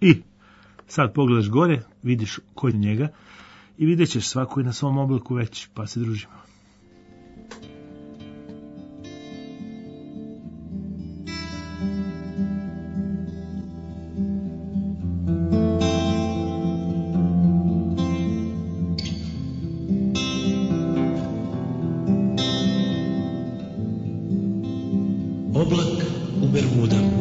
I sad pogledaš gore, vidiš ko je njega i vidjet ćeš svako je na svom oblaku već, pa se družimo. Oblak u Bermudama.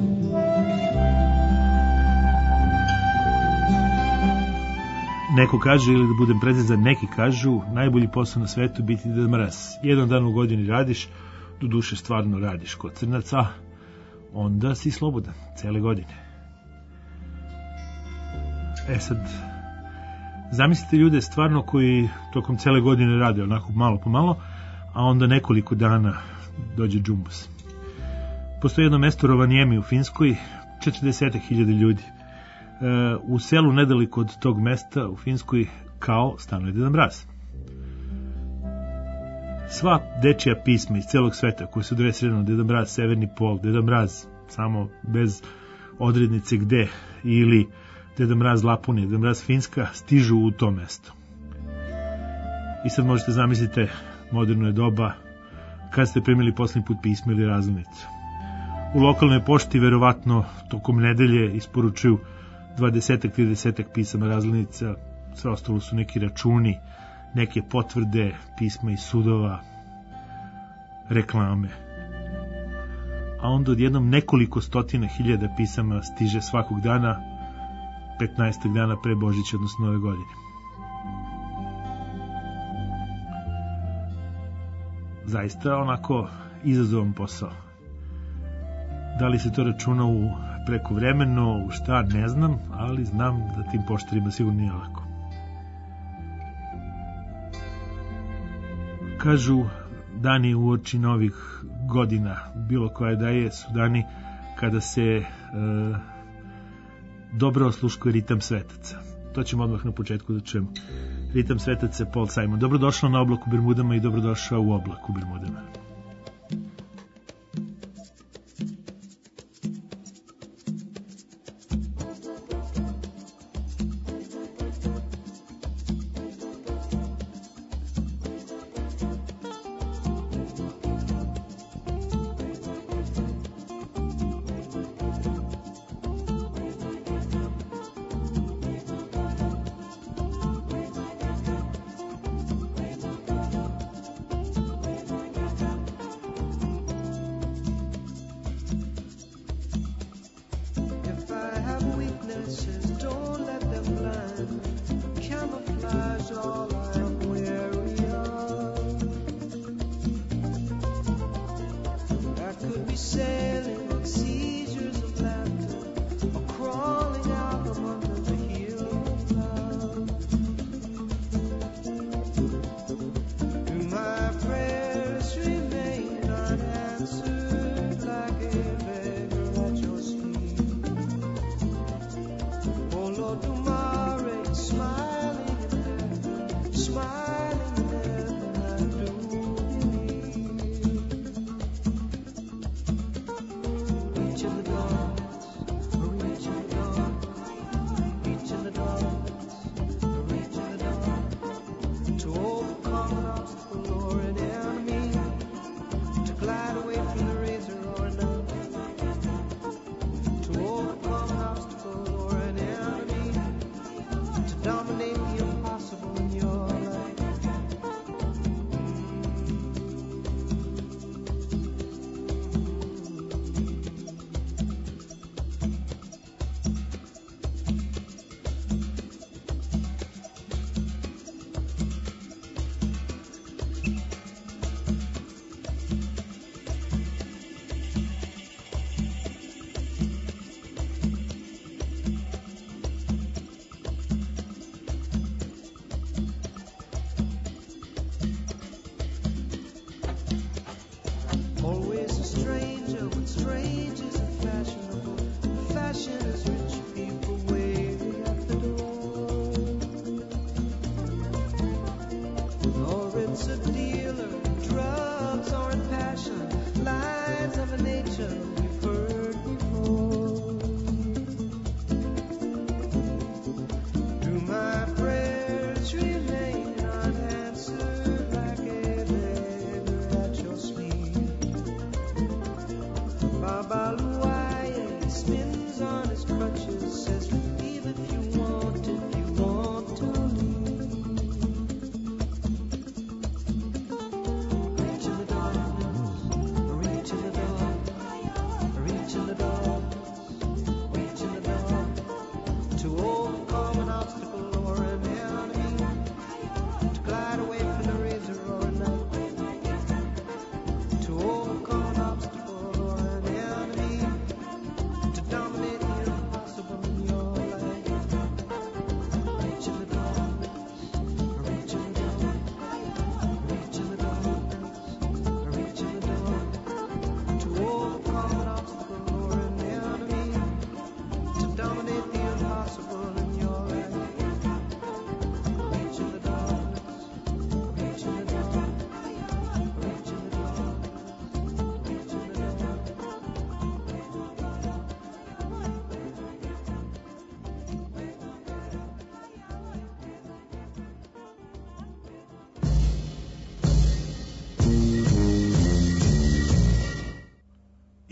Neko kaže, ili da budem precizan, neki kažu, najbolji posao na svetu biti Deda Mraz. Jedan dan u godini radiš, do duše stvarno radiš kod crnaca, onda si slobodan, cele godine. Sad, zamislite ljude stvarno koji tokom cele godine rade, onako malo po malo, a onda nekoliko dana dođe džumbus. Postoji jedno mesto Rovaniemi u Finskoj, 40.000 ljudi. U selu nedaleko od tog mesta u Finskoj kao stanuje Deda Mraz. Sva dečija pisma iz celog sveta koje su adresirane Deda Mraz, Severni pol, Deda Mraz samo bez odrednice gde, ili Deda Mraz Lapunija, Deda Mraz Finska, stižu u to mesto. I sad možete zamislite moderno je doba kad ste primili poslednji put pismo ili razglednicu. U lokalnoj pošti verovatno tokom nedelje isporučuju 20-30 pisama razglednica, sve ostalo su neki računi, neke potvrde, pisma iz sudova, reklame. A onda odjednom nekoliko stotina hiljada pisama stiže svakog dana, 15. dana pre Božića, odnosno Nove godine. Zaista onako izazovan posao. Da li se to računa u prekovremeno, u šta, ne znam, ali znam da tim poštarima sigurno nije lako. Kažu, dani uoči novih godina, bilo koja da je, su dani kada se dobro osluškuje ritam svetaca. To ćemo odmah na početku da čujemo. Ritam svetaca, Paul Simon. Dobrodošao na Oblak u Bermudama i dobrodošao u Oblak u Bermudama.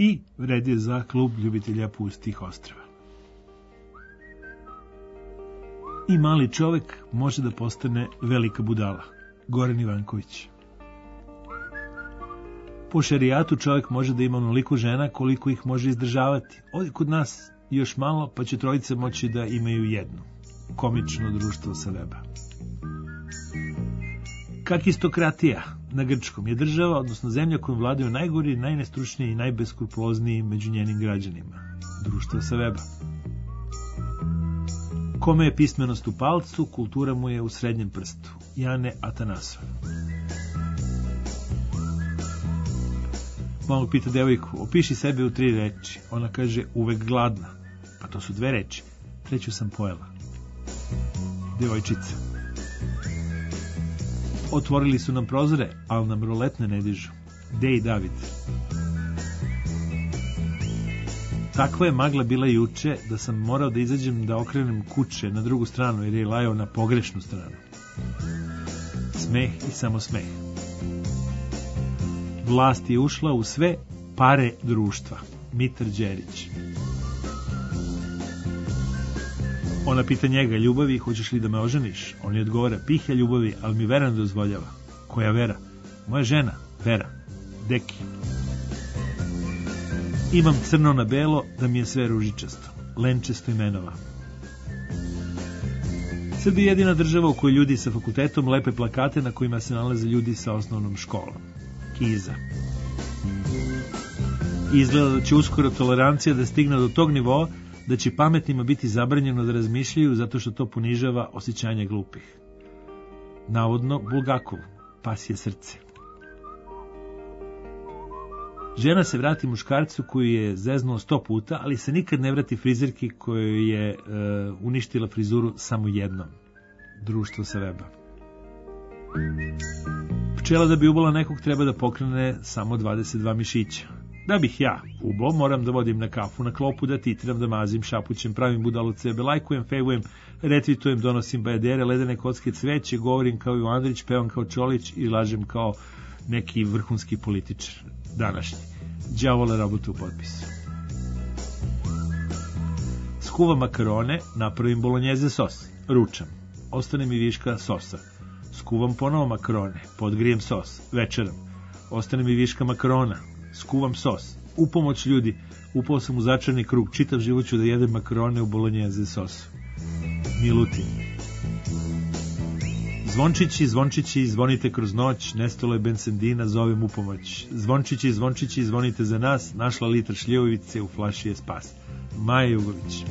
i vredi za klub ljubitelja pustih ostrva. I mali čovek može da postane velika budala. Goran Ivanković. Po šerijatu čovjek može da ima onoliko žena koliko ih može izdržavati. Ovdje kod nas još malo, pa će trojice moći da imaju jednu. Komično društvo sa weba. Kakistokratija na grčkom je država, odnosno zemlja kojom vladaju najgori, najnestručniji i najbeskrupulozniji među njenim građanima. Društvo sa weba. Kome je pismenost u palcu, kultura mu je u srednjem prstu. Jane Atanasov. Momak pita devojku, opiši sebe u 3 reči. Ona kaže, uvek gladna. Pa to su 2 reči. 3 sam pojela. Devojčica. Otvorili su nam prozore, ali nam roletne ne dižu. Dej David. Takva je magla bila juče da sam morao da izađem da okrenem kuće na drugu stranu jer je lajao na pogrešnu stranu. Smeh i samo smeh. Vlast je ušla u sve pare društva. Mitar Đerić. Ona pita njega, ljubavi, hoćeš li da me oženiš? On je odgovara, pihja ljubavi, ali mi Vera ne dozvoljava. Koja Vera? Moja žena, Vera. Deki. Imam crno na belo da mi je sve ružičasto. Lenče Stojmenova. Srbija je jedina država u kojoj ljudi sa fakultetom lepe plakate na kojima se nalaze ljudi sa osnovnom školom. Kiza. Izgleda da će uskoro tolerancija da stigne do tog nivoa da će pametnima biti zabranjeno da razmišljaju zato što to ponižava osjećanje glupih. Navodno Bulgakov, pasje srce. Žena se vrati muškarcu koji je zeznuo 100 puta, ali se nikad ne vrati frizerki kojoj je uništila frizuru samo jednom. Društvo sa weba. Pčela da bi ubala nekog treba da pokrene samo 22 mišića. Da bih ja ubao, moram da vodim na kafu, na klopu, da titram, da mazim, šapućem, pravim budalu cebe, lajkujem, fejvujem, retvitujem, donosim bajadere, ledene kocke, cveće, govorim kao Ivo Andrić, pevam kao Čolić i lažem kao neki vrhunski političar. Današnji. Đavola rabota u potpisu. Skuvam makarone, napravim bolonjeze sos. Ručam. Ostane mi viška sosa. Skuvam ponovo makarone, podgrijem sos. Večeram. Ostane mi viška makarona. Skuvam sos. U pomoć ljudi. Upao sam u začarni krug. Čitav život ću da jedem makarone u bolonjeze sosu. Milutin. Zvončići, zvončići, zvonite kroz noć, nestalo je benzina, zovem u pomoć. Zvončići, zvončići, zvonite za nas, našla litra šljivovice, u flaši je spas. Maja Jugović.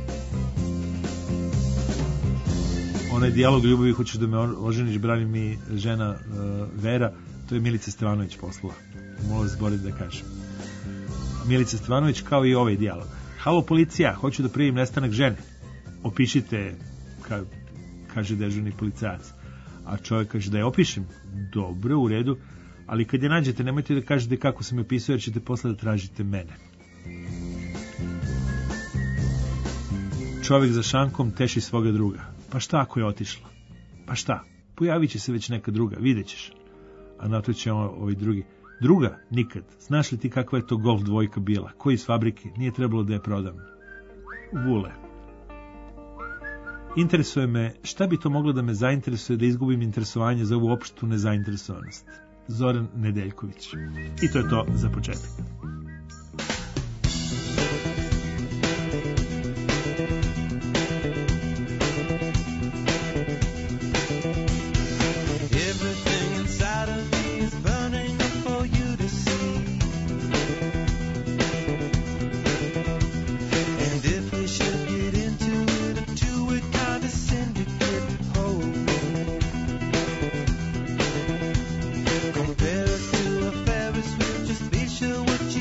Onaj dijalog ljubavi, hoćeš da me oženiš, brani mi žena Vera, to je Milica Stevanović poslala. Molim zboriti da kažem. Milica Stevanović kao i ovaj dijalog. Halo policija, hoću da prijavim nestanak žene. Opišite, kaže dežurni policajac. A čovjek kaže da je opišem. Dobro, u redu, ali kad je nađete nemojte da kažete kako sam je opisao jer ćete posle da tražite mene. Čovjek za šankom teši svoga druga. Pa šta ako je otišla? Pa šta? Pojavit će se već neka druga, vidjet ćeš. A na to će ovaj drugi. Druga? Nikad. Znaš li ti kakva je to Golf dvojka bila? Koji iz fabrike? Nije trebalo da je prodam. Vule. Interesuje me šta bi to moglo da me zainteresuje da izgubim interesovanje za ovu opštu nezainteresovanost. Zoran Nedeljković. I to je to za početak. Compare us to a Ferris wheel, just be sure what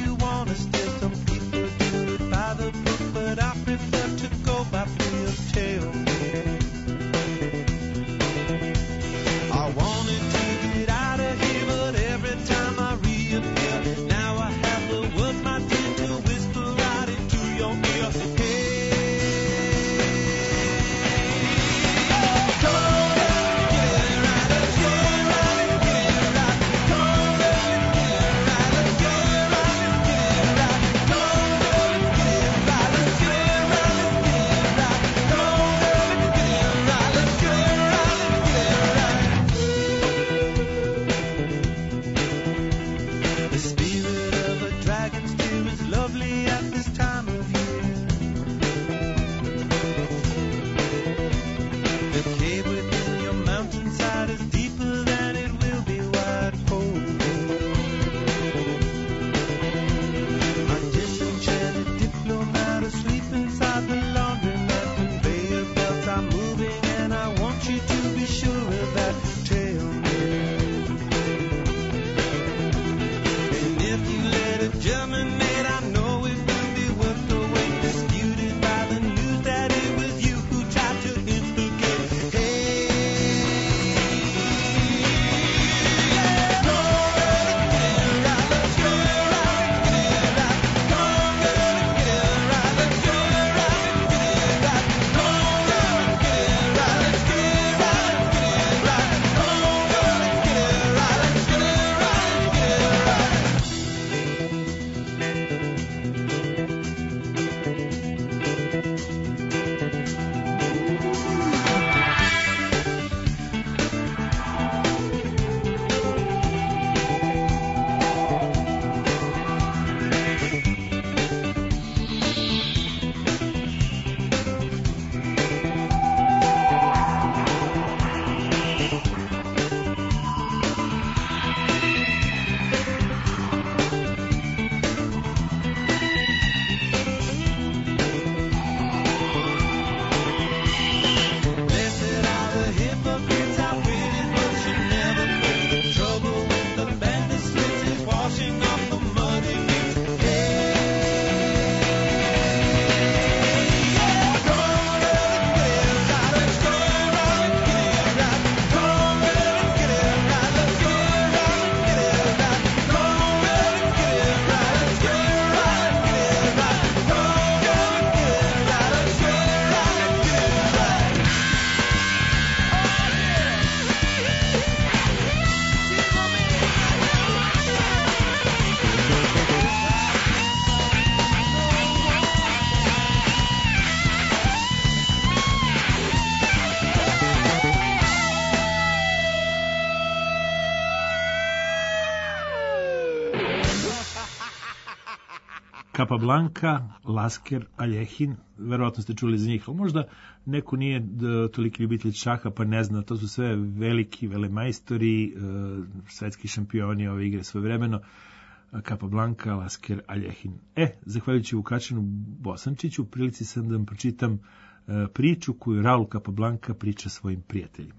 Capablanca, Lasker, Aljechin, verovatno ste čuli za njih, ali možda neko nije toliki ljubitelj šaha pa ne zna, to su sve veliki velemajstori, svetski šampioni ove igre svojevremeno. Capablanca, Lasker, Aljechin. Zahvaljujući Vukačinu Bosančiću, prilici sam da vam pročitam priču koju Raul Capablanca priča svojim prijateljima.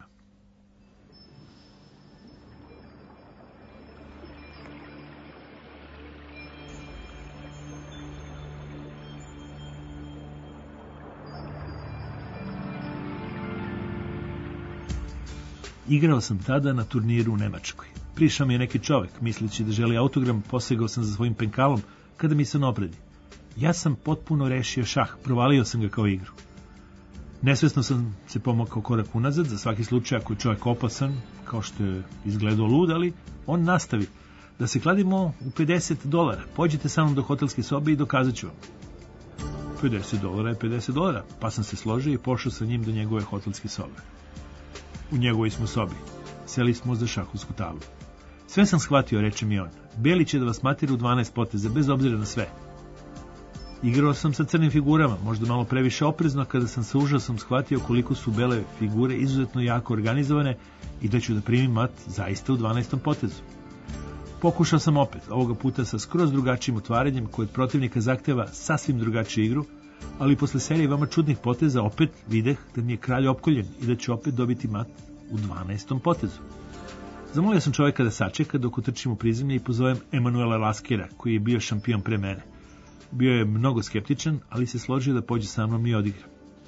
Igrao sam tada na turniru u Nemačkoj. Prišao mi je neki čovek, misleći da želi autogram, posegao sam za svojim penkalom, kada mi se opredi. Ja sam potpuno rešio šah, provalio sam ga kao igru. Nesvesno sam se pomakao korak unazad, za svaki slučaj ako je čovjek opasan, kao što je izgledao lud, ali on nastavi. Da se kladimo u $50, pođite sa mnom do hotelske sobe i dokazat ću vam. $50 je $50, pa sam se složio i pošao sa njim do njegove hotelske sobe. U njegovoj smo sobi. Seli smo za šahovsku tablu. Sve sam shvatio, reče mi on. Beli će da vas matira u 12 poteza, bez obzira na sve. Igrao sam sa crnim figurama, možda malo previše oprezno, kada sam sa užasom shvatio koliko su bele figure izuzetno jako organizovane i da ću da primim mat zaista u 12. potezu. Pokušao sam opet, ovoga puta sa skroz drugačijim otvaranjem, koje od protivnika zahteva sasvim drugačiju igru, ali posle serije veoma čudnih poteza opet videh da mi je kralj opkoljen i da ću opet dobiti mat u 12. potezu. Zamolio sam čovjeka da sačeka dok utrčim u prizemlje i pozovem Emanuela Laskera, koji je bio šampion pre mene. Bio je mnogo skeptičan, ali se složio da pođe sa mnom i odigra.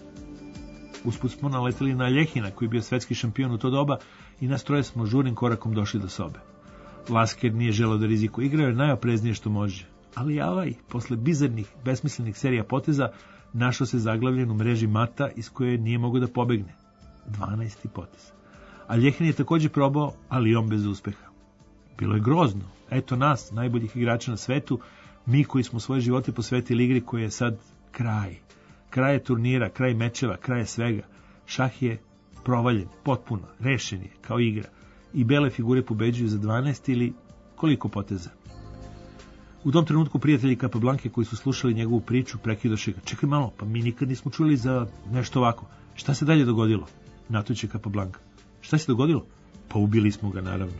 Usput smo naleteli na Aljehina, koji je bio svetski šampion u to doba, i nas troje smo žurnim korakom došli do sobe. Lasker nije želeo da rizikuje, igrao je najopreznije što može. Ali ovaj, posle bizarnih, besmislenih serija poteza, našao se zaglavljen u mreži mata iz koje nije mogao da pobegne. 12. potez. Aljechin je također probao, ali on bez uspeha. Bilo je grozno. Eto nas, najboljih igrača na svetu, mi koji smo svoje živote posvetili igri koja je sad kraj. Kraj je turnira, kraj mečeva, kraj je svega. Šah je provaljen, potpuno, rešen je, kao igra. I bele figure pobeđuju za 12 ili koliko poteza. U tom trenutku prijatelji Capablanke koji su slušali njegovu priču prekidoše ga. Čekaj malo, pa mi nikad nismo čuli za nešto ovako. Šta se dalje dogodilo? Natoče Capablanca. Šta se dogodilo? Pa ubili smo ga, naravno.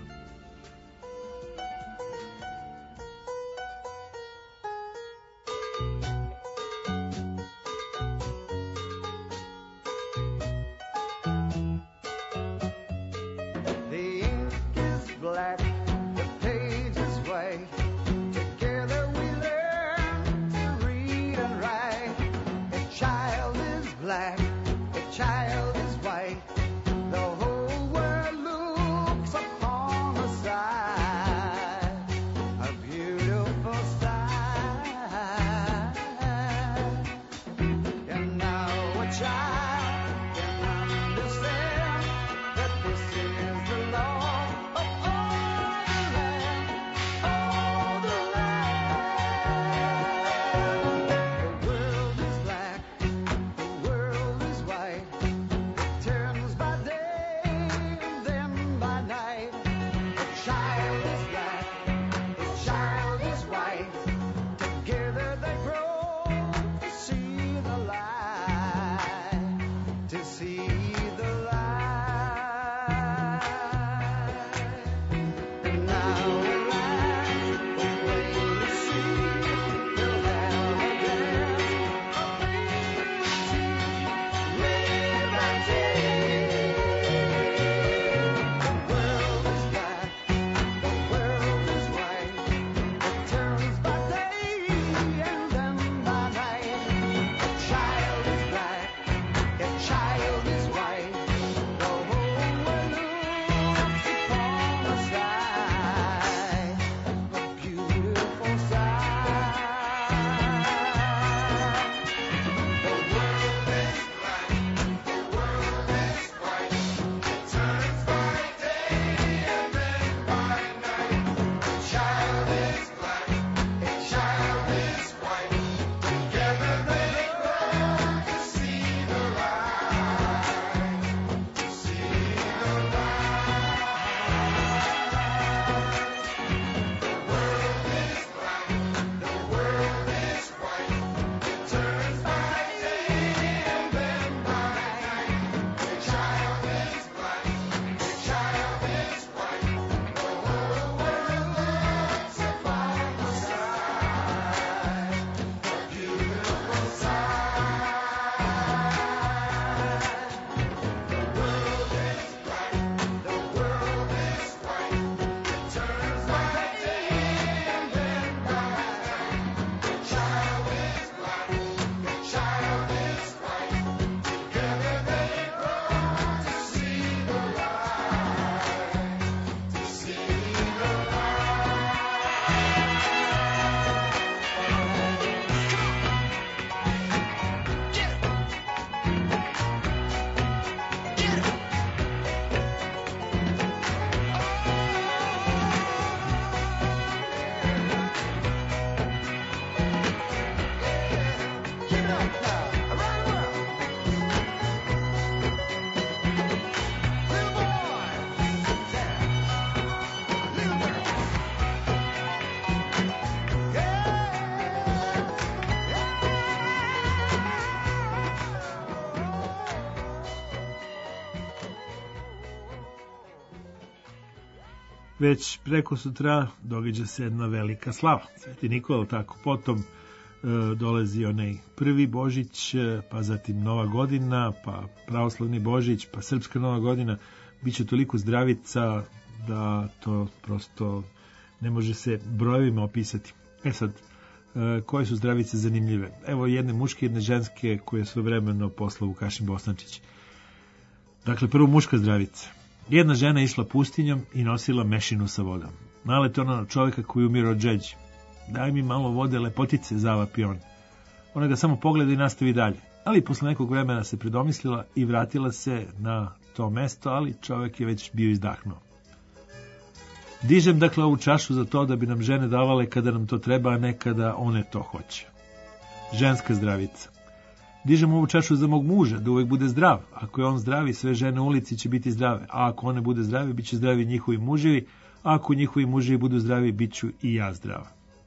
Već preko sutra događa se jedna velika slava. Sveti Nikola, tako, potom dolazi onaj prvi Božić, pa zatim Nova godina, pa pravoslavni Božić, pa srpska Nova godina. Biće toliko zdravica da to prosto ne može se brojevima opisati. Sad, koje su zdravice zanimljive? Evo jedne muške, jedne ženske koje su vremeno poslao Vukašin Bosančić. Dakle, prvo muška zdravica. Jedna žena išla pustinjom i nosila mešinu sa vodom. Nalete ona na čovjeka koji umire od žeđi. Daj mi malo vode, lepotice, zavapi on. Ona ga samo pogleda i nastavi dalje. Ali posle nekog vremena se predomislila i vratila se na to mesto, ali čovjek je već bio izdahnuo. Dižem dakle ovu čašu za to da bi nam žene davale kada nam to treba, a ne kada one to hoće. Ženska zdravica. Dižem ovu čašu za mog muža, da uvek bude zdrav. Ako je on zdravi, sve žene u ulici će biti zdrave. A ako one bude zdrave, bit će zdravi njihovi muževi. A ako njihovi muževi budu zdravi, bit ću i ja zdrava.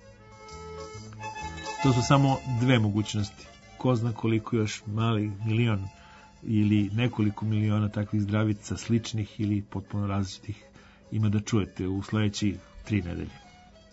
To su samo dve mogućnosti. Ko zna koliko još mali milion ili nekoliko miliona takvih zdravica sličnih ili potpuno različitih ima da čujete u sledećih 3 nedelje.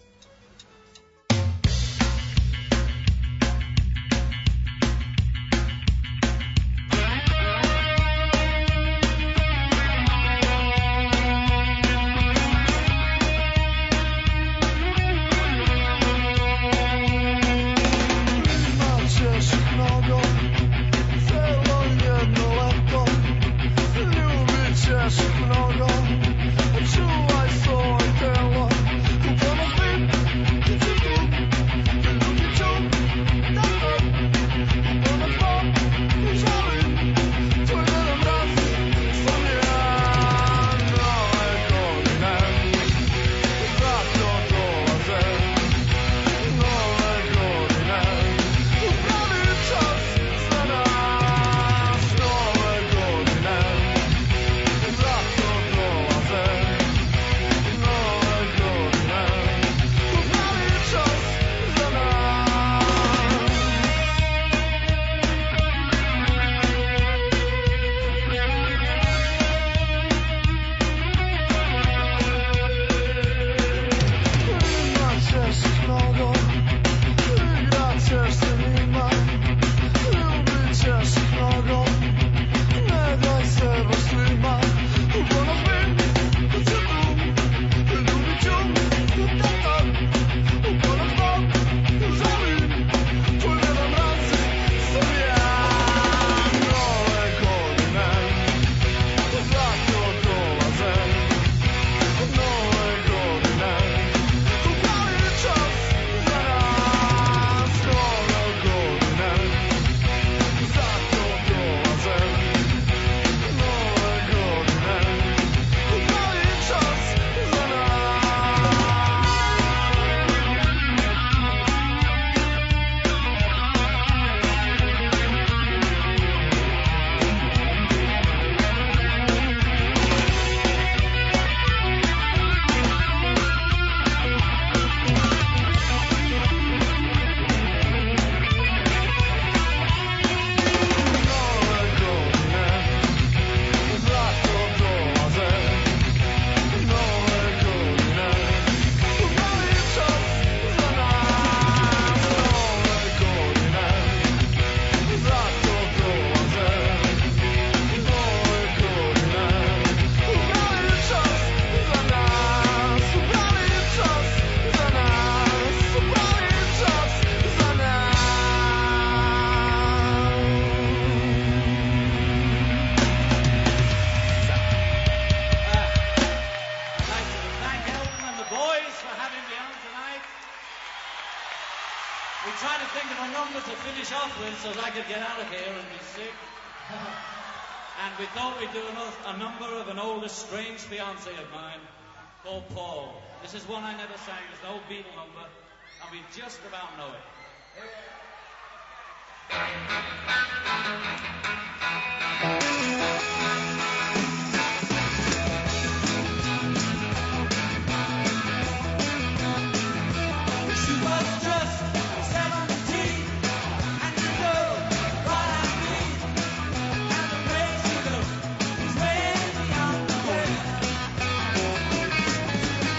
We thought we'd do a number of an old estranged fiancé of mine called Paul. This is one I never sang. It's an old Beatle number, and we just about know it. She was just 17, and the girl right at me, and the way she looked was way beyond the way.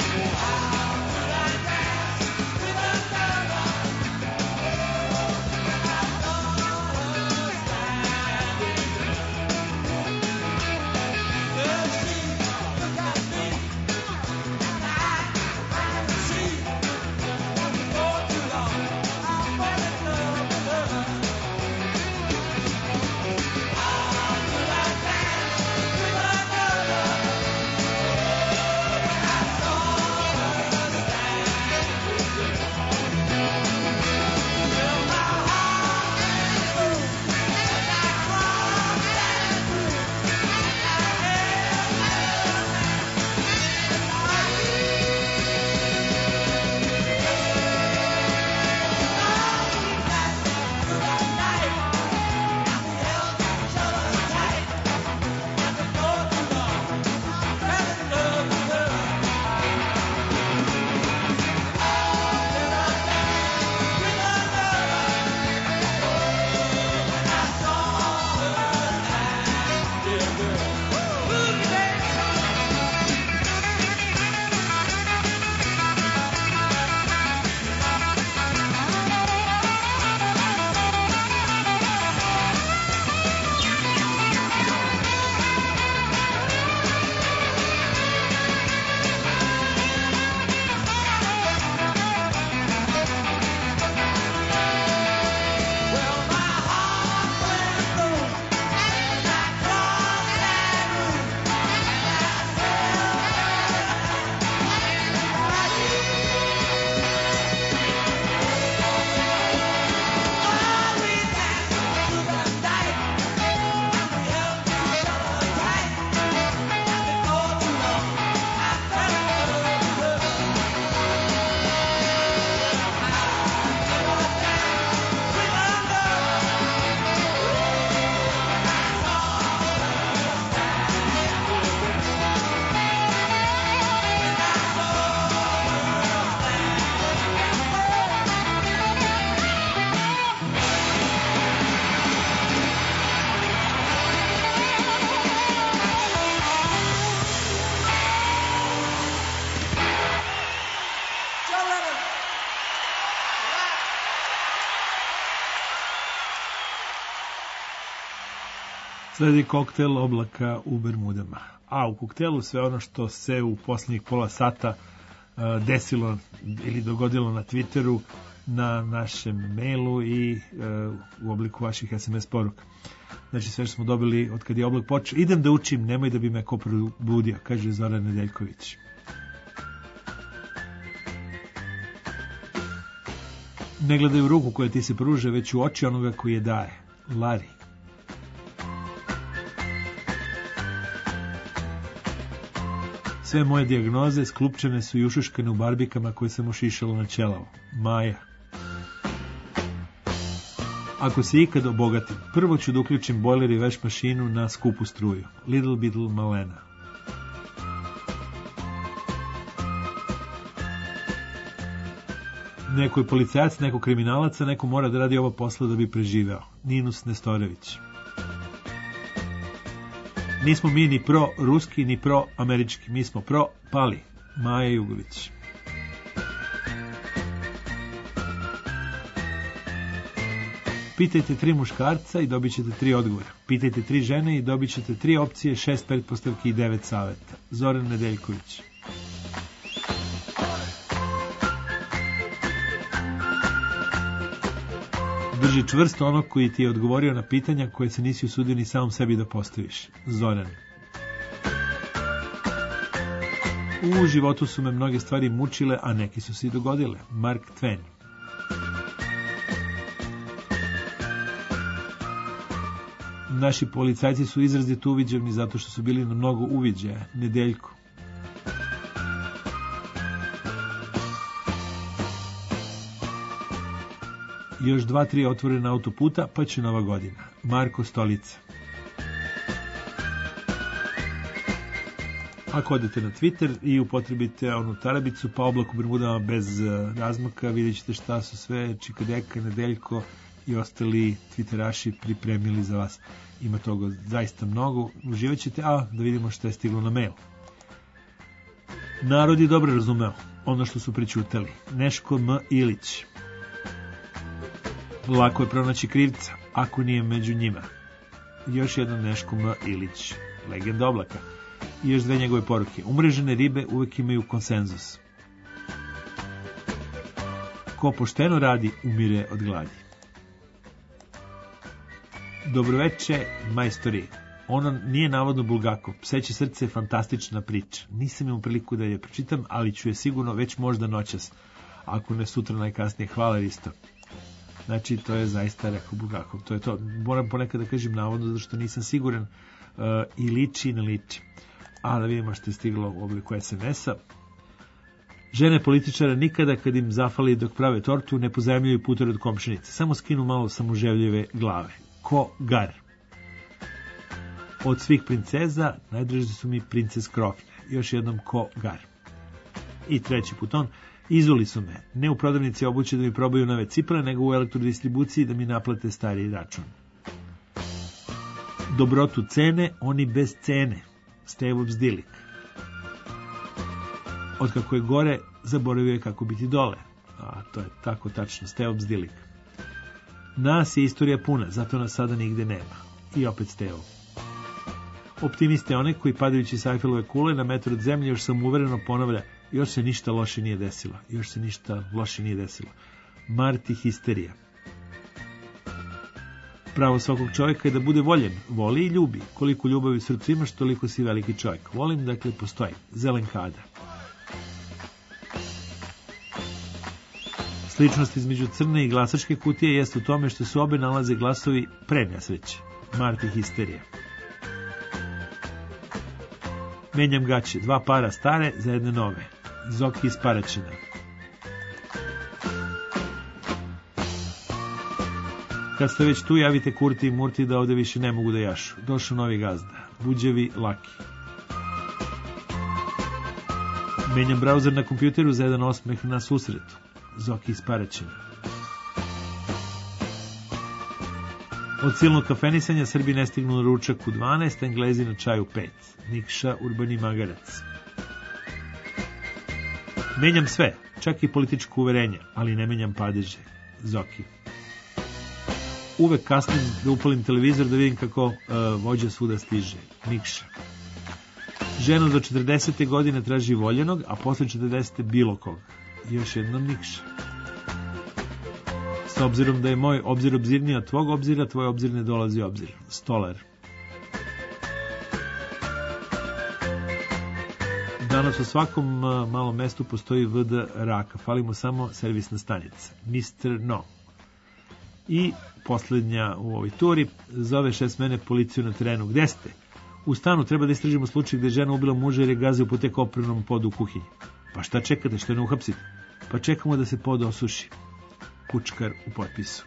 Sledi koktel oblaka u Bermudama. A u koktelu sve ono što se u posljednjih pola sata desilo ili dogodilo na Twitteru, na našem mailu i u obliku vaših SMS poruka. Znači sve što smo dobili od kad je oblak počeo. Idem da učim, nemoj da bi me ko probudio, kaže Zoran Nedeljković. Ne gledaj u ruku koja ti se pruže, već u oči onoga koji je daje. Lari. Sve moje dijagnoze sklupčene su i ušuškane u barbikama koje sam ušišalo na ćelavo. Maja. Ako se ikad obogatim, prvo ću da uključim bojler i veš mašinu na skupu struju. Little Beetle Malena. Neko je policajac, neko kriminalac, a neko mora da radi ovo posla da bi preživeo. Ninus Nestorević. Nismo mi ni pro-ruski, ni pro-američki. Mi smo pro-pali. Maja Jugović. Pitajte 3 muškarca i dobit ćete 3 odgovora. Pitajte 3 žene i dobit ćete 3 opcije, 6 pretpostavki i 9 saveta. Zoran Nedeljković. Drži čvrsto onog koji ti je odgovorio na pitanja koje se nisi usudio ni samom sebi da postaviš. Zoran. U životu su me mnoge stvari mučile, a neki su se i dogodile. Mark Twain. Naši policajci su izrazito uviđavni zato što su bili na mnogo uviđaja. Nedeljko. Još 2-3 otvorena autoputa, pa će Nova godina. Marko Stolica. Ako odete na Twitter i upotrebite onu tarabicu, pa oblak u Bermudama bez razmaka, vidjet ćete šta su sve Čikadeka, Nedeljko i ostali twitteraši pripremili za vas. Ima toga zaista mnogo. Uživat ćete, a da vidimo šta je stiglo na mail. Narod je dobro razumeo ono što su pričutali. Neško M. Ilić. Lako je pronaći krivca, ako nije među njima. Još jedno Neško M. Ilić, legenda oblaka. I još 2 njegove poruke. Umrežene ribe uvek imaju konsenzus. Ko pošteno radi, umire od gladi. Dobroveče, majstori. Ono nije navodno Bulgakov. Pseće srce je fantastična priča. Nisam imao priliku da je pročitam, ali ću je sigurno već možda noćas. Ako ne sutra najkasnije. Hvala, Risto. Znači, to je zaista rekao Bulgakov. To je to. Moram ponekad da kažem navodno, zato što nisam siguran i liči i ne liči. A da vidimo što je stiglo u obliku SMS-a. Žene političara nikada kad im zafali dok prave tortu ne pozajemljuju puter od komšinice. Samo skinu malo samoževljive glave. Ko gar. Od svih princeza najdraži su mi princes Krofne. Još jednom ko gar. I treći put on. Izuli su me. Ne u prodavnici obuće da mi probaju nove cipele, nego u elektrodistribuciji da mi naplate stariji račun. Dobrotu cene, oni bez cene. Stevo Bzdilik. Od kako je gore, zaboravio je kako biti dole. A to je tako tačno. Stevo Bzdilik. Nas je istorija puna, zato nas sada nigde nema. I opet Stevo. Optimiste one koji padajući s Eiffelove kule na metru od zemlje još samouvereno ponavlja još se ništa loše nije desilo. Još se ništa loše nije desilo. Marti histerija. Pravo svakog čovjeka je da bude voljen. Voli i ljubi. Koliko ljubavi u srcu imaš, toliko si veliki čovjek. Volim, dakle, postoji. Zelenkada. Sličnost između crne i glasačke kutije jeste u tome što se obe nalaze glasovi pre nesreće. Marti histerija. Menjam gaće. 2 para stare za 1 nove. Zoki iz Paraćina. Kad ste već tu, javite Kurti i Murti da ovde više ne mogu da jašu. Došao novi gazda. Buđevi Laki. Menjam brauzer na kompjuteru za 1 osmeh na susretu. Zoki iz Paraćina. Od silnog kafenisanja Srbi ne stignu na ručak u 12, Englezi na čaju 5. Nikša Urbani Magarac. Menjam sve, čak i političko uverenje, ali ne menjam padeže. Zoki. uvek kasnim da upalim televizor da vidim kako vođa svuda stiže. Nikša. Žena do 40. godine traži voljenog, a posle 40. bilo koga. Još jednom Nikša. S obzirom da je moj obzir obzirniji od tvog obzira, tvoj obzir ne dolazi obzir. Stolar. Danas u svakom malom mestu postoji VD Raka. Fali mu samo servisna stanica. Mr. No. I poslednja u ovoj turi. Zove 6 mene policiju na terenu. Gde ste? U stanu treba da istražimo slučaj gde je žena ubila muža jer je gazio po tek opremnom podu u kuhinji. Pa šta čekate, što ne uhapsite? Pa čekamo da se pod osuši. Kučkar u potpisu.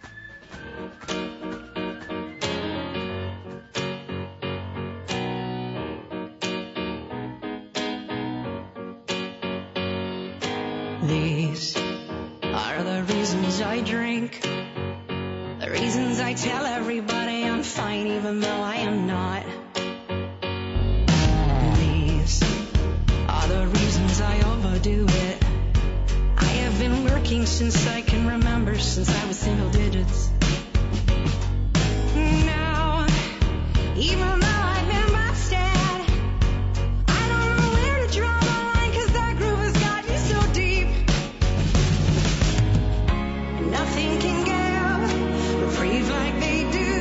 These are the reasons I drink, the reasons I tell everybody I'm fine even though I am not. These are the reasons I overdo it. I have been working since I can remember, since I was single digits. Now, even though I've been busted, I don't know where to draw the line, 'cause that groove has got me so deep. And nothing can give reprieve like they do.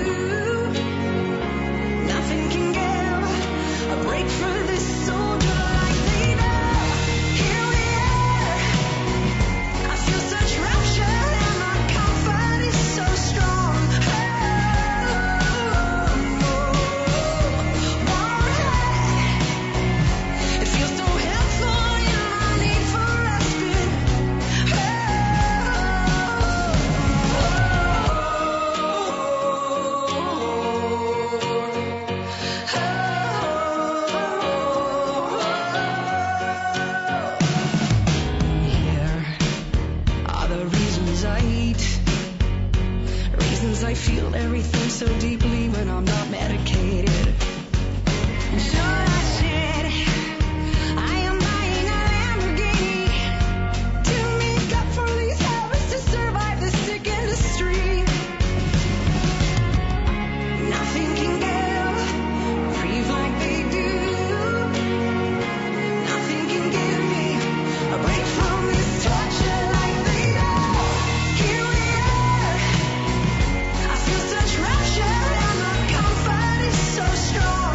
Nothing can give a break for this soldier like they do. Here we are. I feel such rapture and my comfort is so strong. It feels so helpful in my need for respite. Here are the reasons I eat, reasons I feel everything so deeply when I'm not medicated. So I said, I am buying a Lamborghini to make up for these habits, to survive this sick industry. Nothing can give reprieve like they do. Nothing can give me a break from this torture like they do. Here we are. I feel such rapture and my comfort is so strong.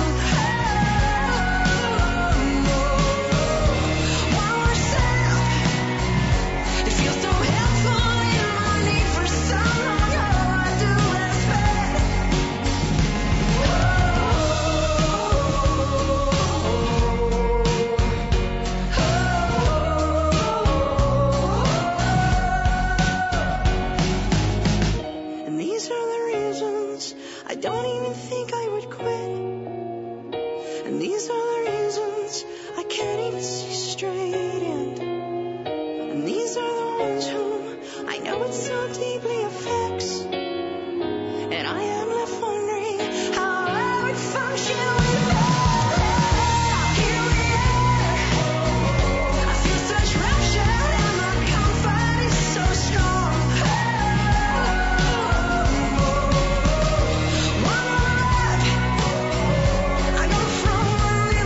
While we're set up, it feels so helpful in my need for someone. Oh, I do respect. And these are the reasons I don't even think I would quit. And these are the reasons I can't even see straight in. And these are the ones whom I know it so deeply affects. And I am left wondering how I would function without it. Here we are. I feel such rapture and my comfort is so strong. One more left. I go from one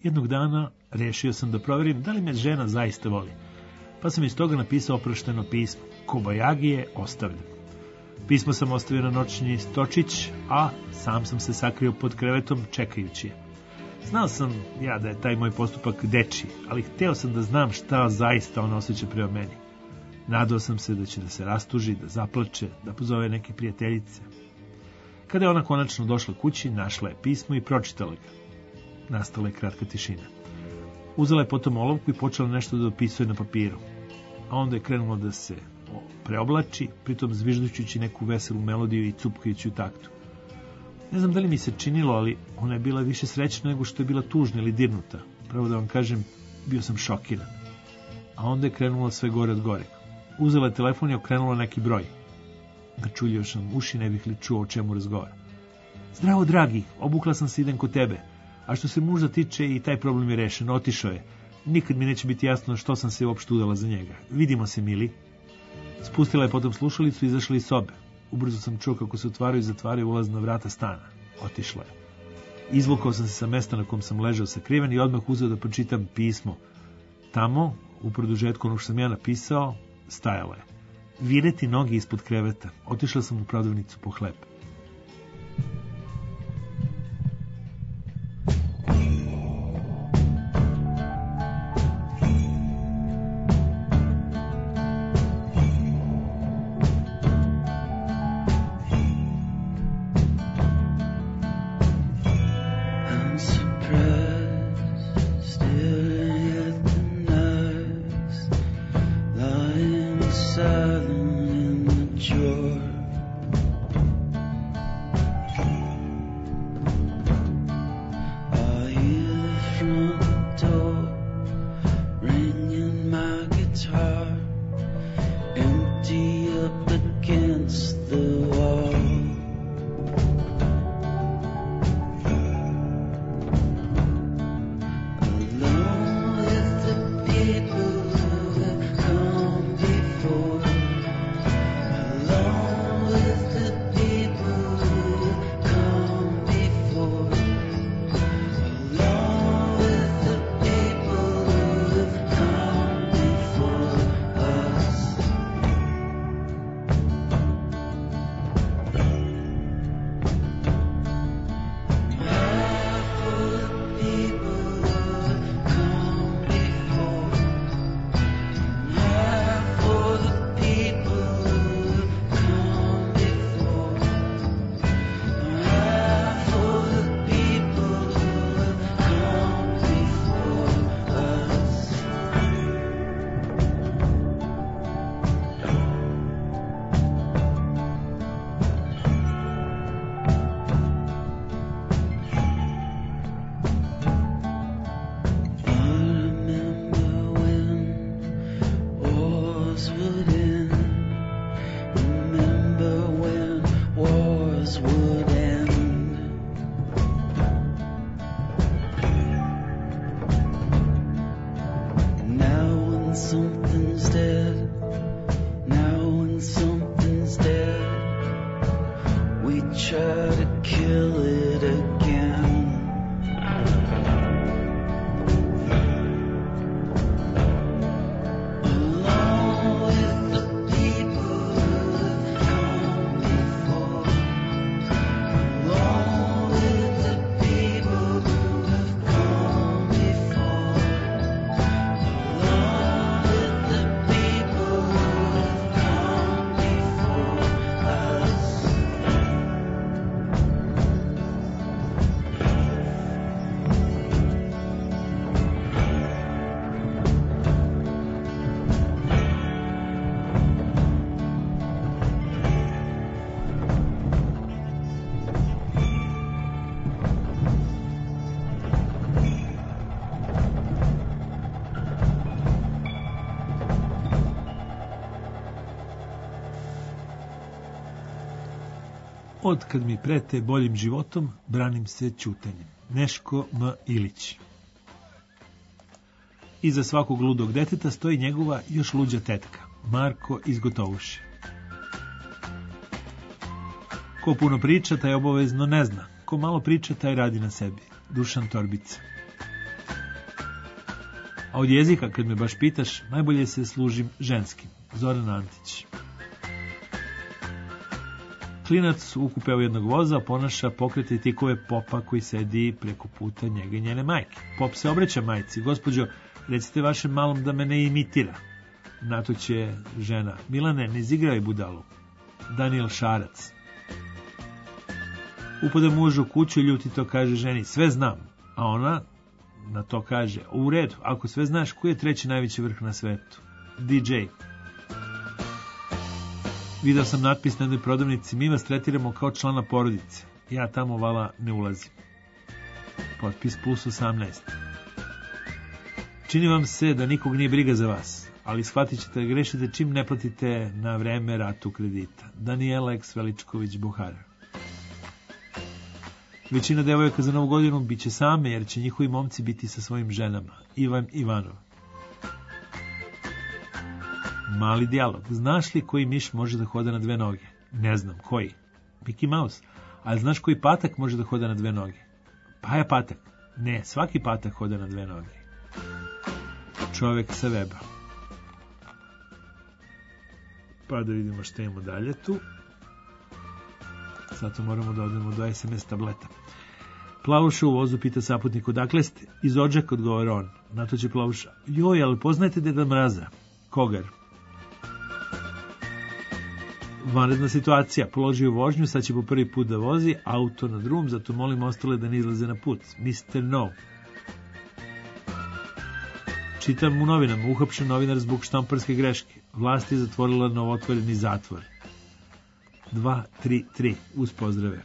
Jednog dana rešio sam da proverim da li me žena zaista voli, pa sam iz toga napisao oprošteno pismo. Kobajagi je ostavljen. Pismo sam ostavio na noćni stočić, a sam sam se sakrio pod krevetom čekajući je. Znao sam ja da je taj moj postupak dečiji, ali hteo sam da znam šta zaista ona osjeća prema meni. Nadao sam se da će da se rastuži, da zaplače, da pozove neke prijateljice. Kada je ona konačno došla kući, našla je pismo i pročitala ga. Nastala je kratka tišina. Uzela je potom olovku i počela nešto da dopisuje na papiru. A onda je krenula da se preoblači, pritom zviždujući neku veselu melodiju i cupkajući u taktu. Ne znam da li mi se činilo, ali ona je bila više srećna nego što je bila tužna ili dirnuta. Pravo da vam kažem, bio sam šokiran. A onda je krenula sve gore od gore. Uzela je telefon i okrenula neki broj. Načuljio sam uši, ne bih li čuo o čemu razgovara. Zdravo, dragi, obukla sam se, idem kod tebe. A što se muža tiče, i taj problem je rešen, otišao je. Nikad mi neće biti jasno što sam se uopšte udala za njega. Vidimo se, mili. Spustila je potom slušalicu i izašla iz sobe. Ubrzo sam čuo kako se otvaraju i zatvaraju ulazna vrata stana. Otišla je. Izvukao sam se sa mesta na kom sam ležao sakriven i odmah uzeo da pročitam pismo. Tamo, u produžetku onog što sam ja napisao, stajalo je: vireti noge ispod kreveta. Otišla sam u prodavnicu po hleb. Od kad mi prete boljim životom, branim se ćutanjem. Neško M. Ilić. Iza svakog ludog deteta stoji njegova još luđa tetka, Marko iz Gotovuše. Ko puno priča, taj obavezno ne zna. Ko malo priča, taj radi na sebi. Dušan Torbica. A od jezika, kad me baš pitaš, najbolje se služim ženskim. Zoran Antić. Klinac ukupeo jednog voza, ponaša pokrete i tikove popa koji sedi preko puta njega i njene majke. Pop se obraća majci: gospođo, recite vašem malom da me ne imitira. Na to će žena: Milane, ne izigraj budalu. Daniel Šarac. Upade muž u kuću i ljutito kaže ženi: sve znam. A ona na to kaže: u redu, ako sve znaš, koji je treći najveći vrh na svetu? DJ. Video sam natpis na jednoj prodavnici: mi vas tretiramo kao člana porodice. Ja tamo vala ne ulazim. Potpis Plus 18. Čini vam se da nikog nije briga za vas, ali shvatit ćete da grešite čim ne platite na vreme ratu kredita. Daniela X. Veličković Buhara. Većina devojaka za novu godinu biće same, jer će njihovi momci biti sa svojim ženama. Ivan Ivanov. Mali dijalog. Znaš li koji miš može da hoda na dve noge? Ne znam. Koji? Mickey Mouse. Ali znaš koji patak može da hoda na dve noge? Paja patak. Ne, svaki patak hoda na dve noge. Čovek sa weba. Pa da vidimo šta imamo dalje tu. Zato moramo da odemo do SMS tableta. Plavuša u vozu pita saputnik: odakle ste? Iz Odžaka, odgovara on. Na to će Plavuša: joj, ali poznajete Deda Mraza? Kogar. Vanredna situacija. Položio vožnju, sad će po prvi put da vozi auto na drum, zato molim ostale da ne izlaze na put. Mr. No. Čitam u novinama: uhapšen novinar zbog štamparske greške. Vlast je zatvorila novotvoreni zatvor. 233 uz pozdrave.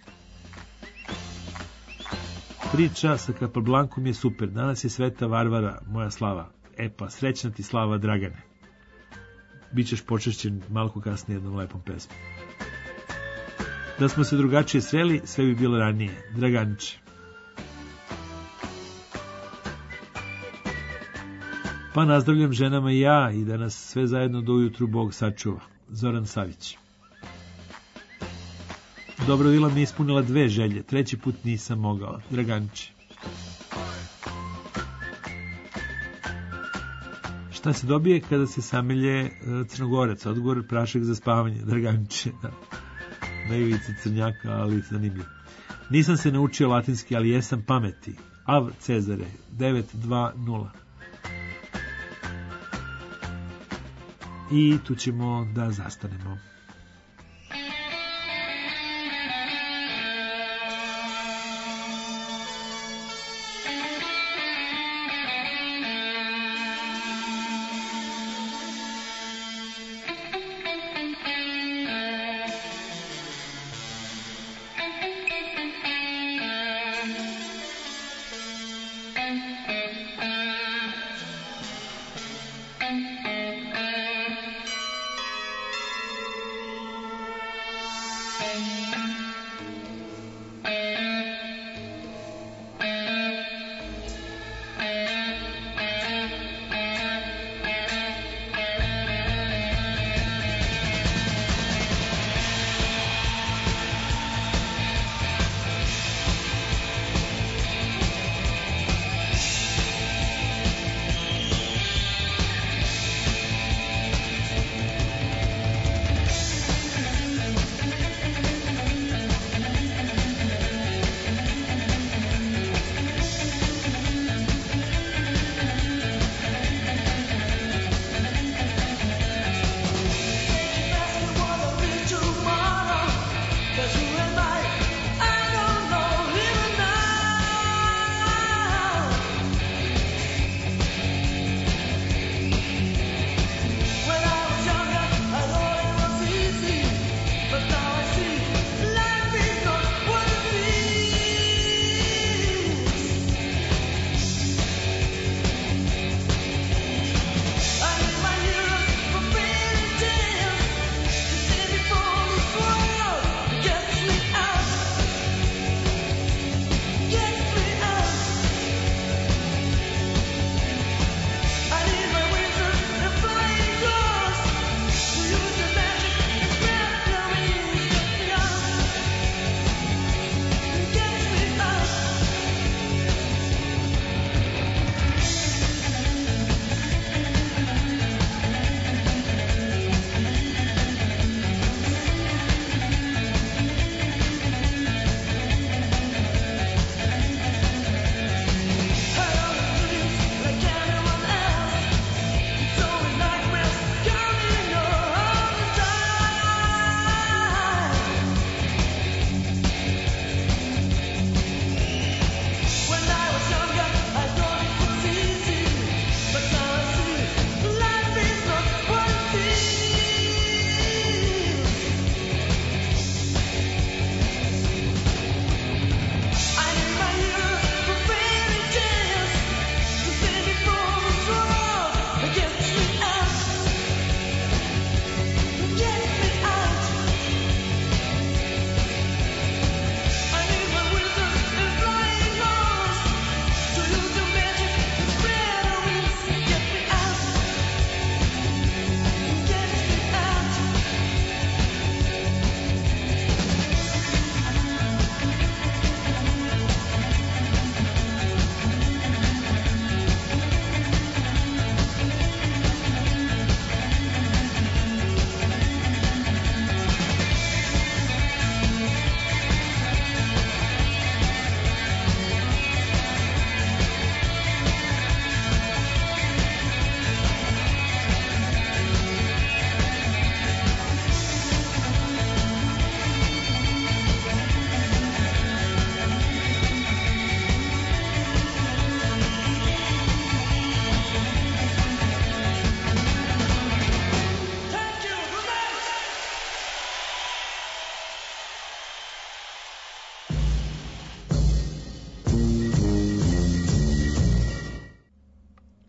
Priča sa Kapablankom je super. Danas je Sveta Varvara, moja slava. E pa, srećna ti slava, Dragane. Bićeš počešćen malko kasnije jednom lepom pesmom. Da smo se drugačije sreli, sve bi bilo ranije. Draganiće. Pa nazdravljam ženama i ja, i da nas sve zajedno do ujutru Bog sačuva. Zoran Savić. Dobro, Vila mi je ispunila 2 želje, 3. put nisam mogao. Draganiće. Šta se dobije kada se samelje Crnogorac? Odgovor: prašak za spavanje. Draganiće. Na ivici Crnjaka, ali zanimljivo. Nisam se naučio latinski, ali jesam pameti. Av Cezare. 920. I tu ćemo da zastanemo.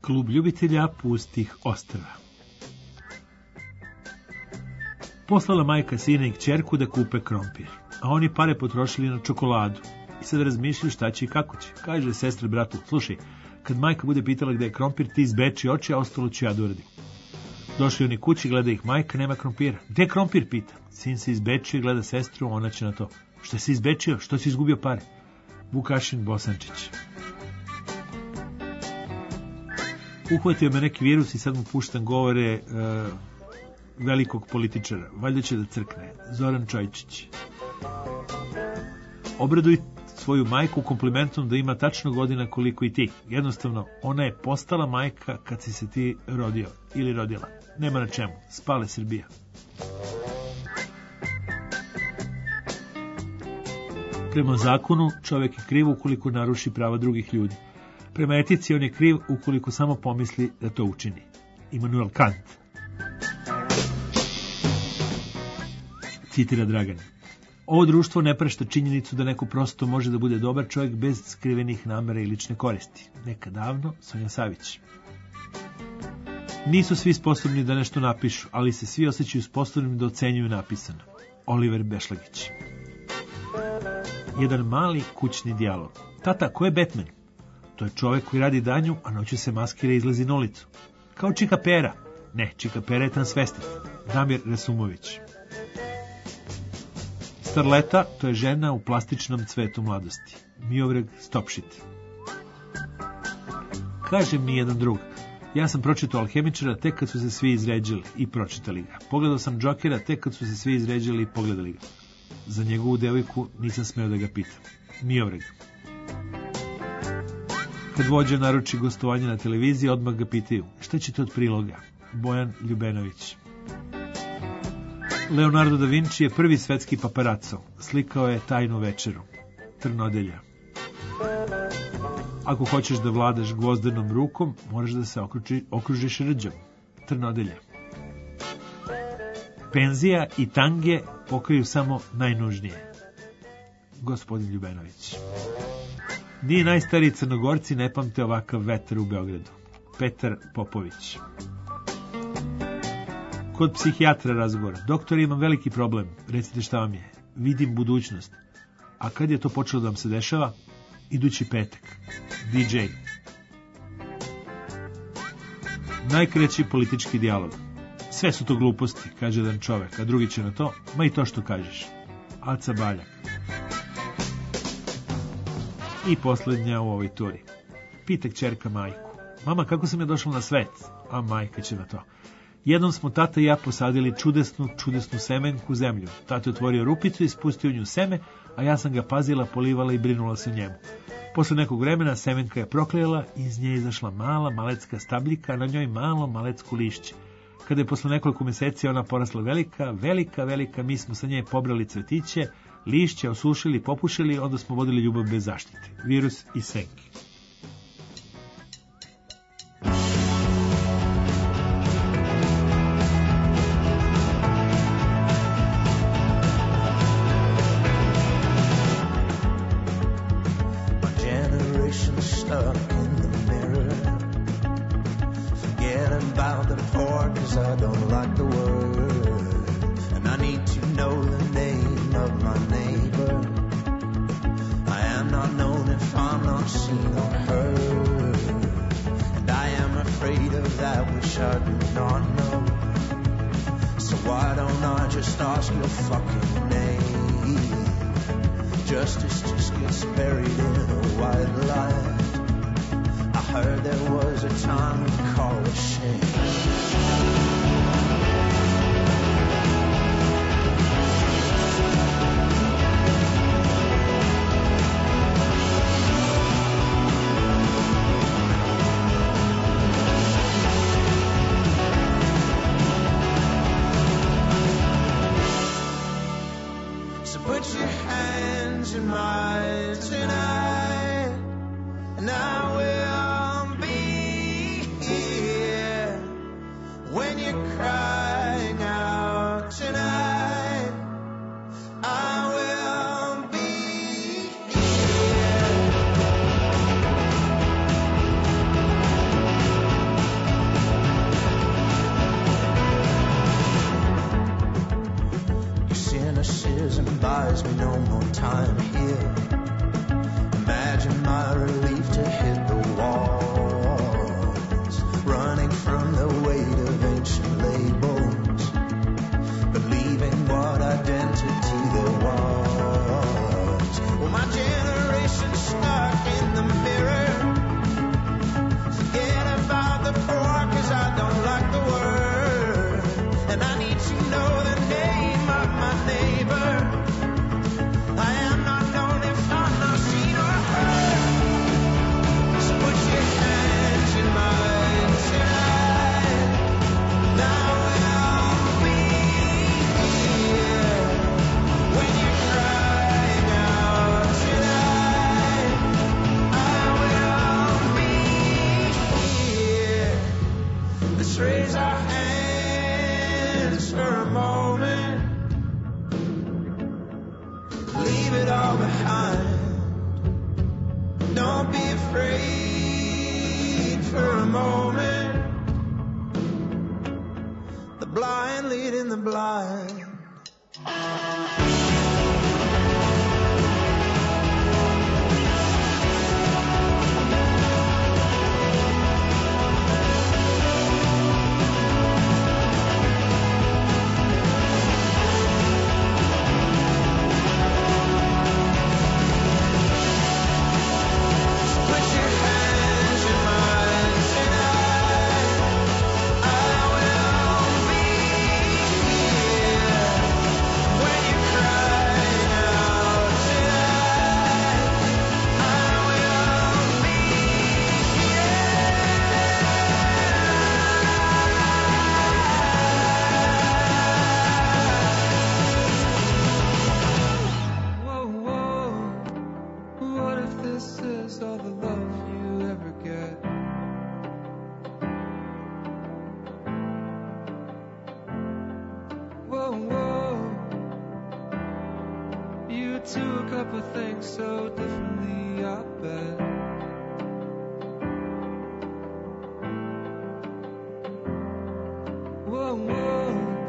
Klub ljubitelja pustih ostrva. Poslala majka sina i kćerku da kupe krompir, a oni pare potrošili na čokoladu. I sad razmišljaju šta će i kako će. Kaže sestra bratu, slušaj, kad majka bude pitala gde je krompir, ti izbeči oči, a ostalo ću ja da uradim. Došli oni kući, gleda ih majka, nema krompira. Gde je krompir, pita. Sin se izbečio i gleda sestru, ona će na to. Što si izbečio? Što si izgubio pare? Vukašin Bosančić. Uhvatio me neki virus i sad mu puštam govore velikog političara. Valjda će da crkne. Zoran Čojčić. Obraduj svoju majku komplimentom da ima tačno godina koliko i ti. Jednostavno, ona je postala majka kad si se ti rodio ili rodila. Nema na čemu. Spale Srbija. Prema zakonu, čovjek je kriv ukoliko naruši prava drugih ljudi. Prema etici, on je kriv ukoliko samo pomisli da to učini. Immanuel Kant. Citira Dragan. Ovo društvo ne prešta činjenicu da neko prosto može da bude dobar čovjek bez skrivenih namera i lične koristi. Nekad davno, Sonja Savić. Nisu svi sposobni da nešto napišu, ali se svi osjećaju sposobnim da ocenjuju napisano. Oliver Bešlagić. Jedan mali kućni dijalog. Tata, ko je Batman? To je čovjek koji radi danju, a noću se maskira i izlazi na ulicu. Kao Čika Pera. Ne, Čika Pera je transvestit. Damir Resumović. Starleta, to je žena u plastičnom cvetu mladosti. Miovreg Stopšit. Kaže mi jedan drug, ja sam pročitao Alhemičara tek kad su se svi izređali i pročitali ga. Pogledao sam Džokera tek kad su se svi izređali i pogledali ga. Za njegovu devojku nisam smeo da ga pitam. Miovreg. Kad vođa naruči gostovanje na televiziji, odmah ga pitaju, šta ćete od priloga? Bojan Ljubenović. Leonardo da Vinci je prvi svetski paparaco. Slikao je Tajnu večeru. Trnodelja. Ako hoćeš da vladaš gvozdenom rukom, moraš da se okružiš rđom. Trnodelja. Penzija i tange pokriju samo najnužnije. Gospodin Ljubenović. Ni najstariji Crnogorci ne pamte ovakav vetar u Beogradu. Petar Popović. Kod psihijatra razgovor. Doktor, imam veliki problem. Recite šta vam je. Vidim budućnost. A kad je to počelo da vam se dešava? Idući petak. DJ. Najkraći politički dijalog. Sve su to gluposti, kaže jedan čovek, a drugi će na to, ma i to što kažeš. Aca Baljak. I posljednja u ovoj turi. Pita kćerka majku. Mama, kako sam ja došla na svet? A majka će na to. Jednom smo tata i ja posadili čudesnu semenku zemlju. Tata je otvorio rupicu i spustio u nju seme, a ja sam ga pazila, polivala i brinula se o njemu. Posle nekog vremena semenka je proklejala i iz nje izašla mala malecka stabljika, a na njoj malo malecko lišće. Kada je posle nekoliko meseci ona porasla velika, mi smo sa nje pobrali cvetiće, lišće, osušili, popušili, onda smo vodili ljubav bez zaštite. Virus i senki. buys me no more time here. Imagine my relief to hit the walls, running from the weight of ancient labels, believing what identity there was. Well, my generation's stuck in the mirror. Forget about the poor, 'cause I don't like the word. And I need to know the name of my neighbor. I am not known if I'm not seen or heard. So put your hands in mine tonight. Now we'll be here when you're crying out tonight. I will be here. Let's raise our hands for a moment. Leave it all behind. Don't be afraid for a moment. The blind leading the blind. Put your hands in mine tonight. I will be here when you're crying out tonight. I will be Whoa, whoa, what if this is all the love you ever get? Whoa, whoa, you took up a thing so differently, I bet. Whoa, whoa,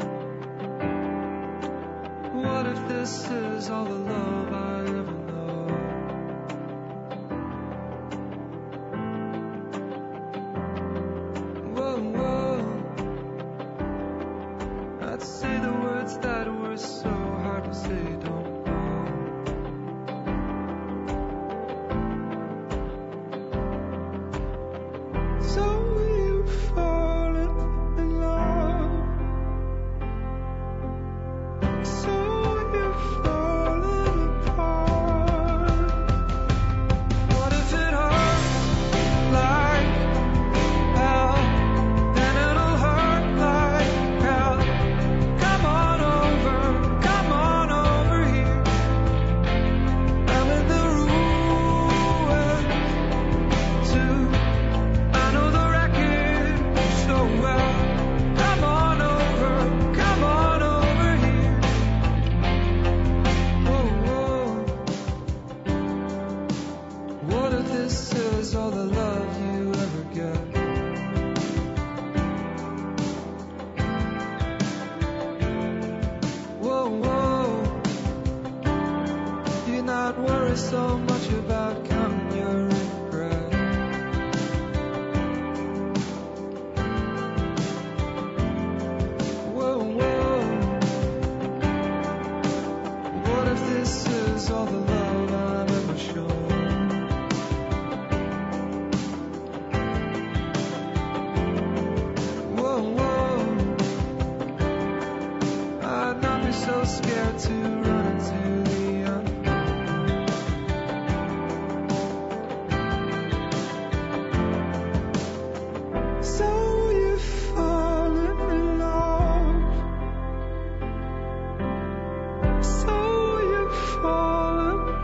what if this is all the love I ever know? Whoa, whoa, I'd say the words that were so hard to say, don't know. So you've fallen in love. So you've fallen apart. What if it hurts like hell? Then it'll hurt like hell. Come on over here. I'm in the ruin too. I know the record so well. Come on over here. Whoa, whoa. What if this is all the love you ever get? Whoa, whoa. You're not worried so much about counting your regret. Whoa, whoa. What if this is all the love I've ever shown? Whoa, whoa. I'd not be so scared to run into the unknown. So you've fallen in love. So you've fallen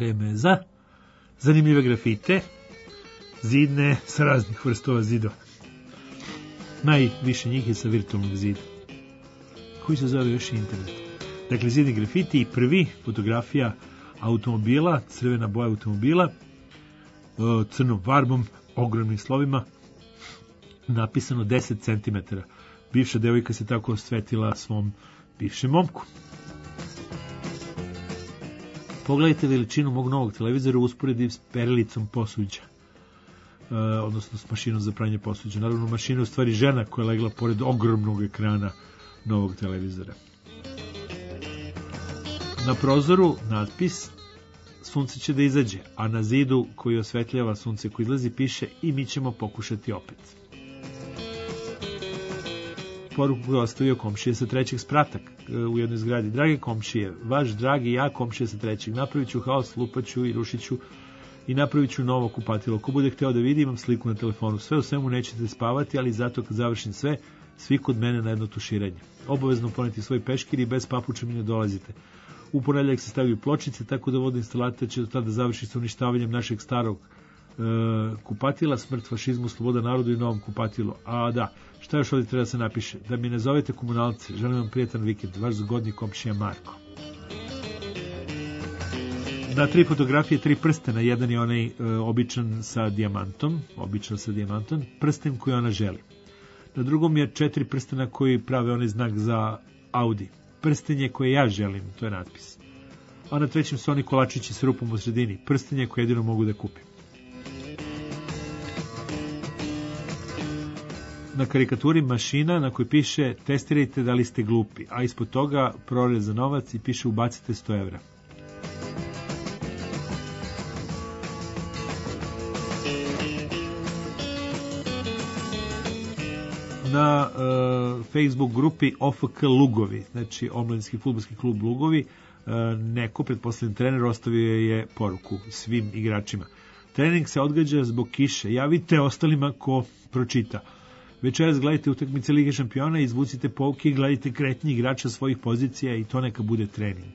vreme za zanimljive grafite, zidne sa raznih vrstova zidova. Najviše njih je sa virtualnog zida, koji se zove još internet. Dakle, zidni grafiti i prvi fotografija automobila, crvena boja automobila, crnom farbom, ogromnim slovima, napisano 10 cm. Bivša devojka se tako osvetila svom bivšem momku. Pogledajte veličinu mog novog televizora u usporedi s perilicom posuđa, odnosno s mašinom za pranje posuđa. Naravno, mašina je u stvari žena koja je legla pored ogromnog ekrana novog televizora. Na prozoru natpis sunce će da izađe, a na zidu koji osvetljava sunce koje izlazi piše i mi ćemo pokušati opet. Poruku koju je ostavio komšije sa trećeg sprata u jednoj zgradi. Drage komšije, vaš dragi ja komšije sa trećeg, napravit ću haos, lupaću i rušiću i napravit ću novo kupatilo. Ko bude hteo da vidi, imam sliku na telefonu. Sve u svemu nećete spavati, ali zato kad završim sve, svi kod mene na jedno tuširanje. Obavezno poneti svoj peškir i bez papuča mi ne dolazite. U ponedeljak se stavljaju pločice, tako da vodoinstalator će do tada završiti sa uništavanjem našeg starog kupatila, smrt fašizmu, sloboda narodu i novom kupatilu. A da, šta još ovdje treba da se napiše? Da mi ne zovete komunalci, želim vam prijetan vikend, vaš zgodni komšija Marko. Na 3 fotografije 3 prstena, jedan je onaj običan sa dijamantom, prsten koji ona želi. Na drugom je 4 prstena koji prave onaj znak za Audi. Prstenje koje ja želim, to je natpis. A na trećem su oni kolačići s rupom u sredini, prstenje koje jedino mogu da kupim. Na karikaturi mašina na kojoj piše testirajte da li ste glupi, a ispod toga prorez za novac i piše ubacite 100 evra. Na Facebook grupi OFK Lugovi, znači omladinski fudbalski klub Lugovi, neko, pretpostavljeni trener, ostavio je poruku svim igračima. Trening se odgađa zbog kiše, javite ostalima ko pročita. Večeras gledajte utakmice Lige šampiona, izvucite pouke i gledajte kretnje igrača svojih pozicija i to neka bude trening.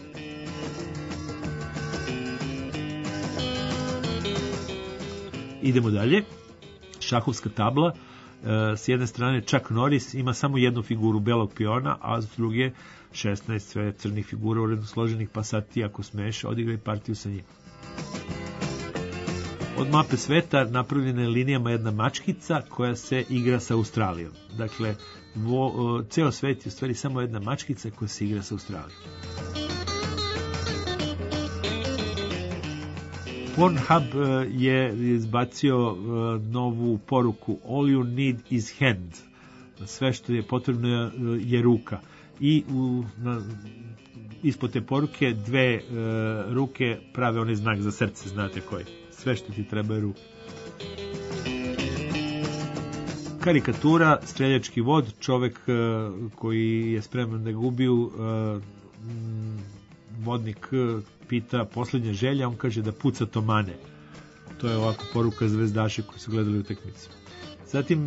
Idemo dalje. Šahovska tabla. S jedne strane Chuck Norris ima samo jednu figuru belog piona, a s druge 16 sve crnih figura uredno složenih, pa sad ti ako smeš odigraj partiju sa njim. Od mape sveta napravljena je linijama jedna mačkica koja se igra sa Australijom. Dakle, ceo svet je u stvari samo jedna mačkica koja se igra sa Australijom. Pornhub je izbacio novu poruku All you need is hand. Sve što je potrebno je ruka. I ispod te poruke dve ruke prave onaj znak za srce, znate koji. Sve što ti treba je ruka. Karikatura, streljački vod, čovek koji je spreman da ga ubiju, vodnik pita poslednja želja, on kaže da puca tomane. To je ovako poruka zvezdaše koji su gledali utakmicu. Zatim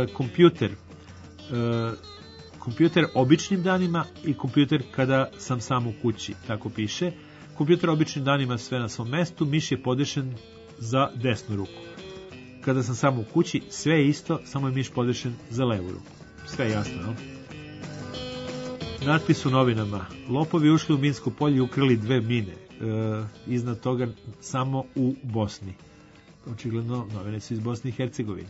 kompjuter običnim danima i kompjuter kada sam sam u kući, tako piše. Kompjuter običnim danima sve na svom mestu, miš je podešen za desnu ruku. Kada sam sam u kući, sve je isto, samo je miš podešen za levu ruku. Sve je jasno, no? Natpis u novinama. Lopovi ušli u Minsko polje i ukrali 2 mine. Iznad toga samo u Bosni. Očigledno novine su iz Bosne i Hercegovine.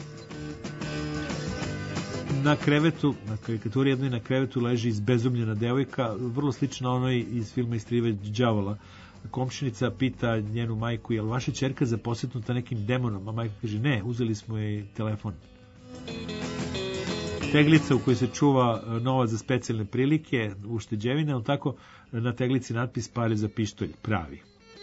Na krevetu, na karikaturi jednoj na krevetu leži izbezumljena devojka, vrlo slična onoj iz filma Istrive đavola. Komšinica pita njenu majku, je li vaša ćerka zaposjetnuta nekim demonom? A majka kaže, ne, uzeli smo jej telefon. Teglica u kojoj se čuva novac za specijalne prilike, ušteđevine, ali tako na teglici natpis pare za pištolj, pravi.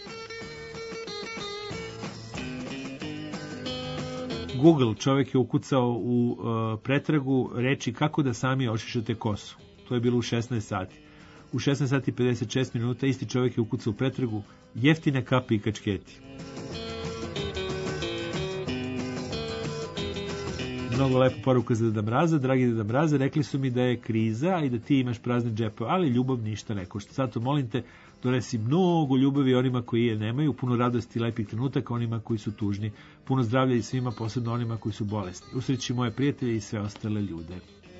Google, čovjek je ukucao u pretragu reči kako da sami ošišate kosu. To je bilo u 16 sati. U 16 sati 56 minuta isti čovjek je ukucao u pretragu jeftine kape i kačketi. Mnogo lepa poruka za Deda Mraza. Dragi Deda Mraza, rekli su mi da je kriza i da ti imaš prazne džepove, ali ljubav ništa ne košta. Zato molim te, donesi mnogo ljubavi onima koji je nemaju, puno radosti i lepih trenutaka onima koji su tužni, puno zdravlja i svima, posebno onima koji su bolesni. Usreći moje prijatelje i sve ostale ljude.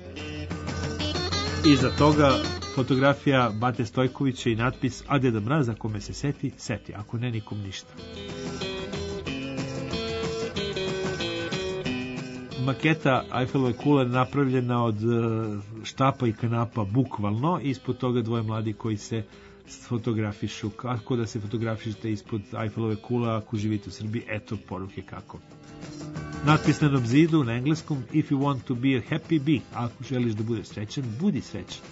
Iza toga fotografija Bate Stojkovića i natpis: a Deda Mraz, ako me se seti, seti, ako ne, nikom ništa. Maketa Eiffelove kule napravljena od štapa i kanapa, bukvalno, ispod toga dvoje mladi koji se fotografišu. Kako da se fotografišete ispod Eiffelove kule ako živite u Srbiji? Eto poruke kako. Natpis na jednom zidu na engleskom: if you want to be a happy, be. Ako želiš da budeš srećan, budi srećan.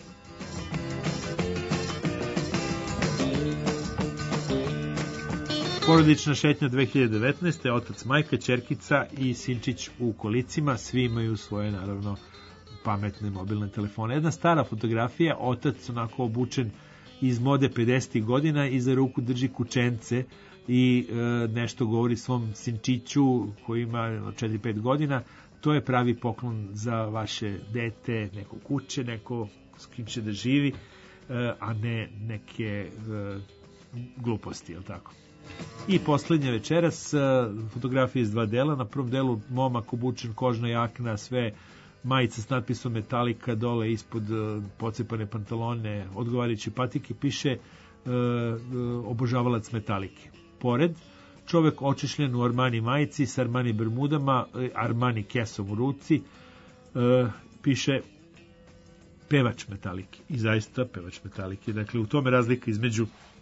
Porodična šetnja 2019. Otac, majka, ćerkica i sinčić u kolicima. Svi imaju svoje, naravno, pametne mobilne telefone. Jedna stara fotografija, otac onako obučen iz mode 50. godina, iza ruku drži kućence i nešto govori svom sinčiću koji ima 4-5 godina. To je pravi poklon za vaše dete, neko kuće, neko s kim će da živi, a ne neke gluposti, je li tako? I poslednja večeras, fotografije iz 2 dela. Na prvom delu momak obučen, kožna jakna, sve, majica s natpisom Metallica, dole ispod pocepane pantalone, odgovarajući patike, piše obožavalac Metalike. Pored, čovek očešljen u Armani majici s Armani bermudama, Armani kesom u ruci, piše pevač Metalike. I zaista pevač Metalike. Dakle, u tome razlika između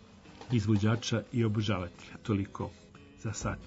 izvođača i obožavatelja. Toliko za sad.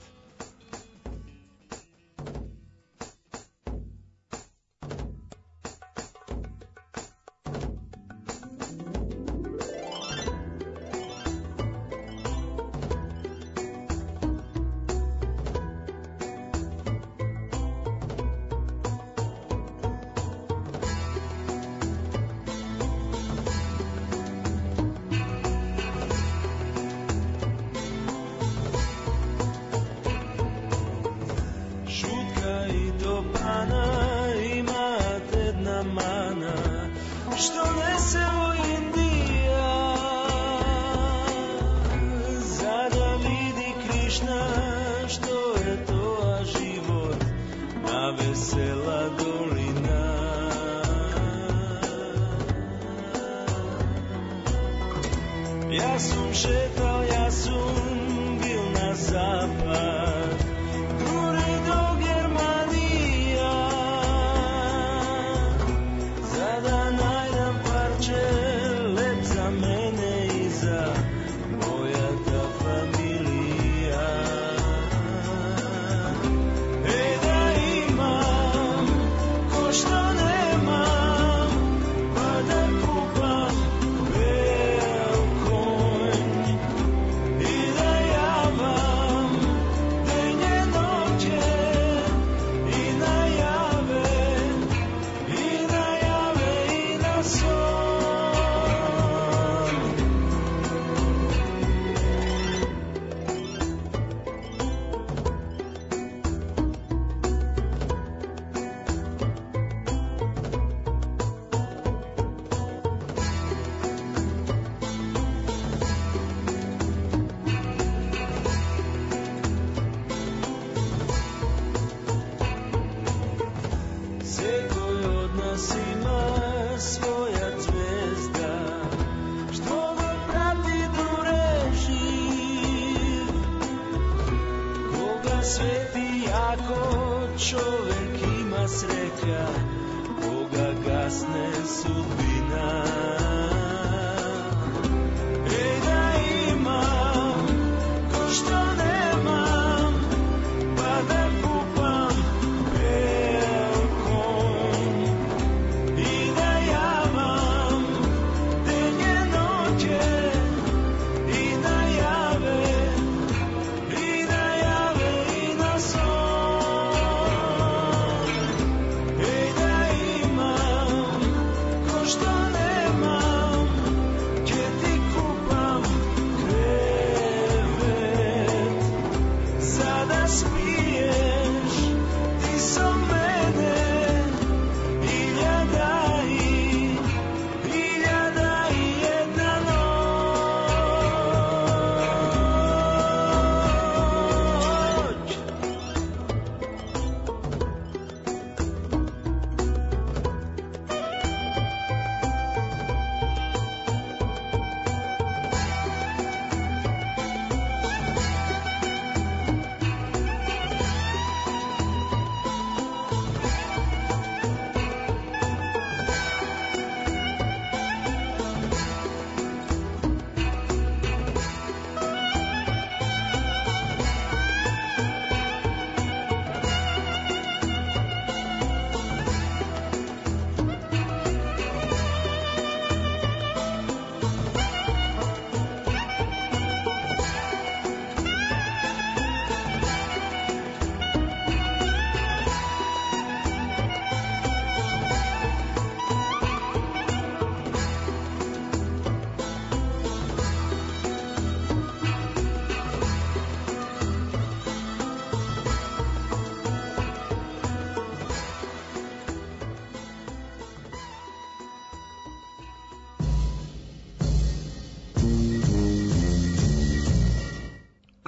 Smiješ, ti so mene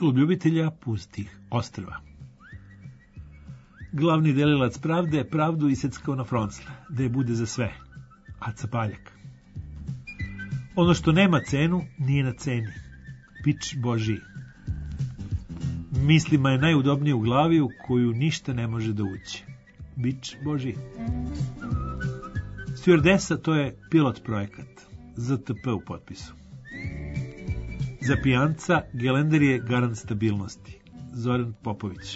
Klub ljubitelja pustih ostrva. Glavni delilac pravde pravdu iseckao na froncle, da je bude za sve. Aca Paljak. Ono što nema cenu, nije na ceni. Pič Božiji. Mislima je najudobnije u glavi u koju ništa ne može da uđe. Bič Božiji. Stewardesa, to je pilot projekat. ZTP u potpisu. Za pijanca gelender je garant stabilnosti. Zoran Popović.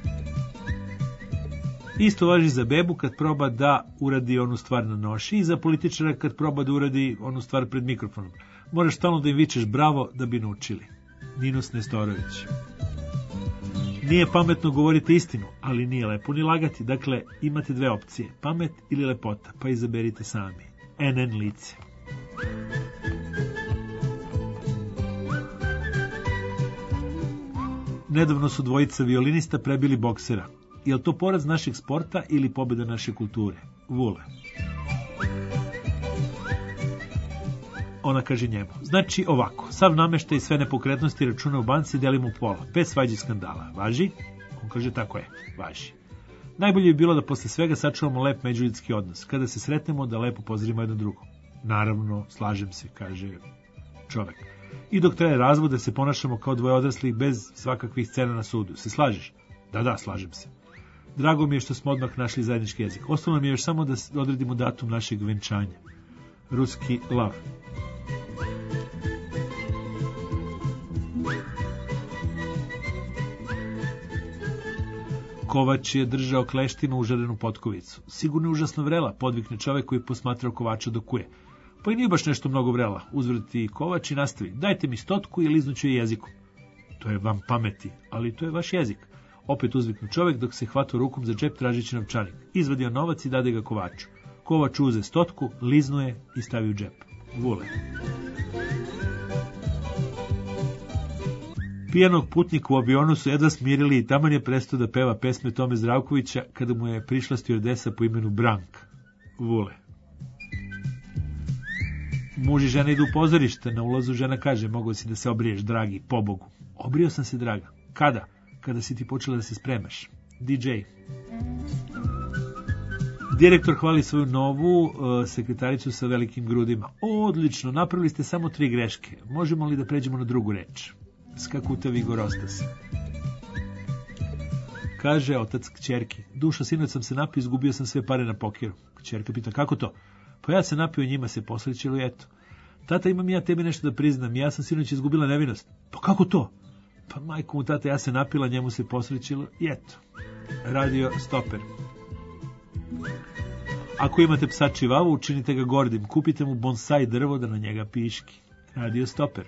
Isto važi za bebu kad proba da uradi onu stvar na noši i za političara kad proba da uradi onu stvar pred mikrofonom. Moraš stalno da im vičeš bravo da bi naučili. Ninus Nestorović. Nije pametno govoriti istinu, ali nije lepo ni lagati. Dakle, imate dve opcije, pamet ili lepota, pa izaberite sami. NN lice. Nedavno su dvojica violinista prebili boksera. Je li to poraz našeg sporta ili pobjeda naše kulture? Vule. Ona kaže njemu. Znači ovako, sav nameštaj i sve nepokretnosti računa u banci delimo pola. 5 svađi skandala. Važi? On kaže tako je. Važi. Najbolje bi bilo da posle svega sačuvamo lep međuljudski odnos. Kada se sretnemo da lepo pozdravimo jedno drugo. Naravno, slažem se, kaže čovek. I dok traje razvod da se ponašamo kao dvoje odraslih bez svakakvih scena na sudu. Se slažeš? Da, slažem se. Drago mi je što smo odmah našli zajednički jezik. Ostalo mi je još samo da odredimo datum našeg venčanja. Ruski lav. Kovač je držao kleštinu u žarenu potkovicu. Sigurno je užasno vrela, podvikne čovek koji posmatrao Kovača do kuje. Pa i nije baš nešto mnogo vrela. Uzvrti Kovač i nastavi. Dajte mi 100 i liznuću je jezikom. To je vam pameti, ali to je vaš jezik. Opet uzviknu čovek dok se hvatao rukom za džep tražići novčanik. Izvadio novac i dade ga Kovaču. Kovač uze 100, liznuje i stavi u džep. Vule. Pijanog putnika u avionu su jedva smirili i taman je prestao da peva pesme Tome Zdravkovića kada mu je prišla stewardesa po imenu Brank. Vule. Muž i žena idu u pozorište. Na ulazu žena kaže, mogao si da se obriješ, dragi, pobogu. Obrio sam se, draga. Kada? Kada si ti počela da se spremaš. DJ. Direktor hvali svoju novu sekretaricu sa velikim grudima. Odlično, napravili ste samo 3 greške. Možemo li da pređemo na drugu reč? Skakutavi Gorostas. Kaže otac kćerki. Dušo, sinoć sam se napio, izgubio sam sve pare na pokeru. Kćerka pita, kako to? Pa ja se napio, njima se posrećilo i eto. Tata, imam ja tebi nešto da priznam, ja sam sinoć izgubila nevinost. Pa kako to? Pa majko mu, tata, ja se napila, njemu se posrećilo i eto. Radio Stoper. Ako imate psa čivavu, učinite ga gordim, kupite mu bonsai drvo da na njega piški. Radio Stoper.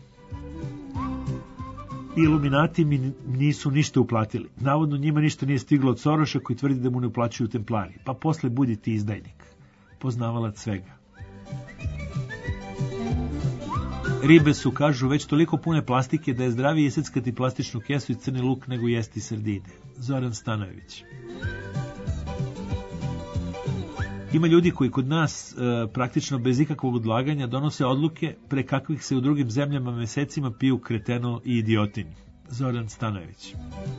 Iluminati mi nisu ništa uplatili. Navodno njima ništa nije stiglo od Soroša koji tvrdi da mu ne uplaćuju templari. Pa posle budi ti izdajnik. Poznavalac svega. Ribe su, kažu, već toliko pune plastike da je zdravije iseckati plastičnu kesu i crni luk nego jesti sardine. Zoran Stanojević. Ima ljudi koji kod nas praktično bez ikakvog odlaganja donose odluke pre kakvih se u drugim zemljama mesecima piju kreteno i idiotin. Zoran Stanojević.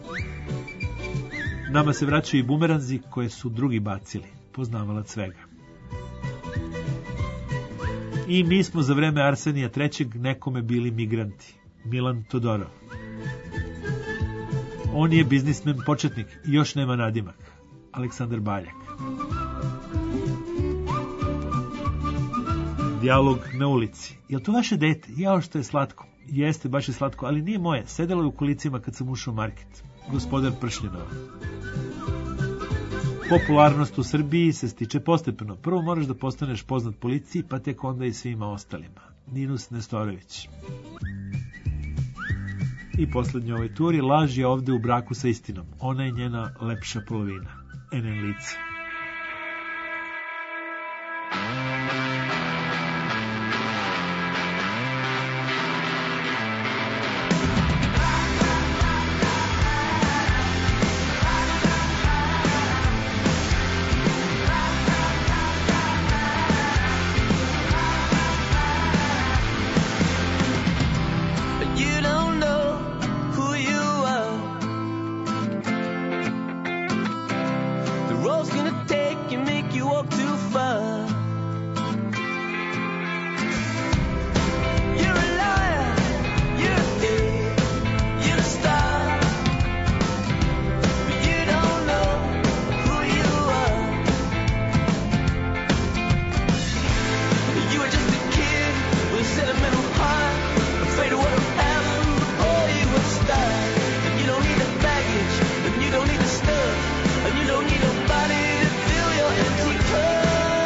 Nama se vraćaju i bumeranzi koje su drugi bacili. Poznavalac svega. I mi smo za vreme Arsenija III. Nekome bili migranti. Milan Todorov. On je biznismen početnik i još nema nadimak. Aleksandar Baljak. Dijalog na ulici. Jel to vaše dete? Jao što je slatko. Jeste, baš je slatko, ali nije moje. Sedelo je u kolicima kad sam ušao u market. Gospodar Pršljenova. Popularnost u Srbiji se stiče postepeno. Prvo moraš da postaneš poznat policiji, pa tek onda i svima ostalima. Ninus Nestorović. I poslednji ovoj turi, laž je ovde u braku sa istinom. Ona je njena lepša polovina. NN lice. You don't know who you walk too far. You're a liar, you're a thief, you're a star, but you don't know who you are. You were just a kid with a sentimental heart, afraid of what will happen before you would start. And you don't need the baggage, and you don't need the stuff, and you don't need nobody to fill your empty cup.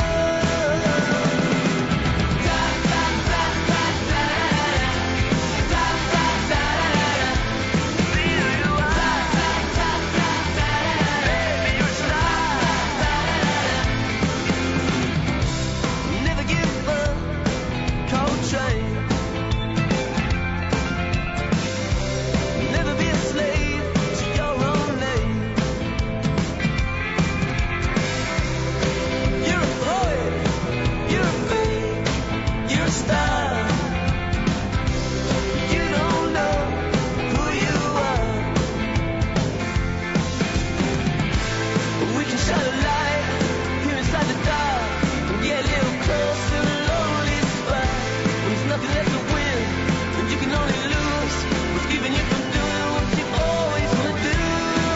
Never give up, Coltrane. Never be a slave to your own name. You're a poet, you're a fame, you're a star. You don't know who you are. We can shine a light here inside the dark and get a little close to the lonely spot. When there's nothing left to win, and you can only lose what's keeping you from doing what you always want to do.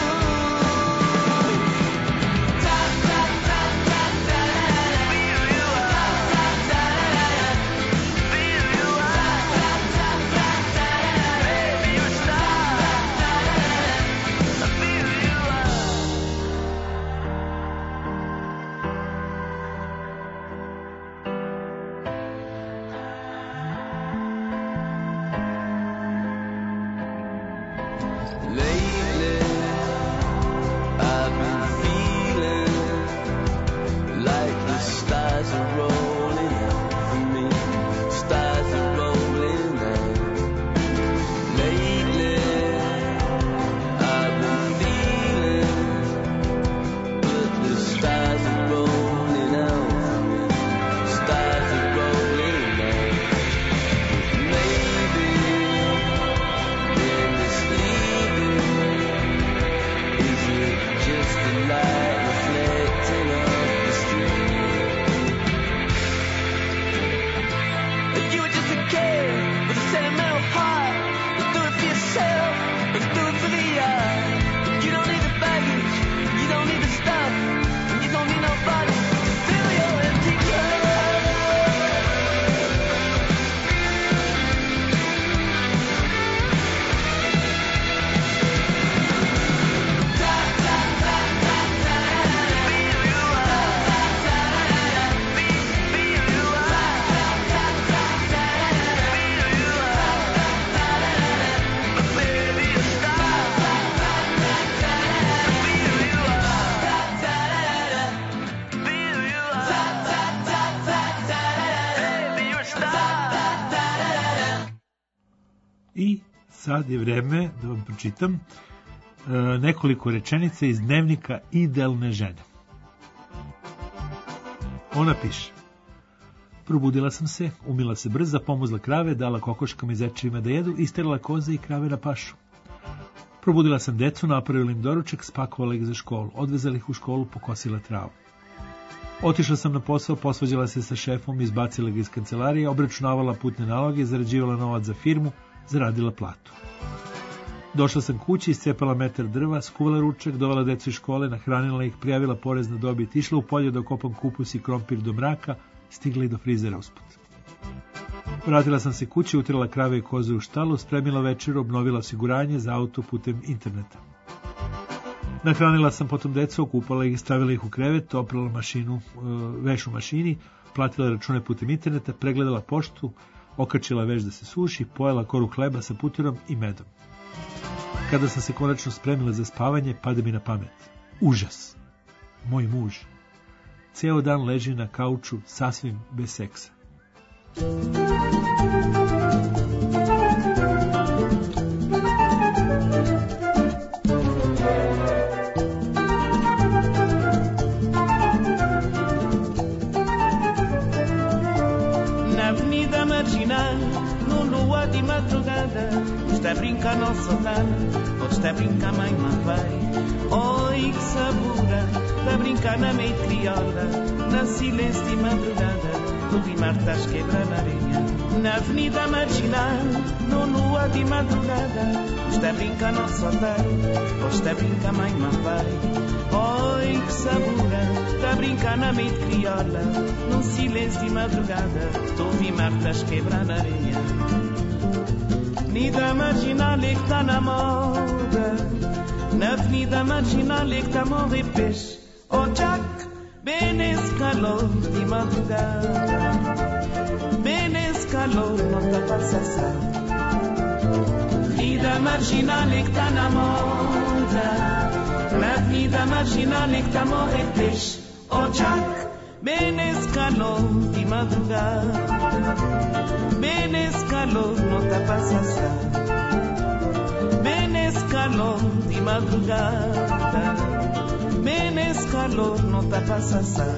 Ta ta ta ta ta, feel you are. Ta ta ta, feel you are. Ta ta ta ta, baby you're a star. Ta ta, feel you are. Lately, I've been feeling like the stars are rolling out for me. Stars are rolling out. Lately, I've been feeling, but the stars are rolling out for me. Stars are rolling out. Maybe in this leaving, is it just the light reflecting off the street? You were just a kid with a sentimental heart. Let's do it for yourself, let's do it for the art. You don't need the baggage, you don't need the stuff, and you don't need nobody to fill your empty cup. Ta ta ta ta ta, feel you are. Ta ta ta, feel you are. Ta ta ta ta, feel you are. Ta ta ta, baby you're a star. Ta ta ta ta, feel you are. Ta ta ta, feel you are. Ta ta ta ta ta, baby you're a star. Ta ta ta. I sad je vreme da vam pročitam nekoliko rečenica iz dnevnika Idealne žene. Ona piše: probudila sam se, umila se brza, pomuzla krave, dala kokoškama i zečevima da jedu, isterala koze i krave na pašu. Probudila sam decu, napravila im doručak, spakovala ih za školu, odvezala ih u školu, pokosila travu. Otišla sam na posao, posvađala se sa šefom, izbacila ga iz kancelarije, obračunavala putne naloge, zarađivala novac za firmu, zaradila platu. Došla sam kući, iscepala metar drva, skuvala ručak, dovela decu iz škole, nahranila ih, prijavila porez na dobit, išla u polje da okopam kupus i krompir do mraka, stigla i do frizera usput. Vratila sam se kući, utirala krave i koze u štalu, spremila večeru, obnovila osiguranje za auto putem interneta. Nahranila sam potom decu, okupala ih, stavila ih u krevet, oprala mašinu, veš u mašini, platila račune putem interneta, pregledala poštu, okačila veš da se suši, pojela koru hleba sa putirom i medom. Kada sam se konačno spremila za spavanje, pada mi na pamet: užas! Moj muž ceo dan leži na kauču sasvim bez seksa. Na avenida marginal, no lua de madrugada, está a brincar nosso lar, ou está a brincar mãe, pai. Oi, que sabura, a brincar na meia crioula, na silêncio de madrugada, do rimar estás quebra na areia. Na avenida marginal, no lua de madrugada, está a brincar no soldar, ou está a brincar mãe e pai. Oi, que sabura, está a brincar na meia crioula, no silêncio de madrugada, do rimar estás quebra na areia. Avenida marginal é que está na moda, na avenida marginal é que está a morrer peixe. Oh Jack, bem nesse calor de madrugada, bem nesse calor não está a passar. Avenida marginal é que está na moda, na avenida marginal é que está a morrer peixe. Oh Jack, bem nesse calor de madrugada, bem nesse calor não está a passar. Bem nesse calor de madrugada, bem nesse calor não está a passar.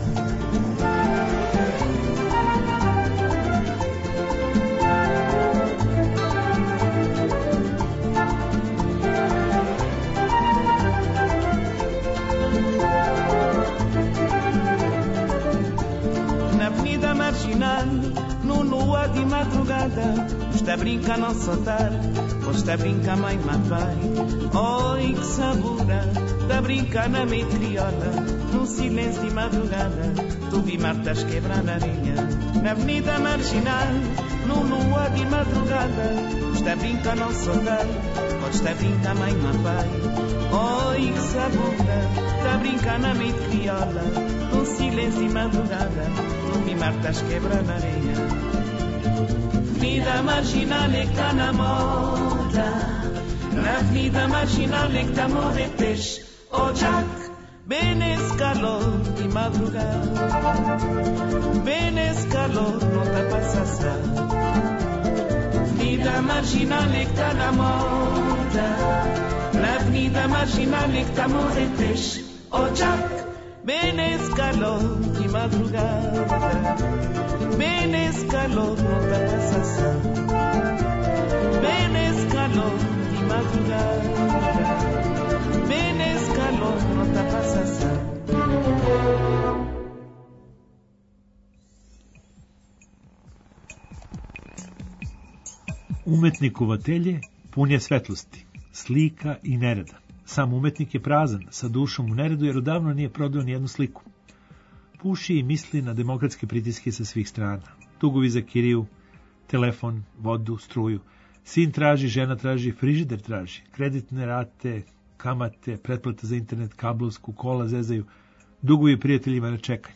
Na avenida marginal, no lua de madrugada, está a brincar no soltar, ou está a brincar mãe e pai. Oi, que sabura, está a brincar na meia crioula, no silêncio de madrugada, tu vi martas quebrar na areia. Na avenida marginal, no lua de madrugada, está a brincar no soltar, ou está a brincar mãe e pai. Oi, que sabura, está a brincar na meia crioula, no silêncio de madrugada, tu vi martas quebrar na areia. Avenida marginal é que está na moda, na avenida marginal é que está a morrer peixe. Oh Jack, bem nesse calor de madrugada, bem nesse calor não está a passar. Avenida marginal é que está na moda, na avenida marginal é que está a morrer peixe. Oh Jack, bem nesse calor de madrugada, bem nesse calor não está a passar. Bem nesse calor de madrugada, bem nesse calor não está a passar. Umetnikova telje pun je svetlosti, slika i nereda. Sam umetnik je prazan, sa dušom u neredu, jer odavno nije prodao nijednu sliku. Puši i misli na demokratske pritiske sa svih strana. Dugovi za kiriju, telefon, vodu, struju. Sin traži, žena traži, frižider traži. Kreditne rate, kamate, pretplate za internet, kablovsku, kola zezaju. Dugovi prijateljima na čekanju.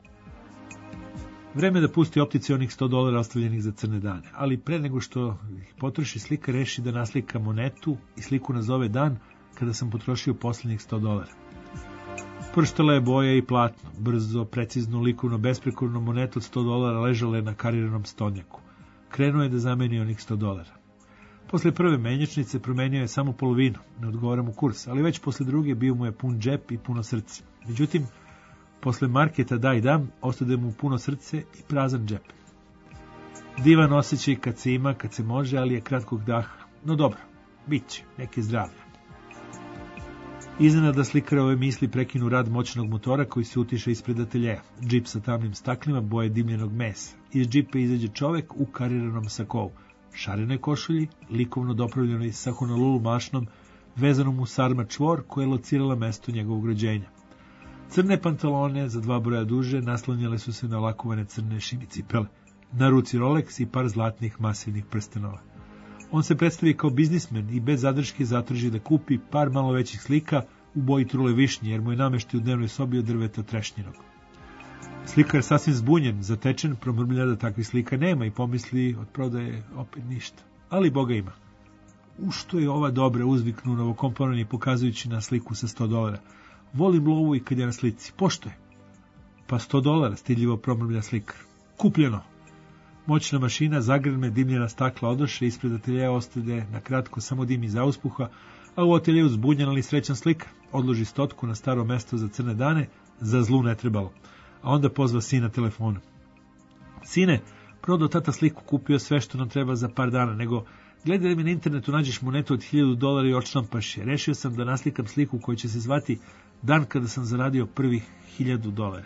Vreme da pusti optici onih $100 ostavljenih za crne dane. Ali pre nego što ih potroši, slika reši da naslika monetu i sliku nazove dan kada sam potrošio posljednjih $100. Prštala je boja i platno, brzo, precizno, likovno, besprekorno monetu od $100 ležala je na kariranom stolnjaku. Krenuo je da zameni onih $100. Posle prve menjačnice promenio je samo polovinu, ne odgovara mu kurs, ali već posle druge bio mu je pun džep i puno srce. Međutim, posle marketa daj dam, ostade mu puno srce i prazan džep. Divan osjećaj kad se ima, kad se može, ali je kratkog daha. No dobro, bit će, neke zdravlja. Iznenada slikarove misli prekinu rad moćnog motora koji se utiše ispred ateljeja. Džip sa tamnim staklima, boje dimljenog mesa. Iz džipa izađe čovek u kariranom sakovu, šarenoj košulji, likovno dopravljenoj sa Honolulu mašnom, vezanom u sarma čvor koja je locirala mesto njegovog rođenja. Crne pantalone za 2 broja duže naslanjale su se na lakovane crne šimi cipele. Na ruci Rolex i par zlatnih masivnih prstenova. On se predstavi kao biznismen i bez zadrške zatraži da kupi par malo većih slika u boji trule višnje, jer mu je nameštaj u dnevnoj sobi od drveta trešnjinog. Slikar sasvim zbunjen, zatečen, promrmlja da takvih slika nema i pomisli od prodaje opet ništa. Ali Boga ima. U što je ova dobra, uzviknu novokomponovani pokazujući na sliku sa $100. Volim lovu i kad je na slici. Pošto je? Pa $100, stidljivo promrmlja slikar. Kupljeno. Moćna mašina, zagrlme, dimljena stakla odoše, ispred ateljeja ostade na kratko samo dim iz auspuha, a u ateljeju zbunjen ali srećan slikar. Odloži 100 na staro mesto za crne dane, za zlu ne trebalo. A onda pozva sina telefonom. Sine, prodao tata sliku, kupio sve što nam treba za par dana, nego Gledaj mi na internetu, nađeš monetu od $1000 i odštampaš je. Rešio sam da naslikam sliku koja će se zvati Dan kada sam zaradio prvih $1000.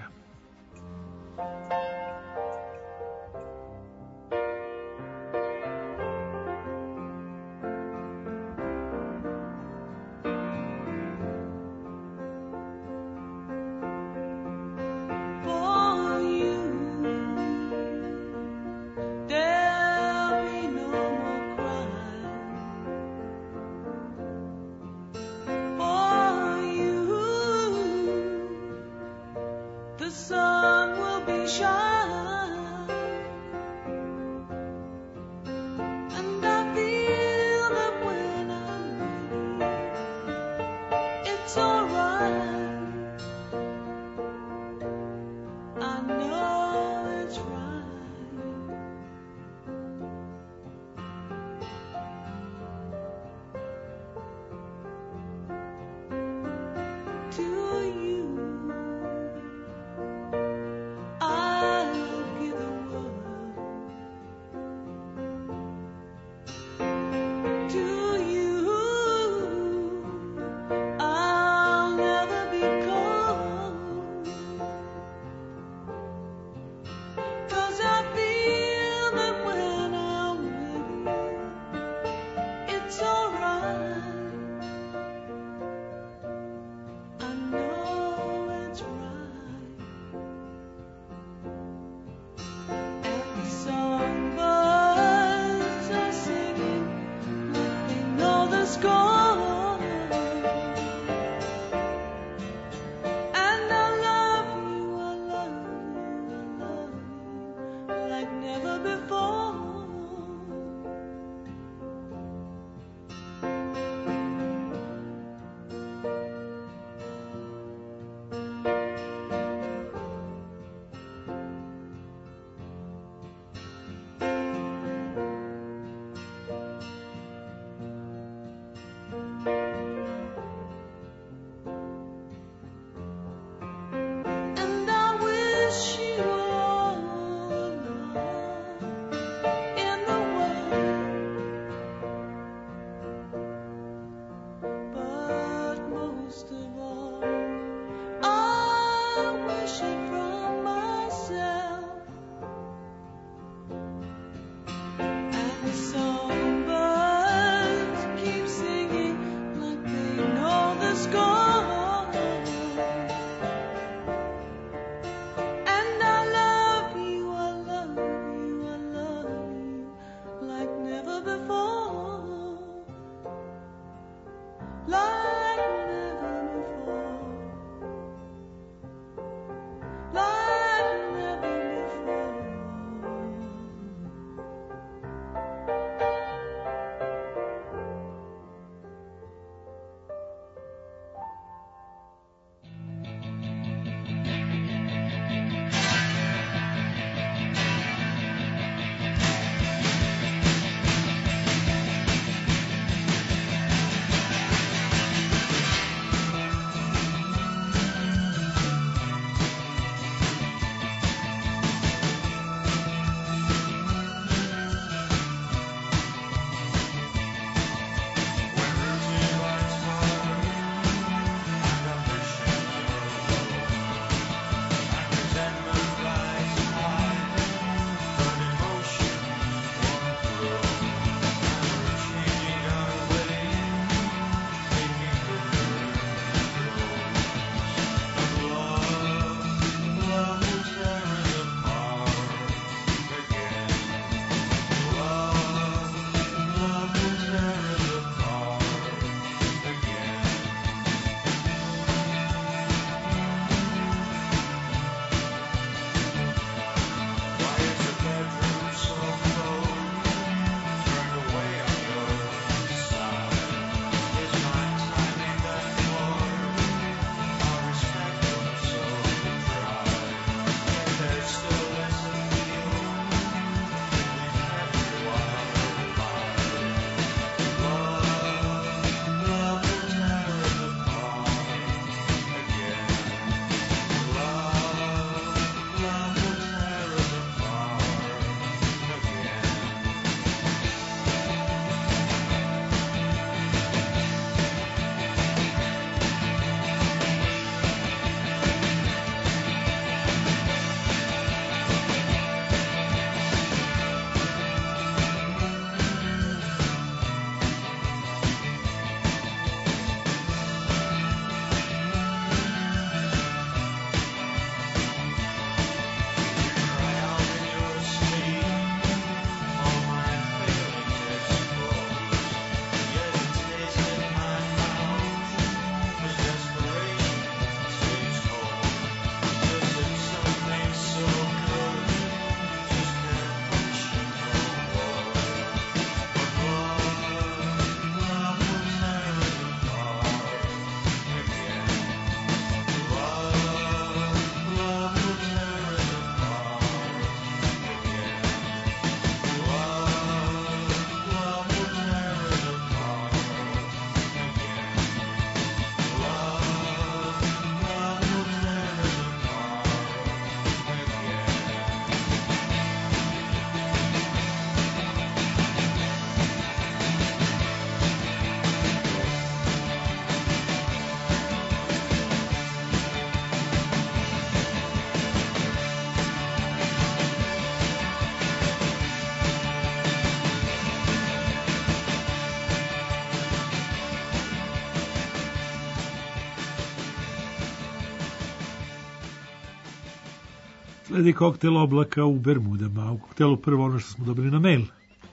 Sledi koktel oblaka u Bermudama. U koktelu prvo ono što smo dobili na mail.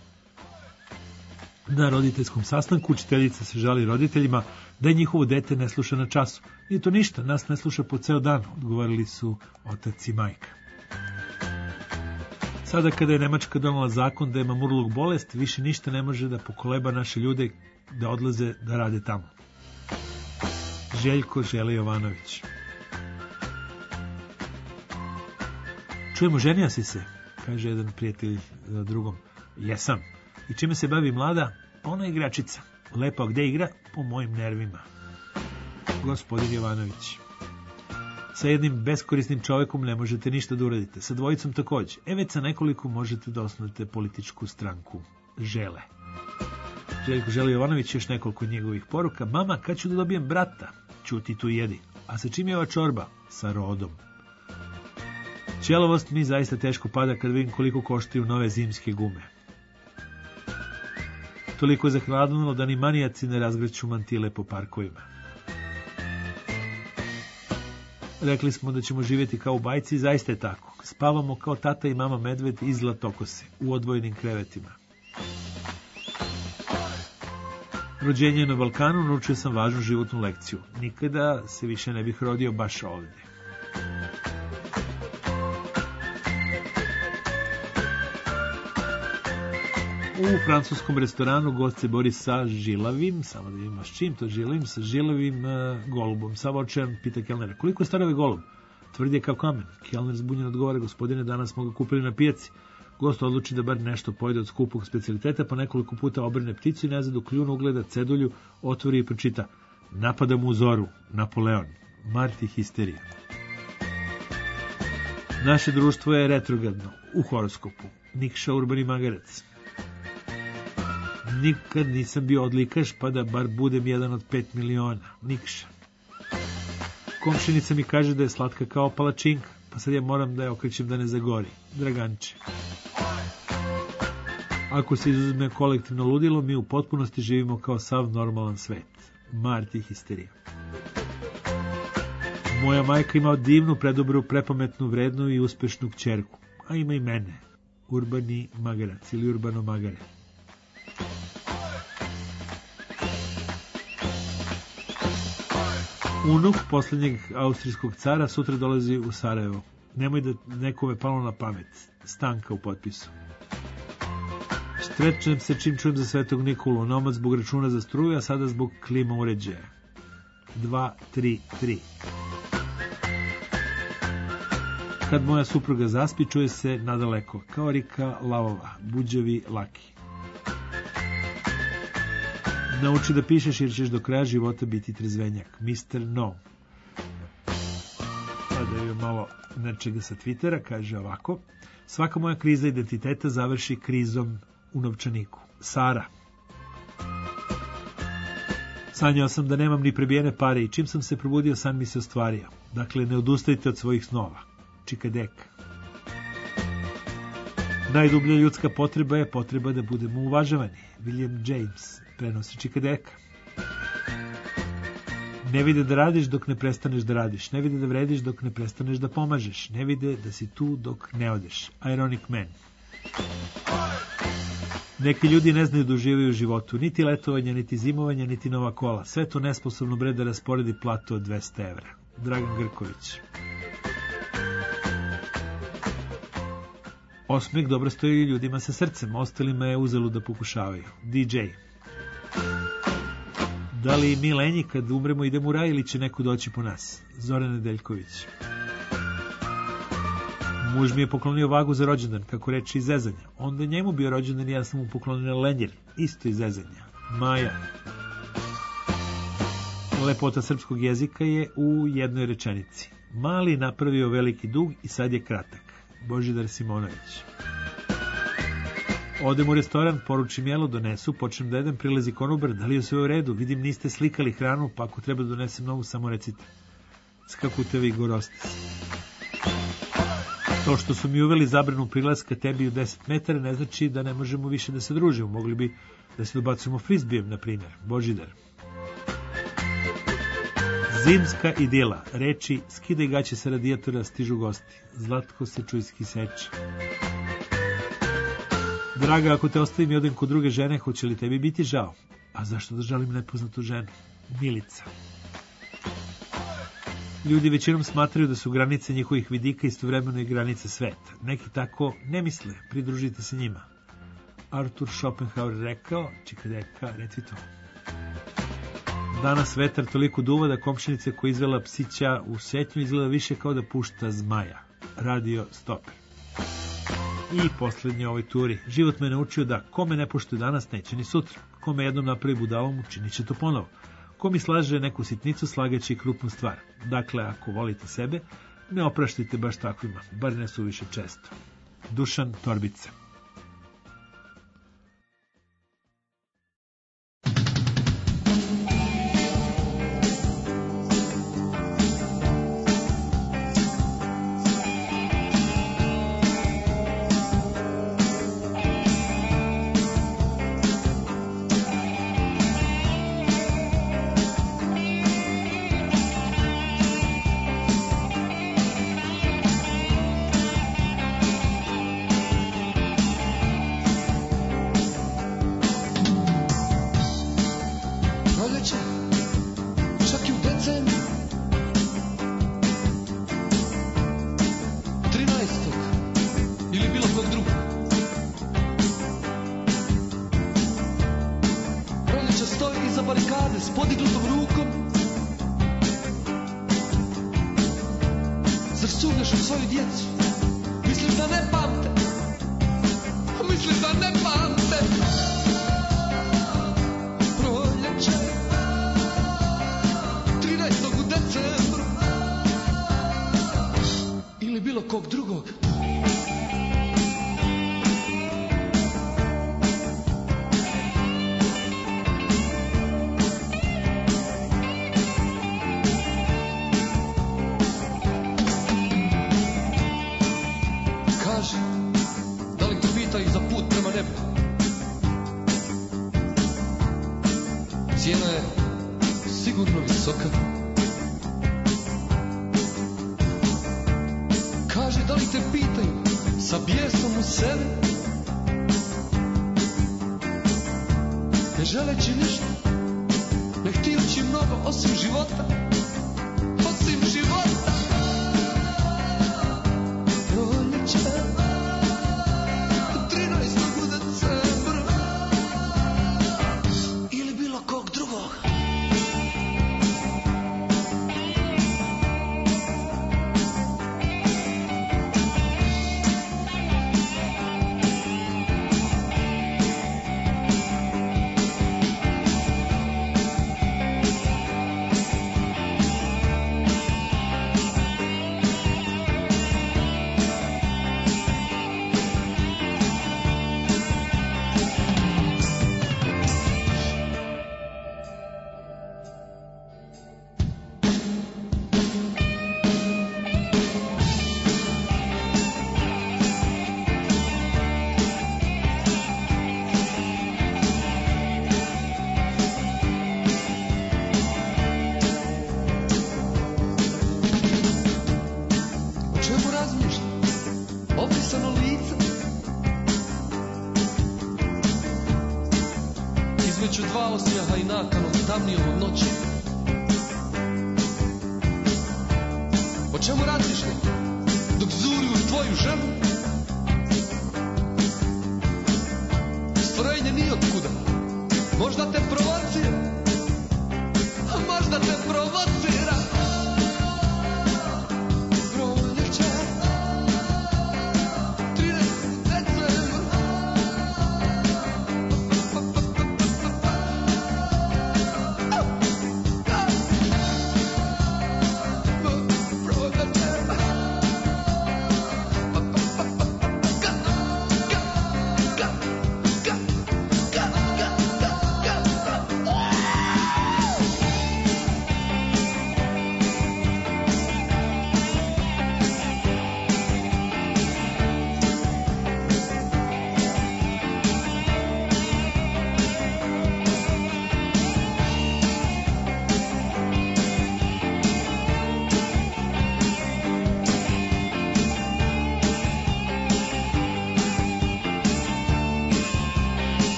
Na roditeljskom sastanku učiteljica se žali roditeljima da je njihovo dete ne sluša na času. Nije to ništa, nas ne sluša po ceo dan, odgovorili su otac i majka. Sada kada je Nemačka donela zakon da je mamurluk bolest, više ništa ne može da pokoleba naše ljude da odlaze da rade tamo. Željko Žele Jovanović. Čujemo, ženio si se, kaže jedan prijatelj za drugom. Jesam. I čime se bavi mlada? Ona je igračica. Lepo, a gde igra? Po mojim nervima. Gospodin Jovanović. Sa jednim beskorisnim čovekom ne možete ništa da uradite. Sa dvojicom takođe. Već sa nekoliko možete da osnovate političku stranku. Žele. Željko Žele Jovanović, još nekoliko njegovih poruka. Mama, kad ću da dobijem brata? Ćuti tu jedi. A sa čim je ova čorba? Sa rodom. Ćelovost mi zaista teško pada kad vidim koliko koštaju nove zimske gume. Toliko je zahladnulo da ni manijaci ne razgraću mantile po parkovima. Rekli smo da ćemo živjeti kao u bajci i zaista je tako. Spavamo kao tata i mama medved iz Zlatokose, u odvojenim krevetima. Rođenje na Balkanu, naučio sam važnu životnu lekciju. Nikada se više ne bih rodio baš ovdje. U francuskom restoranu gost se bori sa žilavim, samo da vidimo s čim to žilavim, sa žilavim golubom. Sav očajan pita kelnera, koliko je star ovaj golub? Tvrdi je kao kamen. Kelner zbunjen odgovara, gospodine, danas smo ga kupili na pijaci. Gost odluči da bar nešto pojede od skupog specijaliteta, pa nekoliko puta obrne pticu i nazad u kljunu ugleda cedulju, otvori i pročita. Napada mu u zoru, Napoleon, Marti histerija. Naše društvo je retrogradno, u horoskopu. Nikša Urbani Magarac. Nikad nisam bio odlikaš, pa da bar budem jedan od 5 miliona. Nikša. Komšinica mi kaže da je slatka kao palačinka, pa sad ja moram da je okrećem da ne zagori. Draganče. Ako se izuzme kolektivno ludilo, mi u potpunosti živimo kao sav normalan svet. Marti histerija. Moja majka ima divnu, predobru, prepametnu, vrednu i uspešnu kćerku. A ima i mene. Urbani Magarac ili Urbano Magare. Unuk posljednjeg austrijskog cara sutra dolazi u Sarajevo. Nemoj da nekome palo na pamet. Stanka u potpisu. Štrećem se čim čujem za Svetog Nikolu. Nomad zbog računa za struju, a sada zbog klima uređaja. 2, 3, 3. Kad moja supruga zaspi, čuje se nadaleko. Kao rika lavova, buđavi laki. Nauči da pišeš jer ćeš do kraja života biti trezvenjak. Mr. No. Sada je malo nečega sa Twittera, kaže ovako. Svaka moja kriza identiteta završi krizom u novčaniku. Sara. Sanjao sam da nemam ni prebijene pare i čim sam se probudio, san mi se ostvario. Dakle, ne odustajte od svojih snova. Čikadeka. Najdublja ljudska potreba je potreba da budemo uvažavani. William James prenosi Čikadeka. Ne vide da radiš dok ne prestaneš da radiš. Ne vide da vrediš dok ne prestaneš da pomažeš. Ne vide da si tu dok ne odeš. Ironic Man. Neki ljudi ne znaju da uživaju u životu. Niti letovanja, niti zimovanja, niti nova kola. Sve to nesposobno bre da rasporedi platu od 200 evra. Dragan Grković. Osmeh dobro stoji ljudima sa srcem, ostalima je uzelo da pokušavaju. DJ. Da li mi lenji kad umremo idemo u raj ili će neko doći po nas? Zoran Nedeljković. Muž mi je poklonio vagu za rođendan, kako reči iz zezanja. Onda je njemu bio rođendan i ja sam mu poklonila lenjer, isto iz zezanja. Maja. Lepota srpskog jezika je u jednoj rečenici. Mali napravio veliki dug i sad je kratak. Božidar Simonović. Odem u restoran, poručim jelo, donesu, počnem da jedem, prilazi konobar, da li je sve u redu, vidim niste slikali hranu, pa ako treba da donesem novu, samo recite. Skakutevi gorosti. To što su mi uveli zabranu prilaska tebi u 10 metara ne znači da ne možemo više da se družimo. Mogli bi da se dobacujemo frizbijem, na primjer. Božidar. Zimska idila, reči skidaj gaće sa radijatora, stižu gosti. Zlatko se čujski seče. Draga, ako te ostavim i odem kod druge žene, hoće li tebi biti žao? A zašto da žalim nepoznatu ženu? Milica. Ljudi većinom smatraju da su granice njihovih vidika istovremeno i granice sveta. Neki tako ne misle, pridružite se njima. Arthur Schopenhauer rekao, čikadeka, recito. Danas vetar toliko duva da komšinice koja izvela psića u setnju izgleda više kao da pušta zmaja. Radio Stoper. I poslednje ovoj turi. Život me naučio da kome ne poštuje danas, neće ni sutra. Kome jednom napravi budalom, učinit će to ponovo. Ko mi slaže neku sitnicu, slagaće i krupnu stvar. Dakle, ako volite sebe, ne opraštite baš takvima, bar ne suviše često. Dušan Torbica.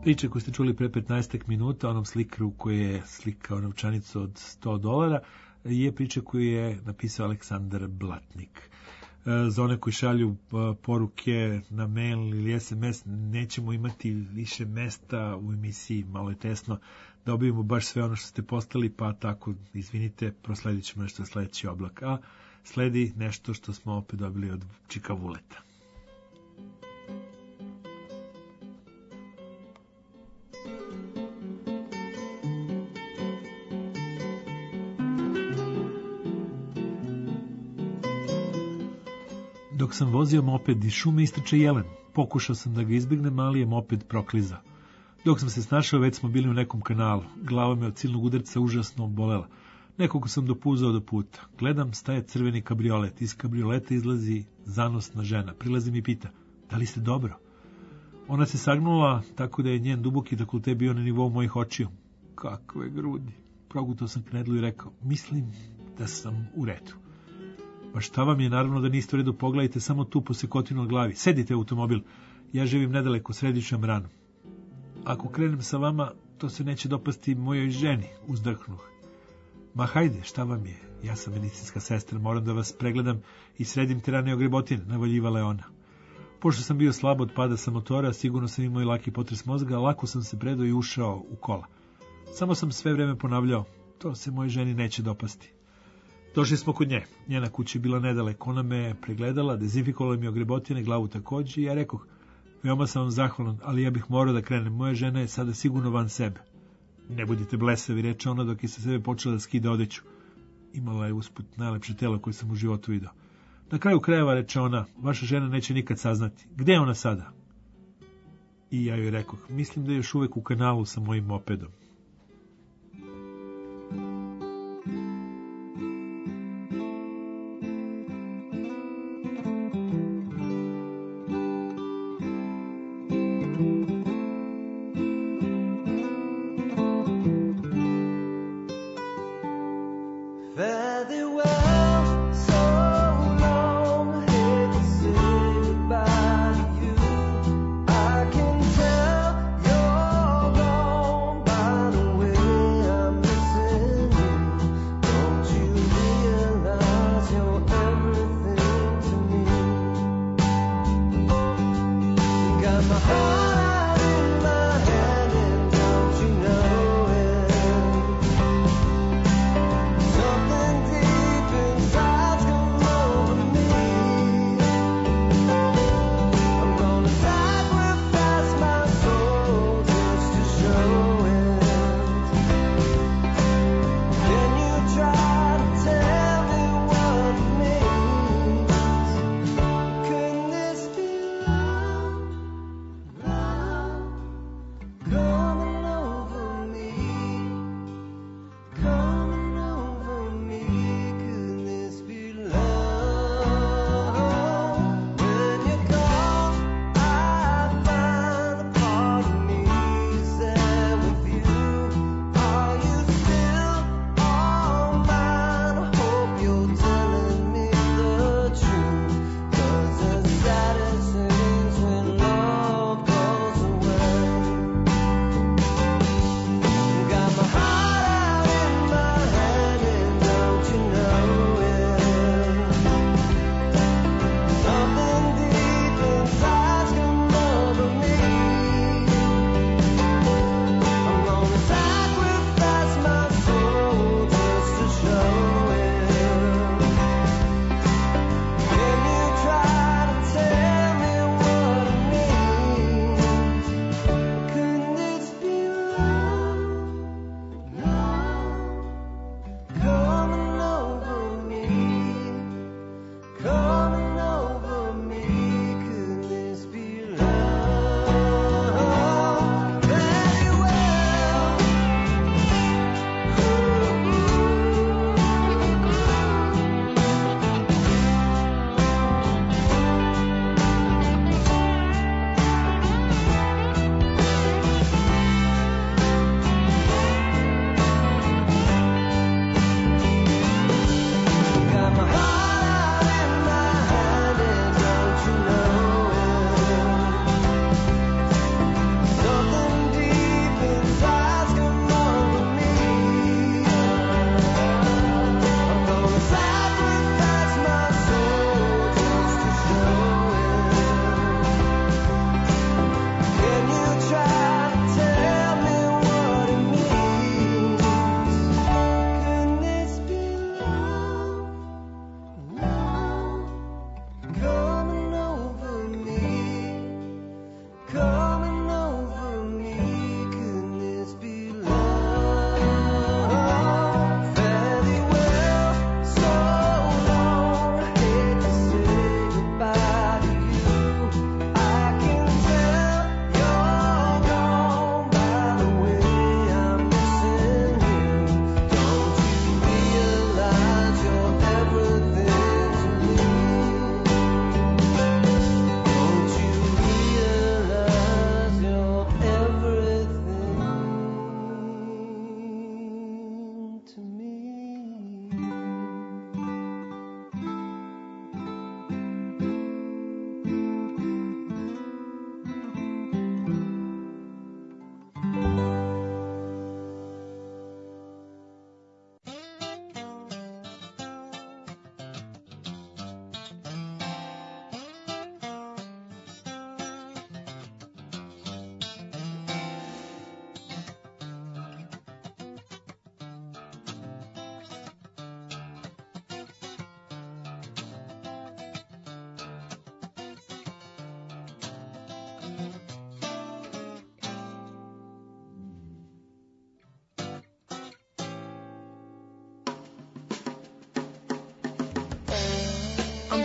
Priče koju ste čuli pre 15 minuta, onom slikaru koji je slikao novčanicu od $100, je priča koju je napisao Aleksandar Blatnik. Za one koji šalju poruke na mail ili SMS, nećemo imati više mesta u emisiji, malo je tesno da objavimo baš sve ono što ste postali, pa tako, izvinite, prosledit ćemo nešto sledeći oblak. A sledi nešto što smo opet dobili od Čika Vuleta. Dok sam vozio moped iz šume istrče jelen. Pokušao sam da ga izbegnem, ali je moped proklizao. Dok sam se snašao, već smo bili u nekom kanalu. Glava me od silnog udarca užasno bolela. Nekoliko sam dopuzao do puta. Gledam, staje crveni kabriolet. Iz kabrioleta izlazi zanosna žena. Prilazi mi i pita, da li ste dobro? Ona se sagnula tako da je njen duboki dekolte bio na nivou mojih očiju. Kakve grudi. Progutao sam knedlu i rekao, mislim da sam u redu. Pa šta vam je, naravno da niste u redu, pogledajte samo tu posekotinu na glavi. Sedite u automobil, ja živim nedaleko, središnjom ranu. Ako krenem sa vama, to se neće dopasti mojoj ženi, uzdrhnuh. Ma hajde, šta vam je, ja sam medicinska sestra, moram da vas pregledam i sredim te rane ogrebotine, navaljivala je ona. Pošto sam bio slabo od pada sa motora, sigurno sam imao i laki potres mozga, lako sam se predao i ušao u kola. Samo sam sve vreme ponavljao, to se mojoj ženi neće dopasti. Došli smo kod nje. Njena kuća je bila nedaleko. Ona me pregledala, dezinfikovala mi ogrebotine, glavu takođe i ja rekoh, veoma sam vam zahvalan, ali ja bih morao da krenem. Moja žena je sada sigurno van sebe. Ne budite blesavi, reče ona dok je sa sebe počela da skida odeću. Imala je usput najlepše telo koje sam u životu vidio. Na kraju krajeva, reče ona, vaša žena neće nikad saznati. Gde je ona sada? I ja joj rekoh, mislim da je još uvek u kanalu sa mojim mopedom. Bye.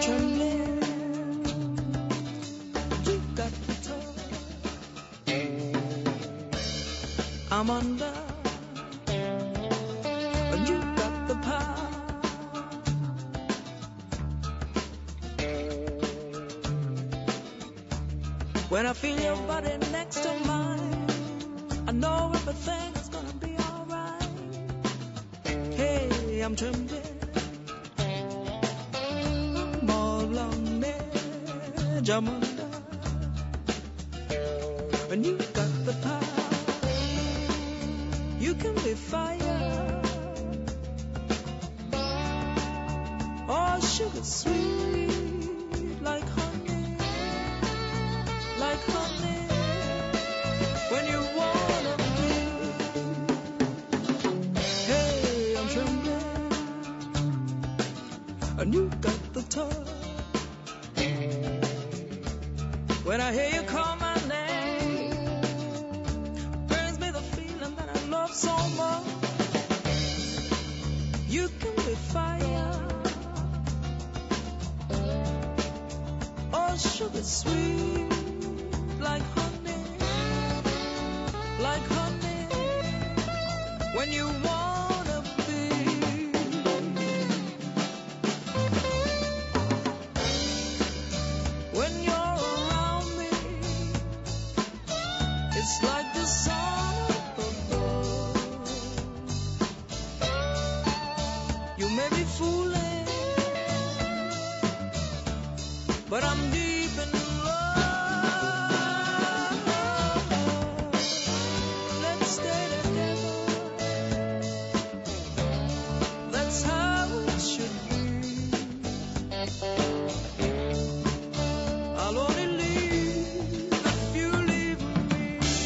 trembling. You got the touch. I'm under. And you got the power. When I feel your body next to mine, I know everything is gonna be alright. Hey, I'm trembling. I'm all on edge. I'm under. When you got the power, you can be fire. Oh, sugar sweet like honey, like honey. When you wanna be, hey, I'm trembling, and you got the touch. When I hear you call my name, brings me the feeling that I love so much. You can be fire, oh sugar sweet like honey, like honey. When you wanna be, when you're around me, it's like the sun up above. You may be fooling, but I'm deep in love. Let's stay together. That's how it should be. I'll only leave if you leave me.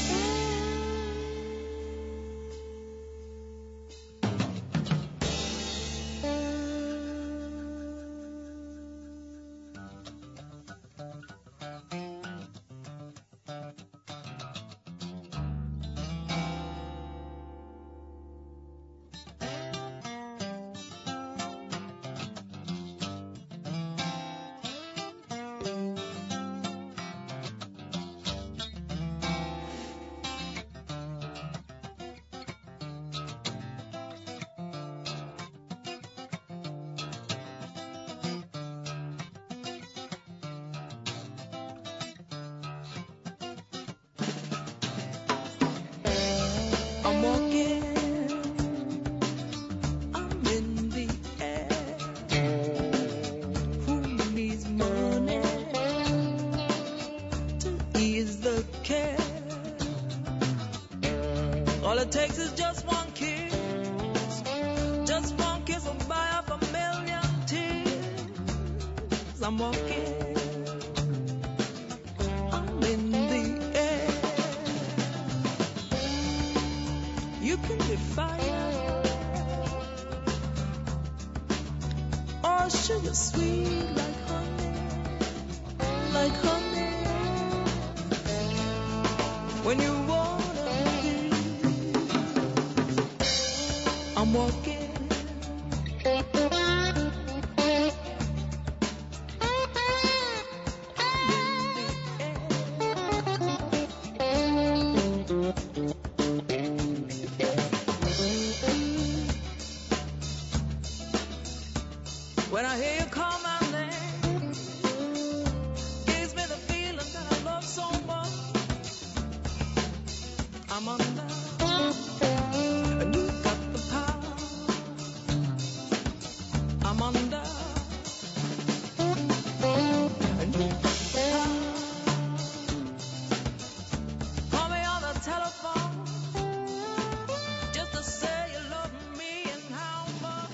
I'm walking, I'm in the air. Who needs money to ease the care? All it takes is just one kiss. Just one kiss will buy up a million tears. I'm walking, I'm in the air. You can be fire, oh sugar sweet like honey, like honey. When you wanna be, I'm walking. When I hear you call my name, gives me the feeling that I love so much. I'm under, and you got the power. I'm under, and you got the power. Call me on the telephone, just to say you love me and how much.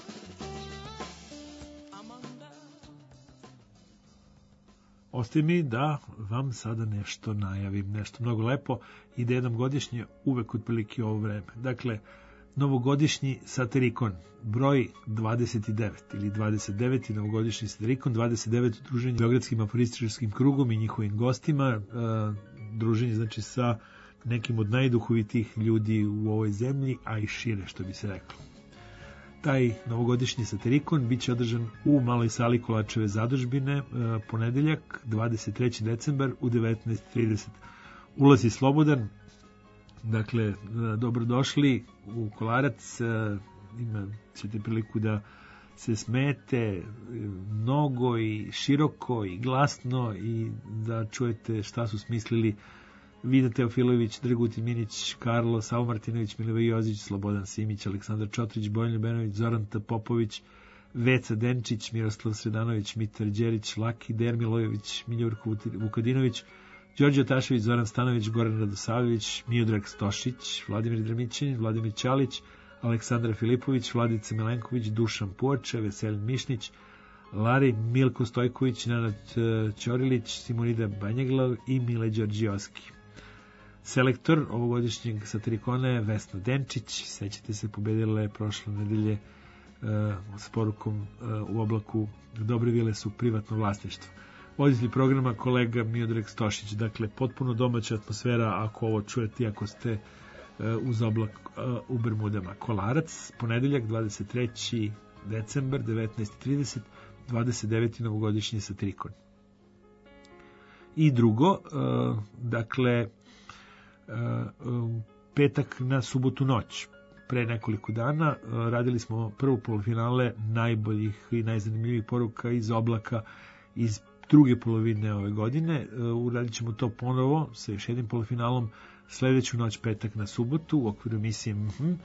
Ostaje mi da vam sada nešto najavim, nešto mnogo lepo i da jednom godišnje uvek otprilike ovo vreme. Dakle, novogodišnji satirikon, broj 29 ili 29. novogodišnji satirikon, 29. druženje Beogradskim aforističarskim krugom i njihovim gostima, druženje znači sa nekim od najduhovitijih ljudi u ovoj zemlji, a i šire što bi se reklo. taj novogodišnji satirikon biće održan u maloj sali Kolačeve zadužbine ponedeljak 23. decembar u 19:30. Ulaz je slobodan, dakle dobrodošli u Kolarac, imat ćete priliku da se smete mnogo i široko i glasno i da čujete šta su smislili Vida Teofilović, Dragutin Minić, Karlo, Savo Martinović, Milivoj Jozić, Slobodan Simić, Aleksandar Čotrić, Bojan Ljubenović, Zoran Popović, Veca Denčić, Miroslav Sredanović, Mitar Đerić, Laki Dermilojević, Miljurko Vukadinović, Đorđe Otašević, Zoran Stanović, Goran Radosavljević, Miodrag Stošić, Vladimir Drmićin, Vladimir Ćalić, Aleksandar Filipović, Vladica Milenković, Dušan Puoče, Veselin Mišnić, Lari, Milko Stojković, Nenad Ćorilić, Simonida Banjeglav i Mile Đorđijoski. Selektor ovogodišnjeg satirikona je Vesna Denčić, sećate se, pobedila je prošle nedelje s porukom u oblaku Dobre vile su privatno vlasništvo. Voditelj programa kolega Miodrag Stošić, dakle potpuno domaća atmosfera ako ovo čujete, ako ste uz oblak u Bermudama. Kolarac, ponedeljak 23. decembar 19:30, 29. novogodišnji satirikon. I drugo, dakle petak na subotu noć. Pre nekoliko dana radili smo prvo polufinale najboljih i najzanimljivijih poruka iz oblaka iz druge polovine ove godine. Uradit ćemo to ponovo sa još jednim polufinalom sledeću noć, petak na subotu, u okviru emisije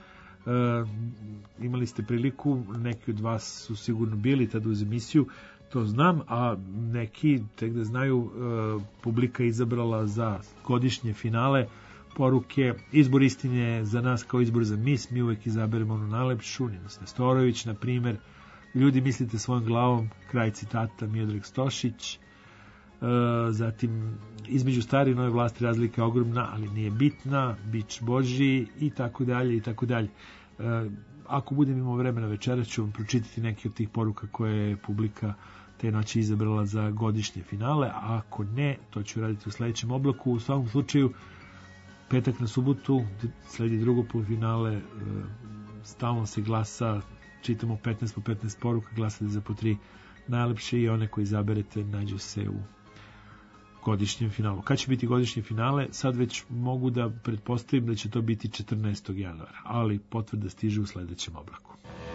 imali ste priliku, neki od vas su sigurno bili tada uz emisiju, to znam, a neki, tek da znaju, publika izabrala za godišnje finale poruke. Izbor istine za nas kao izbor za mis, mi uvek izaberemo onu najlepšu, Ninoslav Nestorović, na primer. Ljudi, mislite svojom glavom, kraj citata, Miodrag Stošić. Zatim, između stare i nove vlasti razlika je ogromna, ali nije bitna, bić Božji i tako dalje i tako dalje. Ako budem imao vremena večera ću vam pročitati neke od tih poruka koje je publika te noći izabrala za godišnje finale, a ako ne, to ću raditi u sledećem oblaku. U svakom slučaju, petak na subotu sledi drugo polufinale, stalno se glasa, čitamo 15 po 15 poruka, glasate za po 3 najlepše i one koje izaberete nađu se u godišnjem finalu. Kad će biti godišnje finale? Sad već mogu da pretpostavim da će to biti 14. januara, ali potvrda stiže u sledećem oblaku.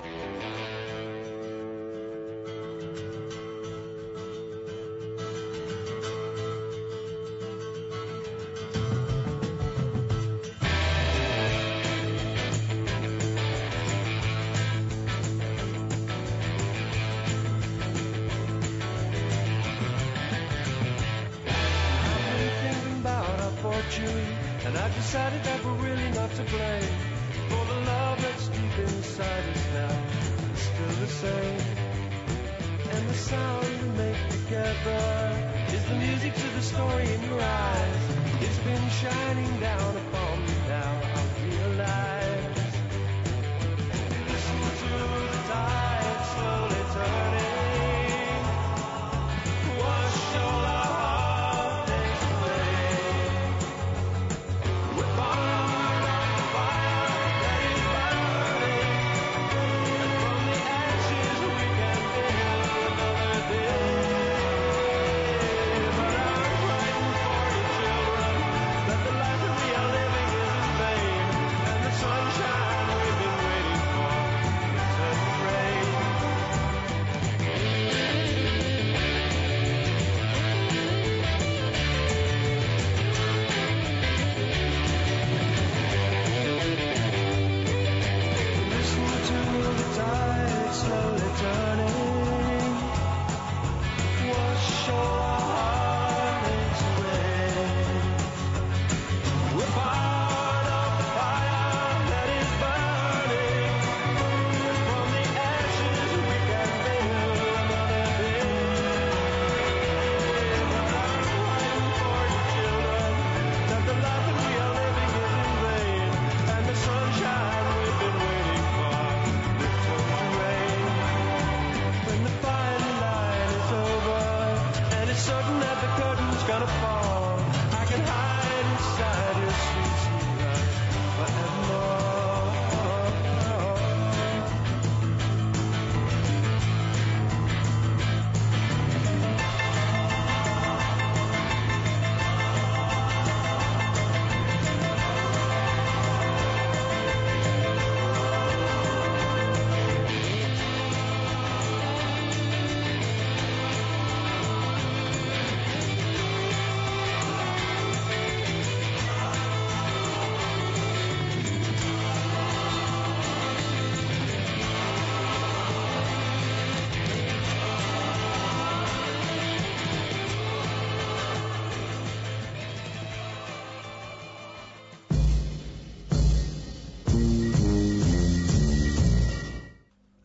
And I've decided that we're really not to blame for the love that's deep inside us now. It's still the same. And the sound we make together is the music to the story in your eyes. It's been shining down upon me now, I realize. Listen to the tide slowly turning. Wash all our hard days away. But the life that we are living isn't vain.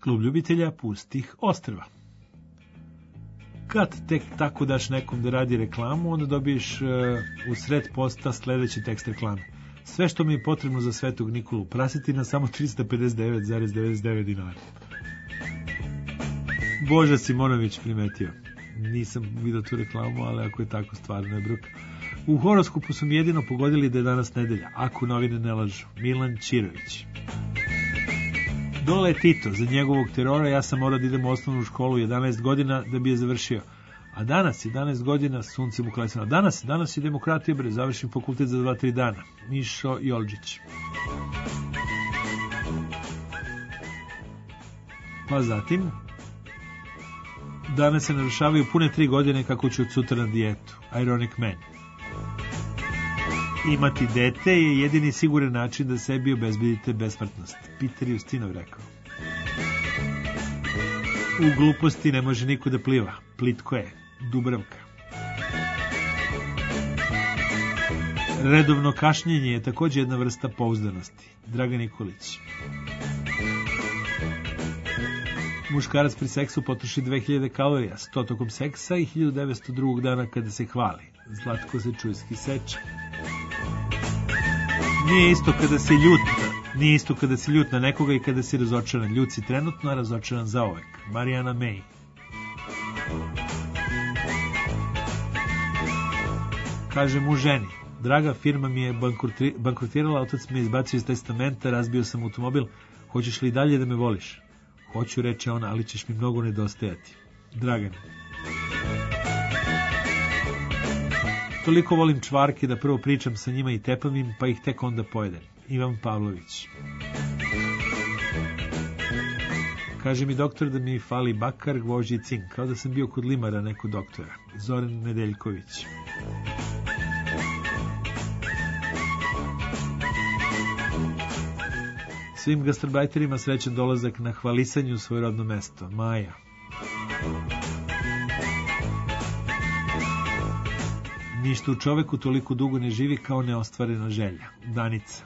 Klub ljubitelja pustih ostrva. Kad tek tako daš nekom da radi reklamu, onda dobiješ u sred posta sledeći tekst reklame. Sve što mi je potrebno za Svetog Nikolu prasiti na samo 359,99 dinara. Boža Simonović primetio. Nisam vidio tu reklamu, ali ako je tako, stvarno je bruka. U horoskopu su mi jedino pogodili da je danas nedelja, ako novine ne lažu. Milan Ćirović. Dole je Tito, za njegovog terora ja sam morao da idem u osnovnu školu 11 godina da bi je završio. A danas, 11 godina, suncem u klesama. Danas je demokratija, bre, završim fakultet za 2-3 dana. Mišo Jolđić. Pa zatim, danas se narušavaju pune 3 godine kako ću od sutra na dijetu. Ironic Man. Imati dete je jedini siguran način da sebi obezbedite besmrtnost. Peter Justinov rekao. U gluposti ne može niko da pliva. Plitko je. Dubravka. Redovno kašnjenje je također jedna vrsta pouzdanosti. Dragan Nikolić. Muškarac pri seksu potroši 2000 kalorija, 100 tokom seksa i 1902 dana kada se hvali. Zlatko Sečujski seče. Nije isto kada si ljut na nekoga i kada si razočaran. Ljut si trenutno, a razočaran zauvek. Marijana May. Kaže mu ženi, draga, firma mi je bankrotirala, otac me izbacio iz testamenta, razbio sam automobil, hoćeš li i dalje da me voliš? Hoću, reče ona, ali ćeš mi mnogo nedostajati. Dragan. Toliko volim čvarke da prvo pričam sa njima i tepam im, pa ih tek onda pojedem. Ivan Pavlović. Kaže mi doktor da mi fali bakar, gvožđe i cink, kao da sam bio kod limara nekog doktora. Zoran Nedeljković. Svim gastarbajterima srećan dolazak na hvalisanju u svoje rodno mesto. Maja. Ništa u čoveku toliko dugo ne živi kao neostvarena želja. Danica.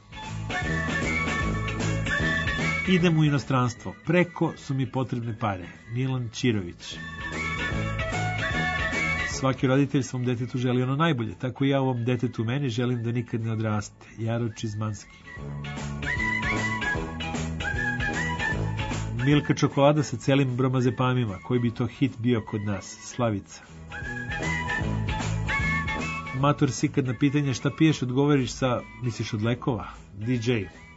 Idem u inostranstvo. Preko su mi potrebne pare. Milan Ćirović. Svaki roditelj svom detetu želi ono najbolje. Tako i ja ovom detetu meni želim da nikad ne odraste. Jaro Čizmanski. Milka čokolada sa celim bromazepamima. Koji bi to hit bio kod nas? Slavica. Mator si kad na pitanje šta piješ odgovoriš sa, misliš od lekova? DJ.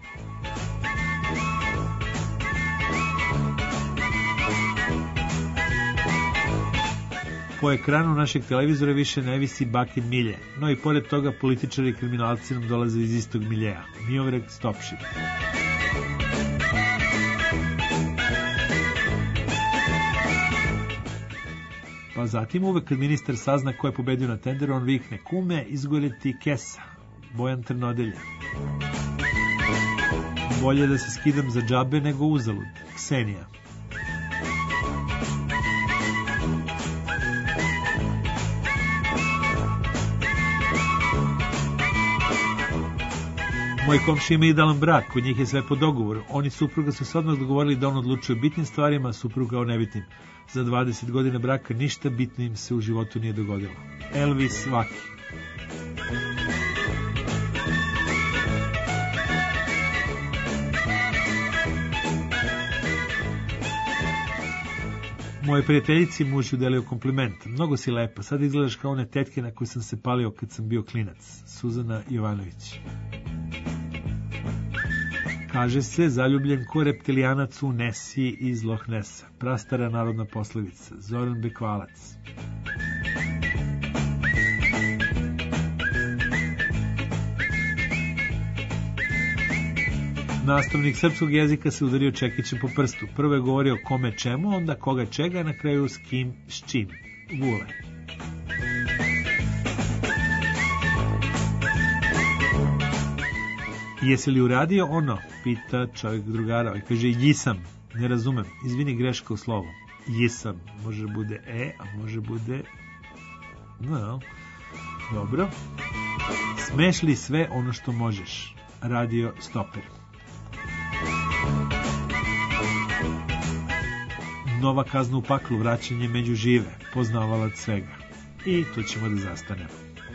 Po ekranu našeg televizora više ne visi Bakin milje, no i pored toga političari i kriminalci nam dolaze iz istog miljeja. Miovreg Stopšik. Pa zatim uvek kad ministar sazna ko je pobedio na tenderu, on vikne: kume, izgore ti kesa. Bojan Trnodelja. Bolje da se skidam za džabe nego uzalud. Ksenija. Moj komši ima idealan brak, kod njih je sve po dogovoru. Oni supruga su se odmah dogovorili da on odlučuje o bitnim stvarima, supruga o nebitnim. Za 20 godina braka ništa bitno im se u životu nije dogodilo. Elvis Vaki. Moje prijateljici muž udelio kompliment. Mnogo si lepa, sad izgledaš kao one tetke na koje sam se palio kad sam bio klinac. Suzana Jovanović. Kaže se, zaljubljen ko reptilijanac u Nesiji iz Loch Nessa. Prastara narodna poslovica. Zoran Bekvalac. Nastavnik srpskog jezika se udario čekićem po prstu. Prvo je govorio kome čemu, onda koga čega, na kraju s kim, s čim. Vule. Jesi li uradio ono? Pita čovjek drugara. I kaže, jisam. Ne razumem. Izvini, greška u slovu. Jisam. Može bude a može bude... No. Dobro. Smeš li sve ono što možeš? Radio Stoper. nova kazna u paklu, vraćanje među žive, poznavalac svega. I tu ćemo da zastanemo.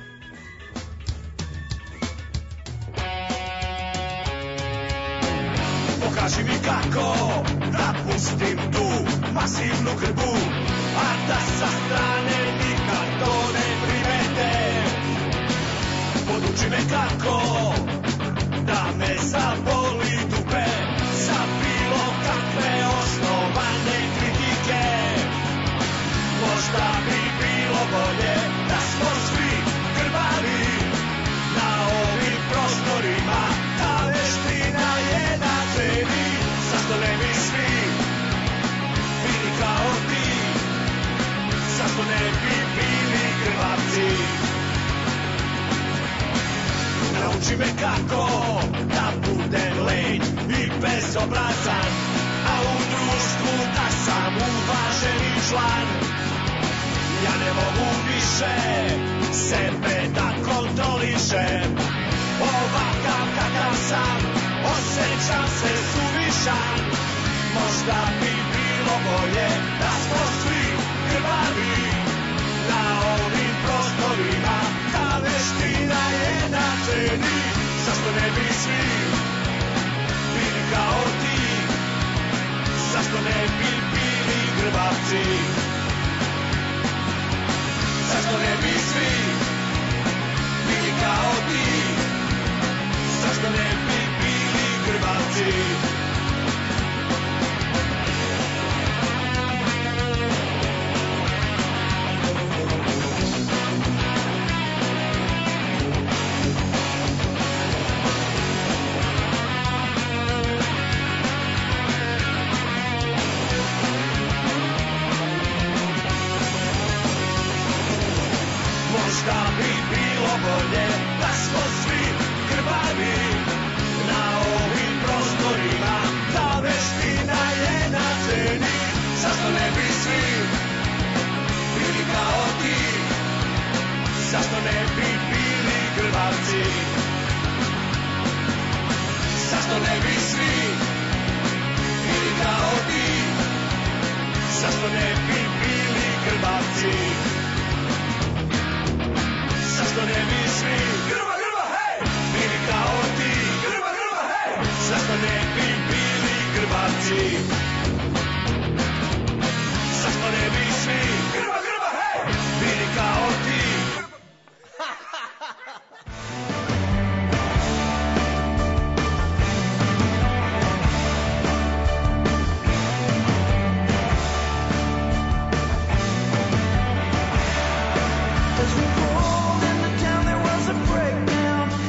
Pokaži mi kako da pustim tu masivnu grbu, a da sa strane nikad to ne primete. Poduči me kako da me zaboli dupe za bilo kakve osnovane kritike. Možda bi bilo bolje da smo svi krvari na ovim prostorima, ta veština je na ceni. Zašto ne bi svi bili kao ti? Zašto ne bi bili krvavci? Nauči me kako da budem lenj i bezobrazan, a u društvu da sam uvaženi član. Ja ne mogu više sebe da kontrolišem, ovakav kakav sam, osjećam se suvišan. Možda bi bilo bolje da smo svi krvavi na ovim prostorima, ta veština je na ceni. Zašto ne bi svi bili kao ti? Zašto ne bi bili krvavci? Zašto ne bi svi bili kao ti? Zašto ne bi bili krvavci? Možda bi bilo bolje da smo svi krvavi na ovim prostorima, ta veština je na ceni. Zašto ne bi svi bili kao ti? Zašto ne bi bili krvavci? Zašto ne bi svi bili kao ti? Zašto ne bi bili krvavci? Zašto ne bi svi grba, grba, hej, bili kao ti? Grba, grba, hej, zašto ne bi bili krvavci? Zašto ne bi svi grba, grba, hej, bili kao ti?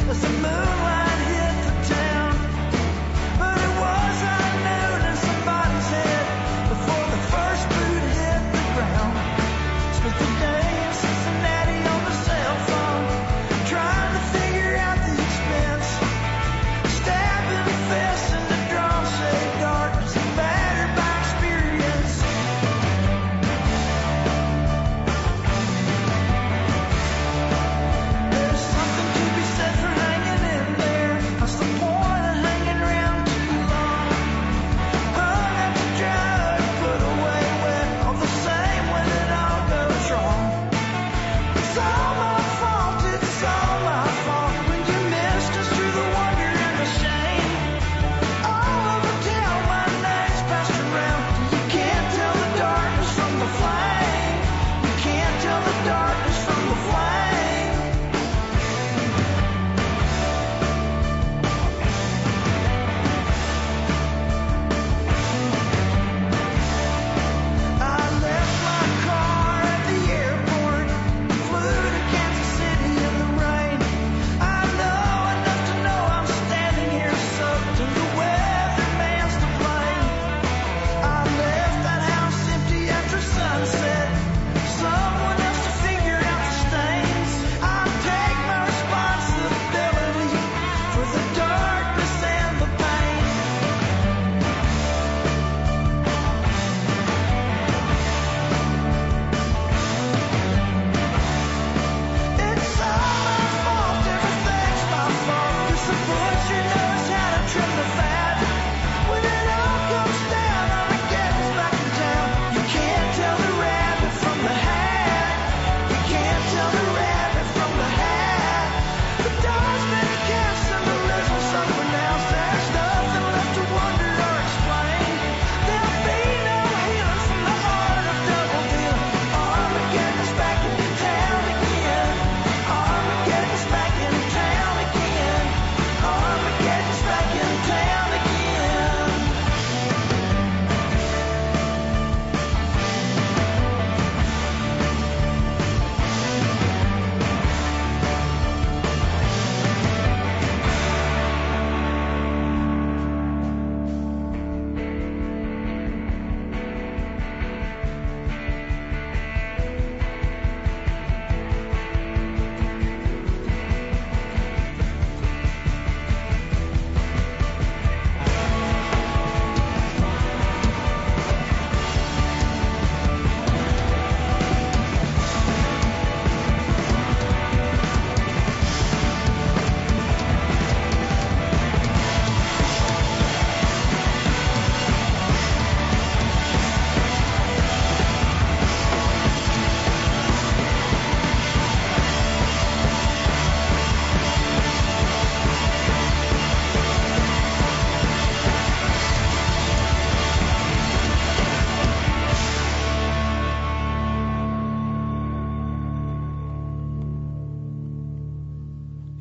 Moonlight hit the town, but it was unknown and somebody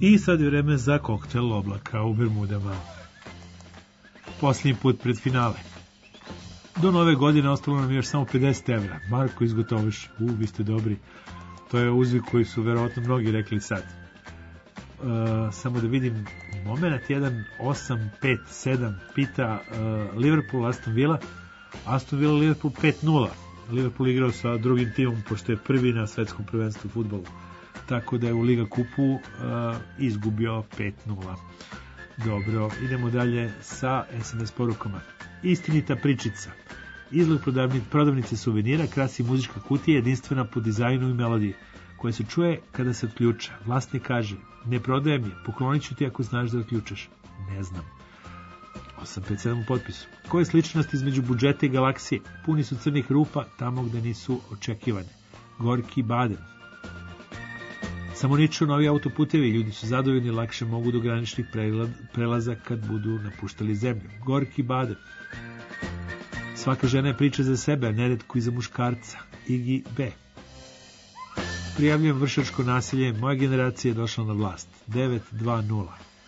I sad je vreme za koktel Oblaka u Bermudama. Posljednji put pred finale. Do nove godine ostalo nam još samo 50 evra. Marko, izgotoviš. Vi ste dobri. To je uzvik koji su verovatno mnogi rekli sad. Samo da vidim moment 1, 8, 5, 7 pita Liverpool, Aston Villa. Aston Villa, Liverpool 5-0. Liverpool igrao sa drugim timom pošto je prvi na svetskom prvenstvu u fudbalu. Tako da je u Liga kupu izgubio 5-0. Dobro, idemo dalje sa SMS porukama. Istinita pričica. Izlog prodavnice suvenira krasi muzička kutija jedinstvena po dizajnu i melodiji, koja se čuje kada se otključa. Vlasnik kaže, ne prodajem je, poklonit ću ti ako znaš da otključaš. Ne znam. 857 u potpisu. Koje sličnosti između budžeta i galaksije? Puni su crnih rupa tamo gde nisu očekivane. Gorki Baden. Samo niču novi autoputevi, ljudi su zadovoljni, lakše mogu do graničnih prelaza kad budu napuštali zemlju. Gorki Baden. Svaka žena je priča za sebe, a neretko i za muškarca. Igi B. Prijavljujem vršačko nasilje, moja generacija je došla na vlast. 9-2-0.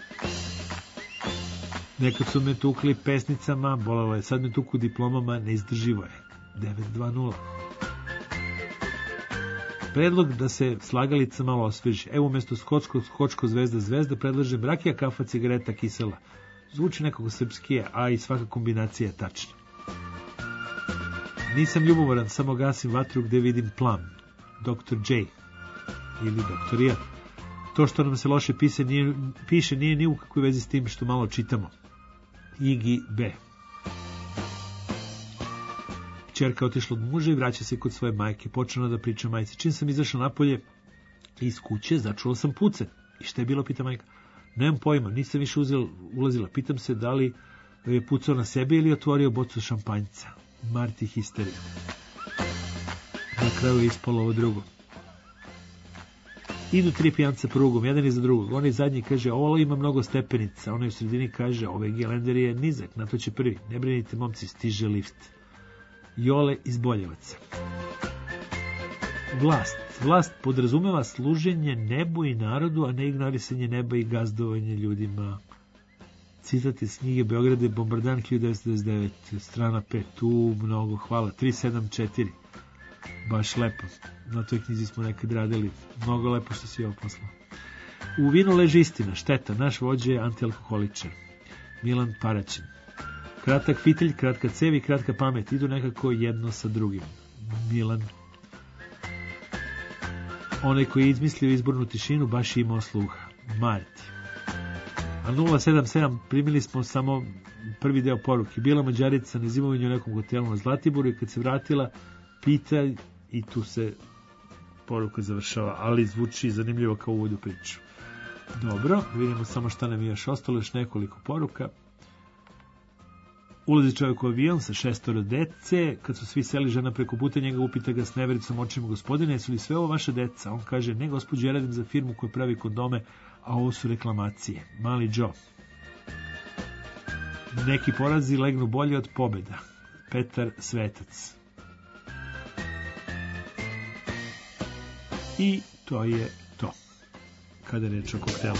Nekad su me tukli pesnicama, bolalo je, sad me tuku diplomama, neizdrživo je. 9-2-0. Predlog da se slagalica malo osveži. Evo umjesto skočko zvezda predlažem rakija, kafa, cigareta, kisela. Zvuči nekako srpskije, a i svaka kombinacija je tačna. Nisam ljubomoran, samo gasim vatru gde vidim plam. Dr. J. Ili Dr. J. To što nam se loše piše nije ni u kakvoj vezi s tim što malo čitamo. Igi B. Ćerka otišla od muža i vraća se kod svoje majke. Počela da priča majci. Čim sam izašla napolje iz kuće, začula sam pucet. I šta je bilo, pita majka? Nemam pojma, nisam više ulazila. Pitam se da li je pucao na sebe ili otvorio bocu šampanjca. Marti histerija. Na kraju je ispalo ovo drugo. Idu tri pijanca prugom, jedan iza drugog. Onaj zadnji kaže, ovo ima mnogo stepenica. Onaj u sredini kaže, ovaj gelender je nizak, na to će prvi. Ne brinite, momci, stiže lift. Jole iz Boljevaca. Vlast podrazumeva služenje nebu i narodu, a ne ignorisanje neba i gazdovanje ljudima. Citat iz knjige Beograde, Bombardan 1999, strana 5, tu mnogo hvala. 374. Baš lepo. Na toj knjizi smo nekad radili. Mnogo lepo što si ovo poslao. U vinu leži istina, šteta. Naš vođa je antialkoholičar. Milan Paraćin. Kratak fitilj, kratka cev i kratka pamet idu nekako jedno sa drugim. Milan. Onaj koji je izmislio izbornu tišinu baš je imao sluha. Marti. A 077 primili smo samo prvi deo poruke. Bila Mađarica na zimovanju u nekom hotelu na Zlatiboru i kad se vratila pita i tu se poruka završava, ali zvuči zanimljivo kao uvod u priču. Dobro, vidimo samo šta nam je još ostalo, još nekoliko poruka. Ulazi čovjek u avion sa 6 dece, kad su svi seli, žena preko puta njega upita ga s nevericom očima, gospodine, jesu li sve ovo vaše deca? On kaže, ne gospođo, ja radim za firmu koja pravi kondome, a ovo su reklamacije. Mali Joe. Neki porazi legnu bolje od pobjeda. Petar Svetac. I to je to. Kada je reč o koktelu.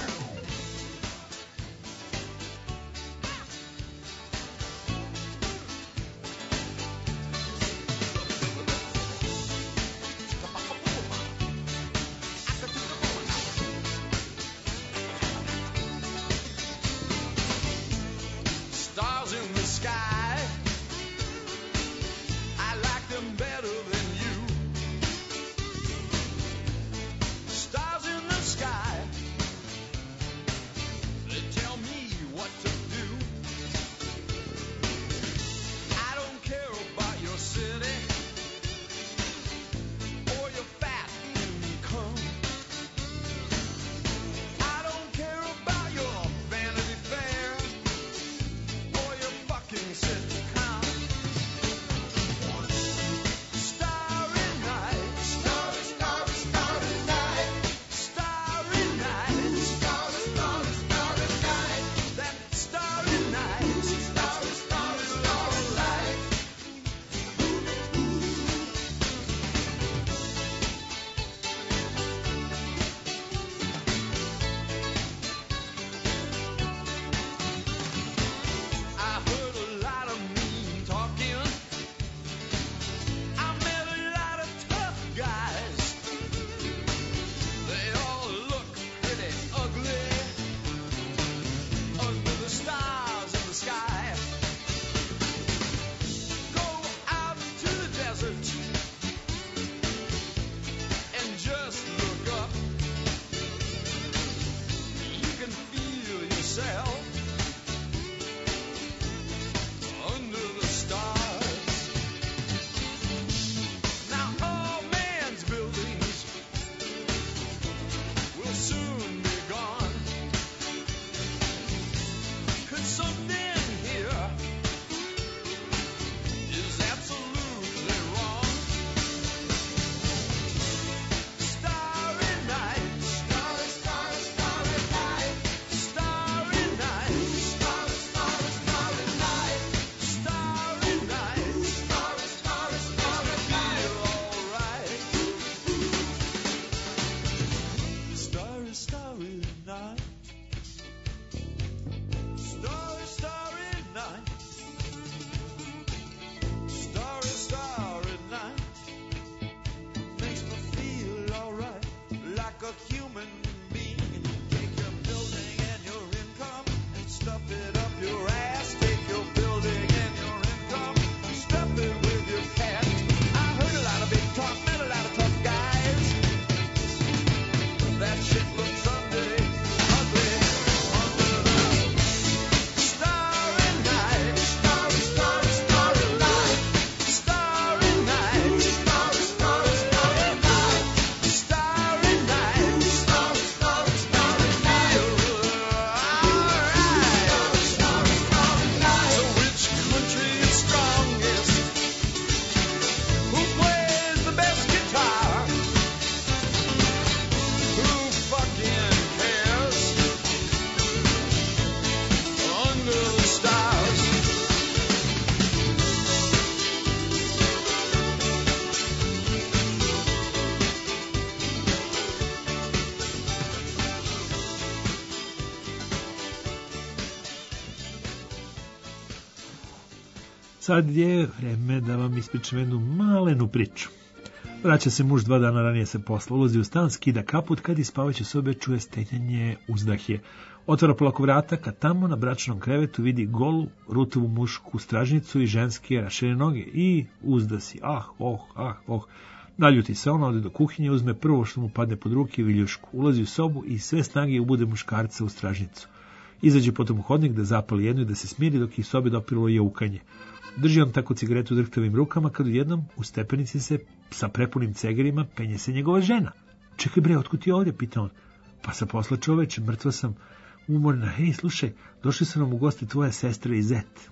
Sad je vreme da vam ispričam jednu malenu priču. Vraća se muž 2 dana ranije sa posla, ulazi u stan, skida kaput, kad iz spavaće sobe čuje stenjanje uzdahe. Otvara polako vrata, kad tamo na bračnom krevetu vidi golu, rutavu mušku stražnicu i ženske raširene noge i uzda si, Naljuti se ona, ode do kuhinje, uzme prvo što mu padne pod ruke viljušku, ulazi u sobu i sve snage ubude muškarca u stražnicu. Izađe potom u hodnik da zapali jednu i da se smiri dok ih sobe dopiralo jaukanje. Drži on tako cigaretu drhtavim rukama kad jednom u stepenici se sa prepunim cegerima penje se njegova žena. Čekaj bre, otkud ti ovdje, pita on. Pa sa posla čoveče, mrtva sam, umorna. Hej, slušaj, došli su nam u goste tvoja sestra i zet.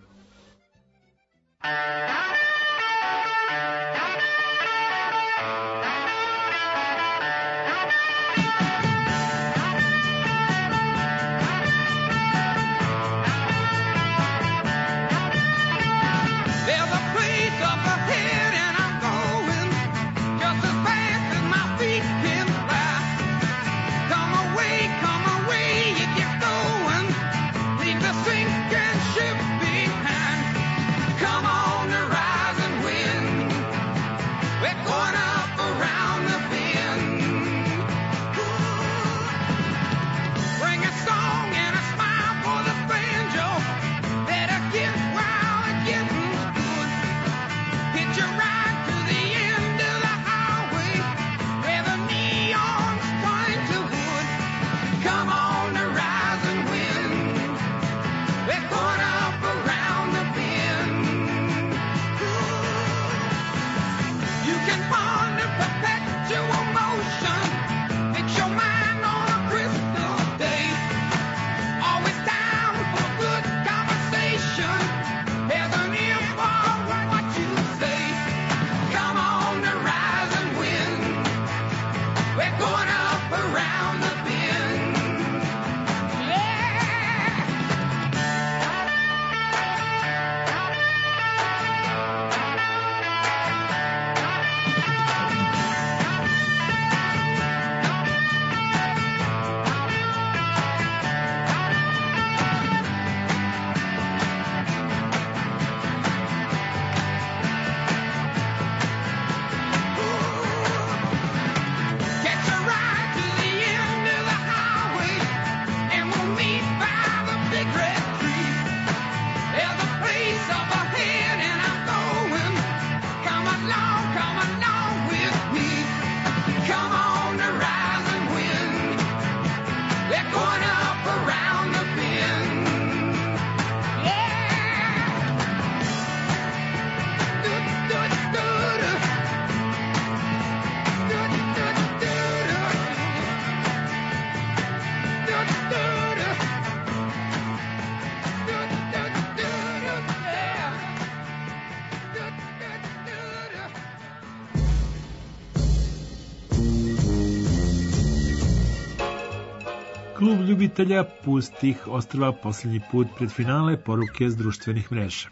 Klub ljubitelja pustih ostrva posljednji put pred finale, poruke s društvenih mreža.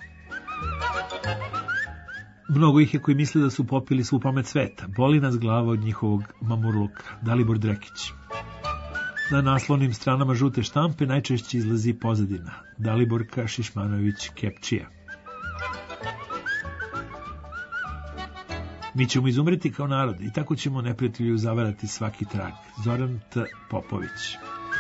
Mnogo ih je koji misle da su popili svu pamet sveta. Boli nas glava od njihovog mamurluka. Dalibor Drekić. Na naslovnim stranama žute štampe najčešće izlazi pozadina. Daliborka Šišmanović Kepčija. Mi ćemo izumreti kao narod i tako ćemo neprijatelju zavarati svaki trag. Zoran T. Popović.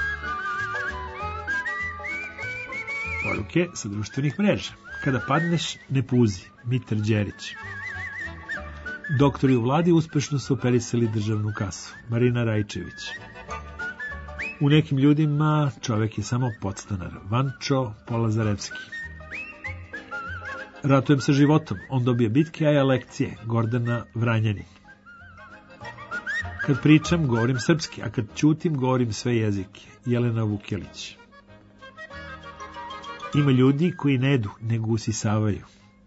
Poruke sa društvenih mreža. Kada padneš, ne puzi. Mitar Đerić. Doktori u vladi uspešno su operisali državnu kasu. Marina Rajčević. U nekim ljudima čovek je samo podstanar. Vančo Polazarevski. Ratujem sa životom. On dobije bitke, a ja lekcije. Gordana Vranjanin. Kad pričam, govorim srpski, a kad ćutim, govorim sve jezike. Jelena Vukelić. Ima ljudi koji ne jedu, nego usisavaju.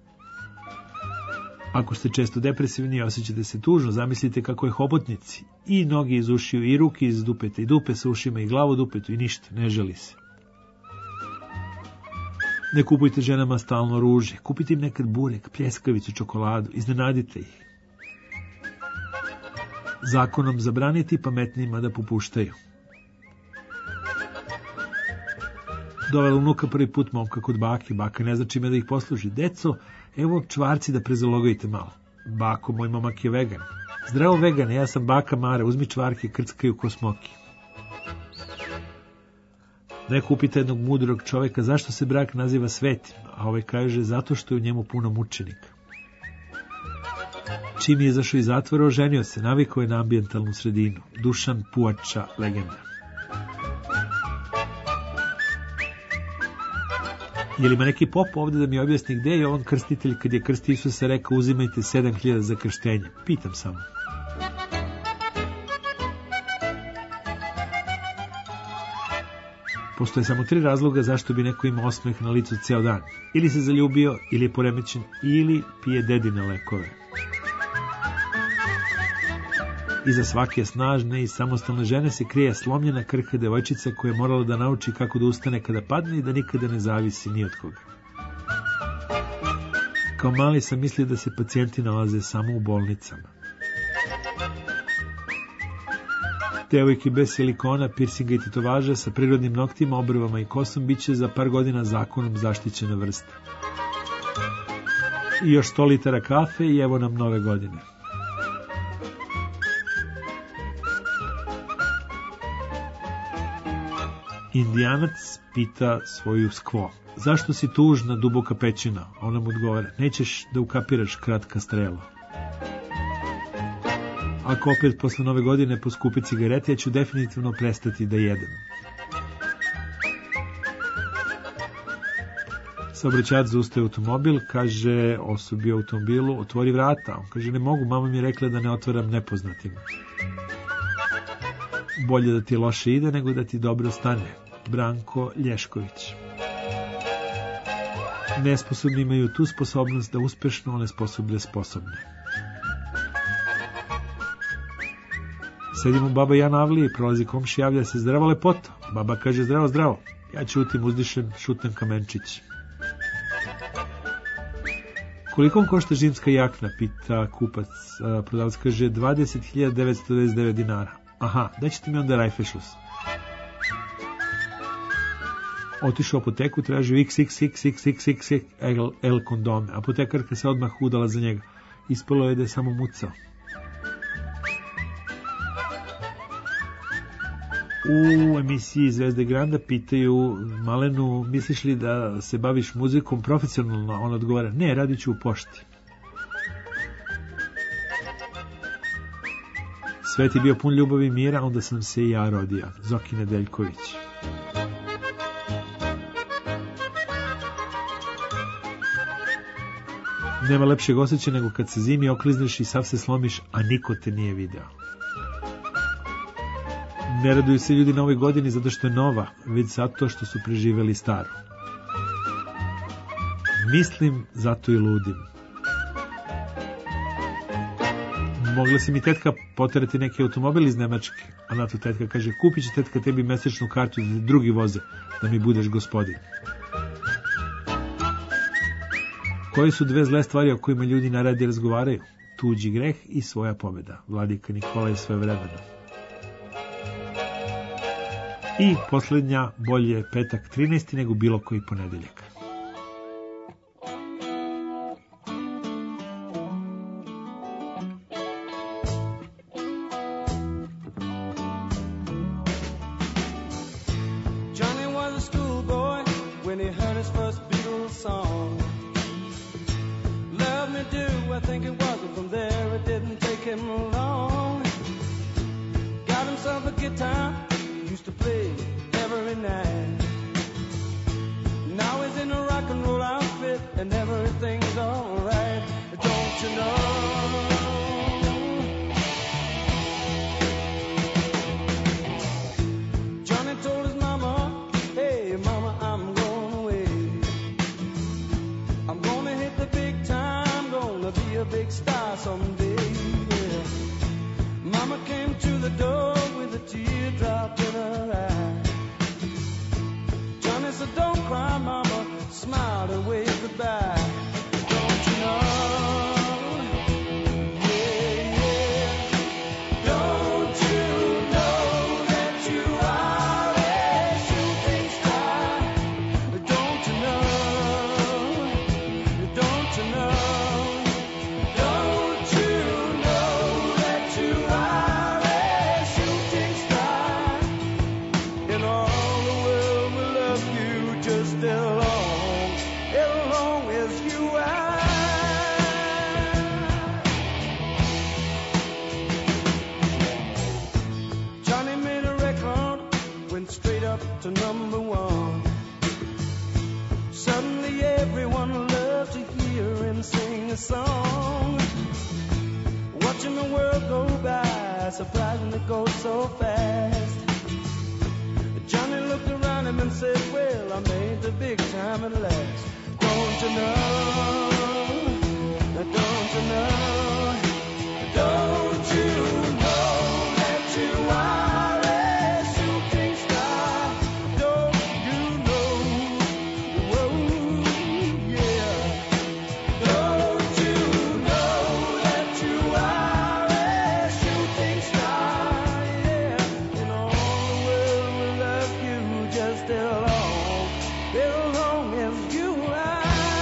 Ako ste često depresivni i osjećate se tužno, zamislite kako je hobotnici. I noge iz ušiju, i ruke iz dupeta, i dupe sa ušima, i glavu dupetu, i ništa, ne želi se. Ne kupujte ženama stalno ruže, kupite im nekad burek, pljeskavicu, čokoladu, iznenadite ih. Zakonom zabraniti pametnijima da popuštaju. Dovela unuka prvi put momka kod bake. Baka ne zna čime da ih posluži. Deco, evo čvarci da prezalogajte malo. Bako, moj momak je vegan. Zdravo vegane, ja sam baka Mara, uzmi čvarke, krckaju ko smoki. Neko upita jednog mudrog čoveka zašto se brak naziva svetim, a ovaj kaže zato što je u njemu puno mučenika. Čim je izašao iz zatvora, oženio se, navikao je na ambijentalnu sredinu. Dušan Puača, legenda. Je li ima neki pop ovde da mi objasni gde je on krstitelj kad je krsti Isusa rekao uzimajte 7.000 za krštenje? Pitam samo. Postoje samo 3 razloga zašto bi neko imao osmeh na licu ceo dan. Ili se zaljubio, ili je poremećen, ili pije dedine lekove. Iza svake snažne i samostalne žene se krije slomljena krhka devojčica koja je morala da nauči kako da ustane kada padne i da nikada ne zavisi ni od koga. Kao mali sam mislio da se pacijenti nalaze samo u bolnicama. Devojke bez silikona, pirsinga i tetovaža sa prirodnim noktima, obrvama i kosom biće za par godina zakonom zaštićena vrsta. I još 100 litara kafe i evo nam nove godine. Indijanac pita svoju skvo. Zašto si tužna, duboka pećina? Ona mu odgovara, nećeš da ukapiraš, kratka strela. Ako opet posle nove godine poskupi cigarete, ja ću definitivno prestati da jedem. Saobraćajac zaustaje automobil, kaže osobi u automobilu, otvori vrata. On kaže, ne mogu, mama mi je rekla da ne otvaram nepoznatima. Bolje da ti loše ide nego da ti dobro stane. Branko Lješković. Nesposobni imaju tu sposobnost da uspešno onesposoble sposobne. Sedimo baba ja na avliji, prolazi komši, javlja se, zdravo lepoto. Baba kaže, zdravo, zdravo. Ja ćutim, uzdišem, šutnem kamenčić. Koliko vam košta zimska jakna, pita kupac. Prodavac kaže 20.999 dinara. Aha, daćete mi onda rajfešus. Otišao u apoteku, tražio XXXXXXL kondome. Apotekarka se odmah udala za njega. Ispalo je da je samo mucao. U emisiji Zvezde Granda pitaju Malenu, misliš li da se baviš muzikom profesionalno? On odgovara, ne, radit ću u pošti. Svet je bio pun ljubavi i mira, onda sam se i ja rodio. Zoki Nedeljković. Nema lepšeg osjećaja nego kad se zimi oklizneš i sav se slomiš, a niko te nije video. Ne raduju se ljudi na ovoj godini zato što je nova, već zato što su preživeli staru. Mislim, zato i ludim. Mogla si mi tetka poterati neki automobil iz Nemačke, a na to tetka kaže, kupit će tetka tebi mesečnu kartu za drugi voze, da mi budeš gospodin. Koje su 2 zle stvari o kojima ljudi na radi razgovaraju? Tuđi greh i svoja pobjeda. Vladika Nikola je svojevremeno. I posljednja, bolje petak 13. nego bilo koji ponedeljak. go so fast. Johnny looked around him and said, well, I made the big time at last. Don't you know? Don't you know? Don't you know that you are a shooting star? Don't you know? Whoa, yeah. Don't you know that you are a shooting star? Yeah. And all the world will love you just as long as you are.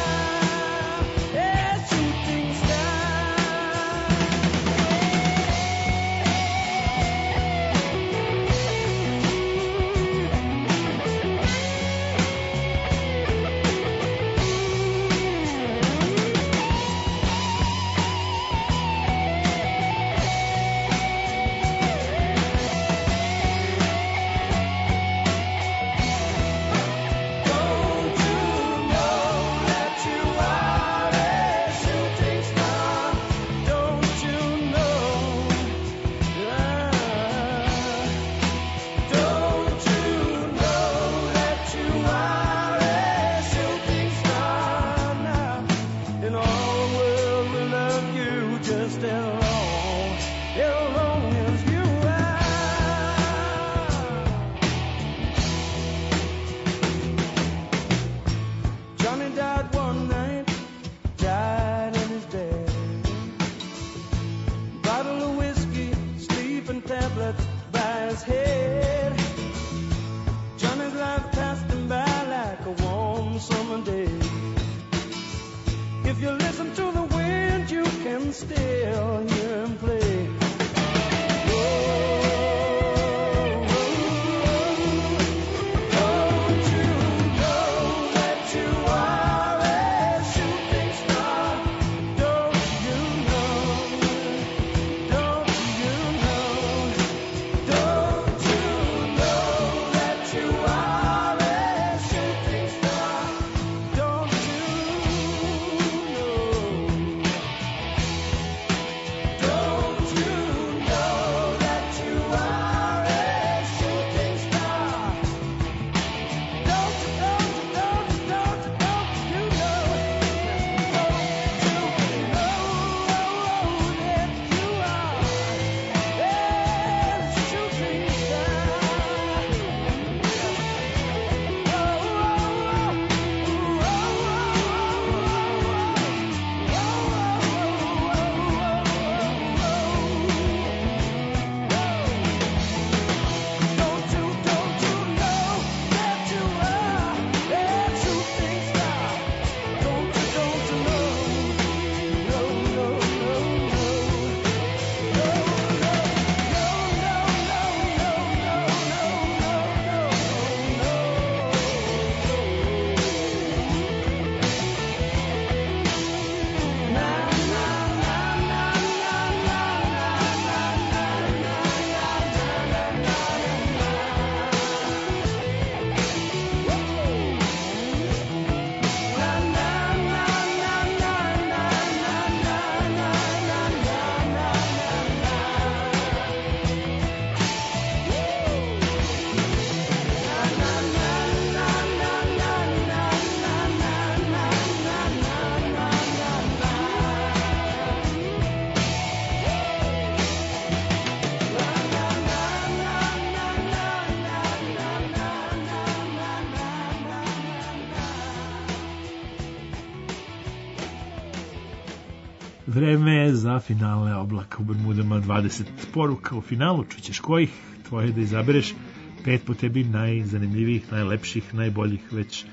Vreme je za finale Oblaka u Bermudama, 20 poruka u finalu, čućeš kojih, tvoje da izabereš 5 po tebi najzanimljivijih, najlepših, najboljih, već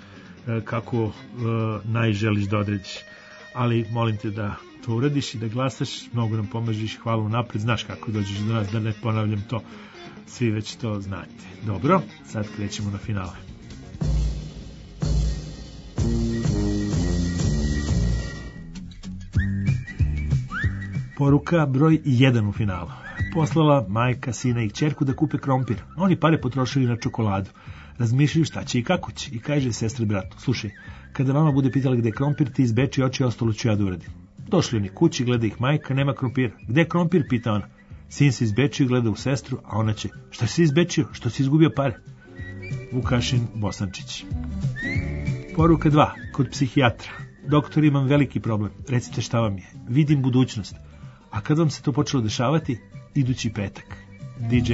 kako najželiš da odrediš. Ali molim te da to uradiš i da glasaš, mnogo nam pomažiš, hvala unapred, znaš kako dođeš do nas, da ne ponavljam to, svi već to znate. Dobro, sad krećemo na finale. Poruka broj 1 u finalu. Poslala majka, sina i kćerku da kupe krompir. Oni pare potrošili na čokoladu. Razmišljaju šta će i kako će. I kaže sestri bratu, slušaj, kada mama bude pitala gde je krompir, ti izbeči oči, ostalo ću ja da uradim. Došli oni kući, gleda ih majka, nema krompira. Gde je krompir, pita ona. Sin se izbečio i gleda u sestru, a ona će, šta si izbečio, što si izgubio pare? Vukašin Bosančić. Poruka 2. Kod psihijatra. Doktor, imam veliki problem. Recite šta vam je. Vidim budućnost. A kad vam se to počelo dešavati? Idući petak. DJ.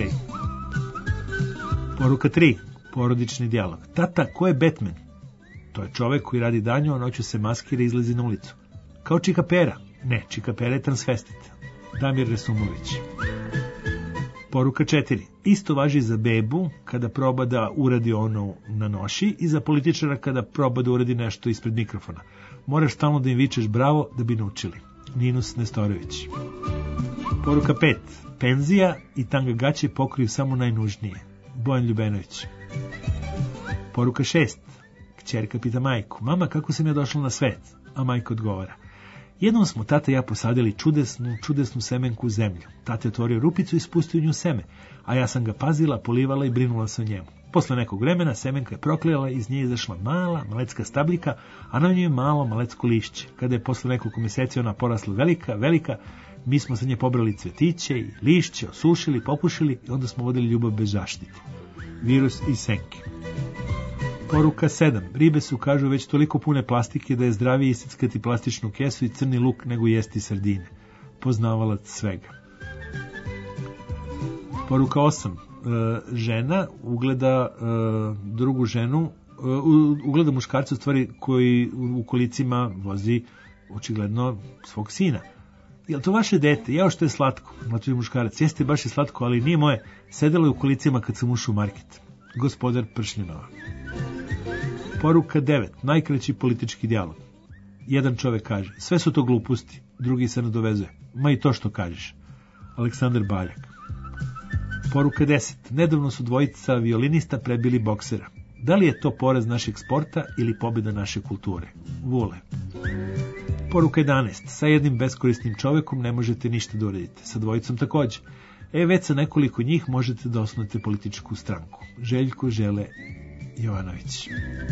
Poruka 3. Porodični dijalog. Tata, ko je Batman? To je čovek koji radi danju, a noću se maskira i izlazi na ulicu. Kao Čika Pera? Ne, Čika Pera je transvestit. Damir Resumović. Poruka 4. Isto važi za bebu kada proba da uradi ono na noši i za političara kada proba da uradi nešto ispred mikrofona. Moraš stalno da im vičeš bravo da bi naučili. Ninus Nestorović. Poruka 5. Penzija i tanga gaće pokriju samo najnužnije. Bojan Ljubenović. Poruka 6. Kćerka pita majku, mama, kako sam ja došla na svet? A majka odgovara, jednom smo tata i ja posadili čudesnu semenku u zemlju. Tata je otvorio rupicu i spustio u nju seme, a ja sam ga pazila, polivala i brinula se o njemu. Posle nekog vremena semenka je proklijala, iz nje izašla mala malecka stabljika, a na njoj je malo malecko lišće. Kada je posle nekoliko mjeseci ona porasla velika, mi smo sa nje pobrali cvetiće i lišće, osušili, popušili i onda smo vodili ljubav bez zaštite. Virus iz senke. Poruka 7. Ribe su, kažu, već toliko pune plastike da je zdravije isickati plastičnu kesu i crni luk nego jesti sardine. Poznavalac svega. Poruka 8. Žena ugleda drugu ženu, ugleda muškarca u stvari koji u kolicima vozi očigledno svog sina. Jel to vaše dete? Jao što je slatko. Mlađi muškarac, jeste baš je slatko, ali nije moje. Sedelo je u kolicima kad sam ušao u market. Gospodar Pršljenova. Poruka 9. Najkraći politički dijalog. Jedan čovek kaže, sve su to gluposti, drugi se nadovezuje. Ma i to što kažeš. Aleksandar Baljak. Poruka 10. Nedavno su dvojica violinista prebili boksera. Da li je to poraz našeg sporta ili pobjeda naše kulture? Vule. Poruka 11. Sa jednim beskorisnim čovekom ne možete ništa da uradite. Sa dvojicom takođe. Već sa nekoliko njih možete da osnujete političku stranku. Željko Žele Jovanović.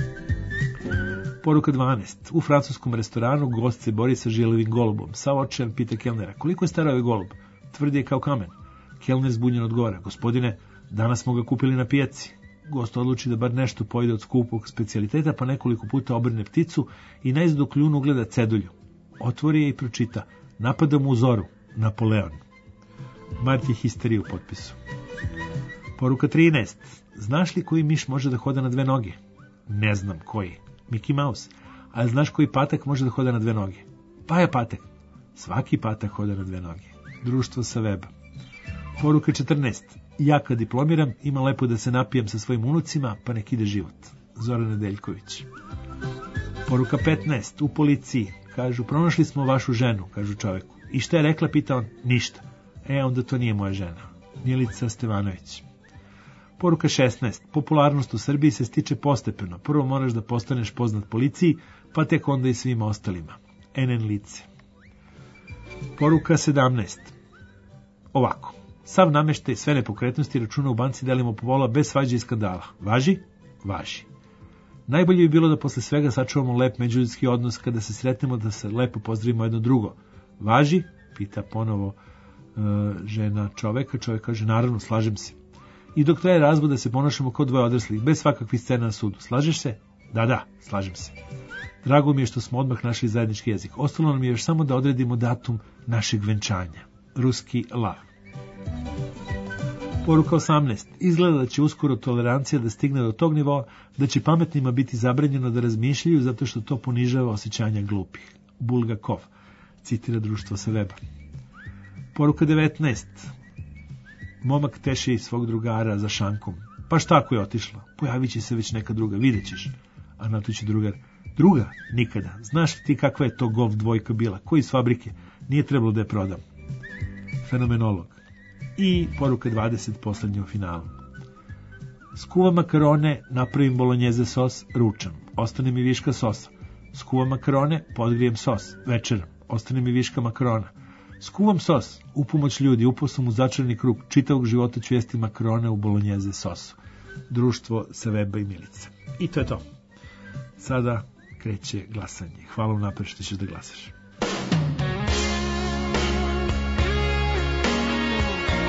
Poruka 12. U francuskom restoranu gost se bori sa žilavim golubom. Sav očajan pita kelnera, koliko je star ovaj golub? Tvrdi je kao kamen. Kelner zbunjen odgovara, gospodine, danas smo ga kupili na pijaci. Gost odluči da bar nešto pojede od skupog specijaliteta, pa nekoliko puta obrne pticu i najzad u kljunu ugleda cedulju. Otvori je i pročita, napada mu u zoru, Napoleon. Marti histerija u potpisu. Poruka 13. Znaš li koji miš može da hoda na dve noge? Ne znam koji. Mickey Mouse. Ali znaš koji patak može da hoda na dve noge? Paja patak. Svaki patak hoda na dve noge. Društvo sa weba. Poruka 14. Ja kad diplomiram, ima lepo da se napijem sa svojim unucima, pa nek ide život. Zoran Nedeljković. Poruka 15. U policiji. Kažu, pronašli smo vašu ženu, kažu čoveku. I šta je rekla, pita on? Ništa. Onda to nije moja žena. Milica Stevanović. Poruka 16. Popularnost u Srbiji se stiče postepeno. Prvo moraš da postaneš poznat policiji, pa tek onda i svima ostalima. NN lice. Poruka 17. Ovako. Sav nameštaj, sve nepokretnosti računa u banci delimo po pola bez svađe i skandala. Važi? Važi. Najbolje bi bilo da posle svega sačuvamo lep međuljudski odnos kada se sretnemo da se lepo pozdravimo jedno drugo. Važi? Pita ponovo žena čoveka. Čovek kaže, naravno, slažem se. I dok traje razvod da se ponašamo kao dvoje odraslih, bez svakakvih scena na sudu. Slažeš se? Da, slažem se. Drago mi je što smo odmah našli zajednički jezik. Ostalo nam je još samo da odredimo datum našeg venčanja. Ruski lav. Poruka 18. Izgleda da će uskoro tolerancija da stigne do tog nivoa da će pametnima biti zabranjeno da razmišljaju zato što to ponižava osjećanja glupih. Bulgakov. Citira društvo sa weba. Poruka 19. Momak teši svog drugara za šankom. Pa šta ako je otišla? Pojavit će se već neka druga, vidjet ćeš. A na to će drugar. Druga? Nikada. Znaš li ti kakva je to Golf dvojka bila? Koji iz fabrike? Nije trebalo da je prodam. Fenomenolog. I poruka 20, poslednja u finalu. Skuvam makarone, napravim bolognese sos, ručam. Ostane mi viška sosa. Skuvam makarone, podgrijem sos, večeram. Ostane mi viška makarona. Skuvam sos, u pomoć ljudi, upao sam u začarani krug, čitavog života ću jesti makarone u bolognese sosu. Društvo sa weba i Milica. I to je to. Sada kreće glasanje. Hvala unapred što ćeš da glasaš.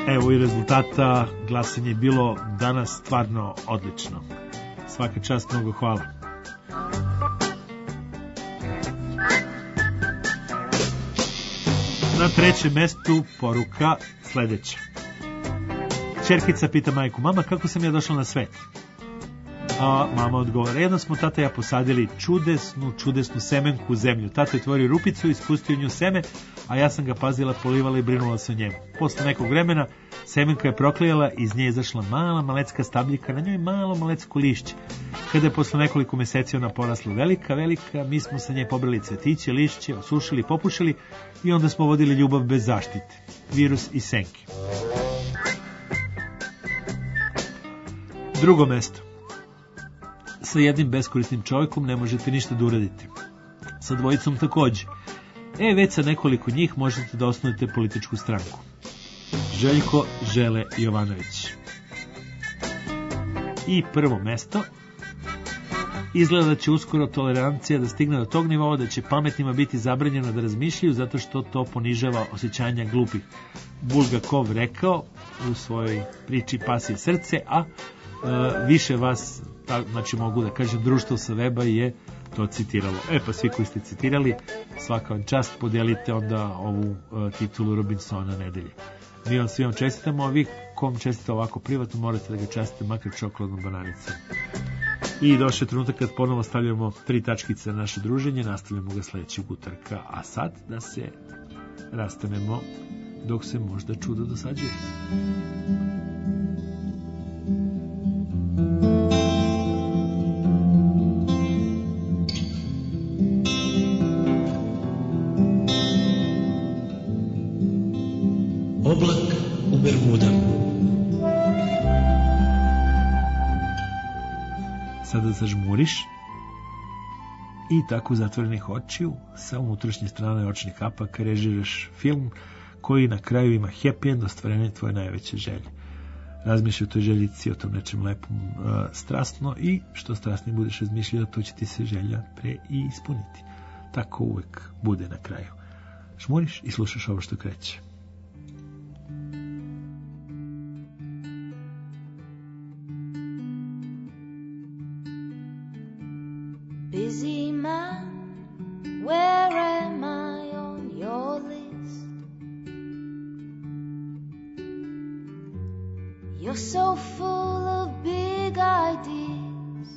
Evo i rezultata, glasanje je bilo danas stvarno odlično. Svaka čast, mnogo hvala. Na trećem mestu poruka sledeća. Ćerkica pita majku: mama, kako sam ja došla na svet? A mama odgovara: jedno smo tata i ja posadili čudesnu semenku u zemlju. Tata je otvorio rupicu i spustio nju seme, a ja sam ga pazila, polivala i brinula se o njemu. Posle nekog vremena semenka je proklijala, iz nje je izašla mala malecka stabljika, na njoj malo malecko lišće. Kada je posle nekoliko meseci ona porasla velika, mi smo sa nje pobrali cvetiće, lišće, osušili, popušili i onda smo vodili ljubav bez zaštite. Virus i senke. Drugo mesto. Sa jednim beskorisnim čovjekom ne možete ništa da uradite. Sa dvojicom takođe. Već sa nekoliko njih možete da osnovite političku stranku. Željko Žele Jovanović. I prvo mesto. Izgleda da će uskoro tolerancija da stigne do tog nivoa da će pametnima biti zabranjeno da razmišljaju zato što to ponižava osjećanja glupih. Bulgakov rekao u svojoj priči Pasje srce, a više vas, znači mogu da kažem, društvo sa weba je to citiralo. Pa svi koji ste citirali, svaka vam čast, podelite onda ovu titulu Robinsona nedelje. Mi vam svima čestitamo, a vi kom čestite ovako privatno, morate da ga čestite makar čokoladnom bananicom. I došao je trenutak kad ponovo stavljamo 3 tačkice na naše druženje, nastavljamo ga sledećeg utorka, a sad da se rastanemo dok se možda čudo dosađuje. Oblak u Bermudama. Sada zažmuriš i tako zatvorenih očiju sa unutrašnje strane očnih kapaka režiraš film koji na kraju ima happy end, ostvarenje tvoje najveće želje. Razmišljaj o toj željici, o tom nečem lepom, strasno, i što strasnije budeš razmišljao, to će ti se želja pre i ispuniti. Tako uvek bude na kraju. Žmuriš i slušaš ovo što kreće. Busy man, where am I on your list? You're so full of big ideas.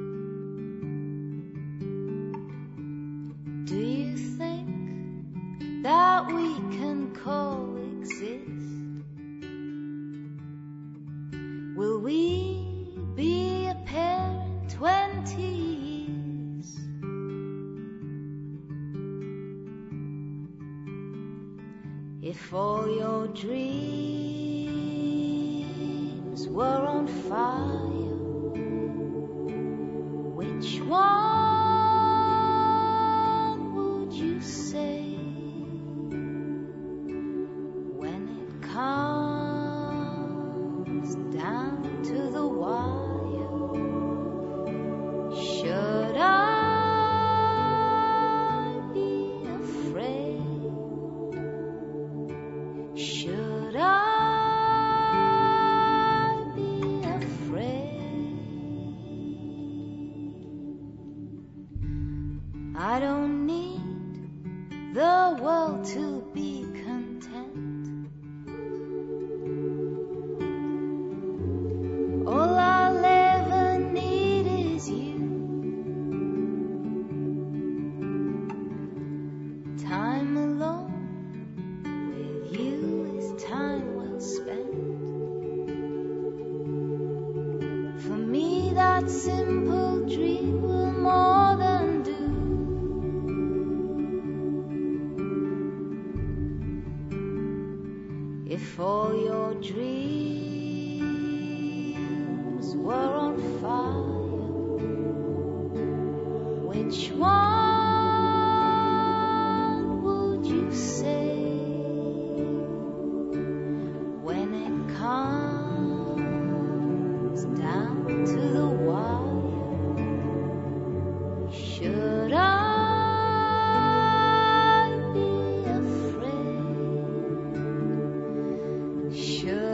Do you think that we can coexist? Will we be a pair in 20 years? If all your dreams were on fire, which one would you say? When it comes down to the wire, should I be afraid? Should I be afraid? I don't need the world to be content. All I'll ever need is you. Time alone with you is time well spent. For me that simple dream will more than do. If all your dreams were on fire, which one would you say? When it comes down to the wire, should I be afraid? Should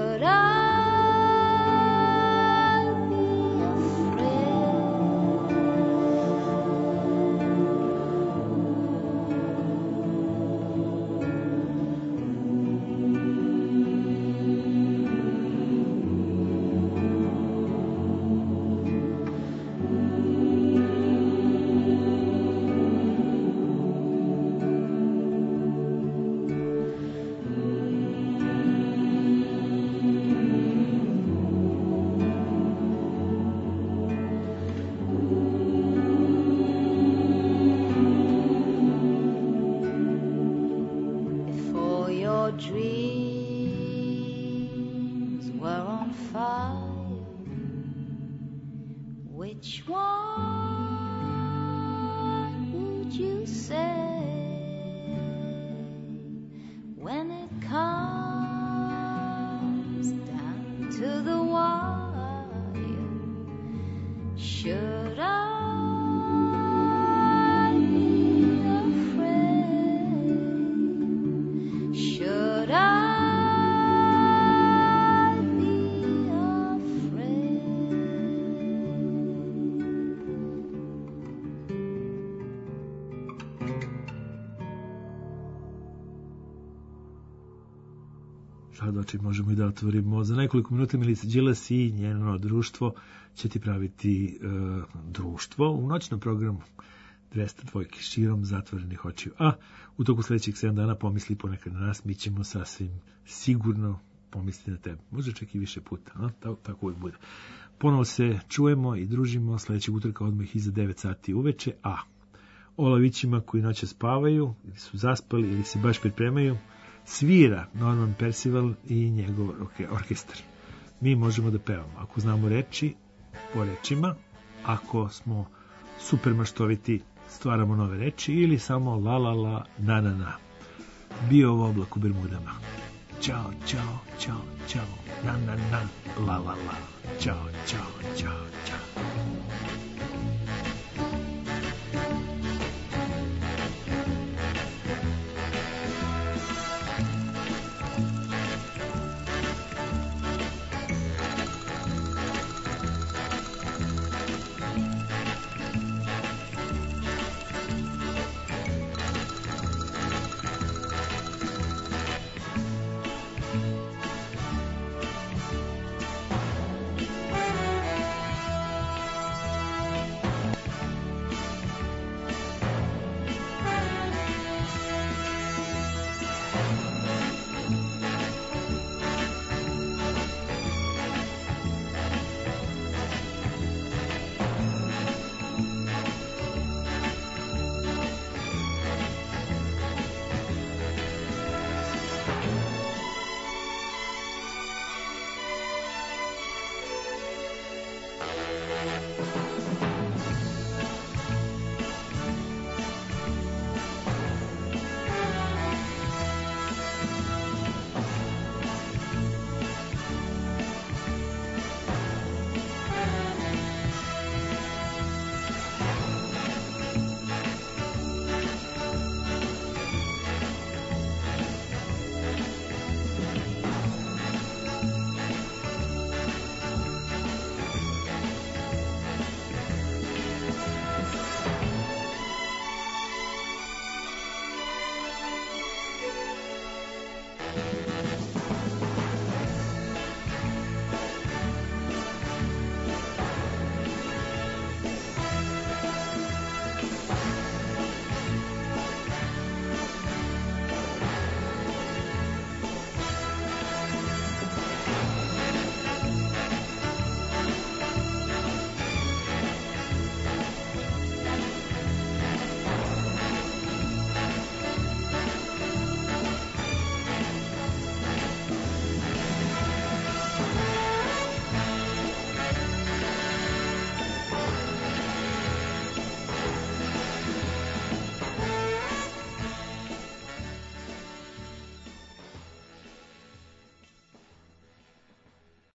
sad oči možemo i da otvorimo. Za nekoliko minuta Milica Đilas i njeno društvo će ti praviti društvo u noćnom programu 200 dvojke širom zatvorenih očiju. A u toku sledećih 7 dana pomisli ponekad na nas, mi ćemo sasvim sigurno pomisliti na tebe. Možda čak i više puta, a? Tako uvijek bude. Ponovo se čujemo i družimo sledećeg utorka odmah iza 9 sati uveče, a o lavićima koji noće spavaju, ili su zaspali, ili se baš pripremaju, svira Norman Percival i njegov orkestar. Mi možemo da pevamo. Ako znamo reči, po rečima, ako smo super maštoviti, stvaramo nove reči, ili samo la la la, na na na. Bio ovo oblak u Bermudama. Ćao, ćao, ćao, ćao, na na na, la la la. Ćao, ćao, ćao, ćao.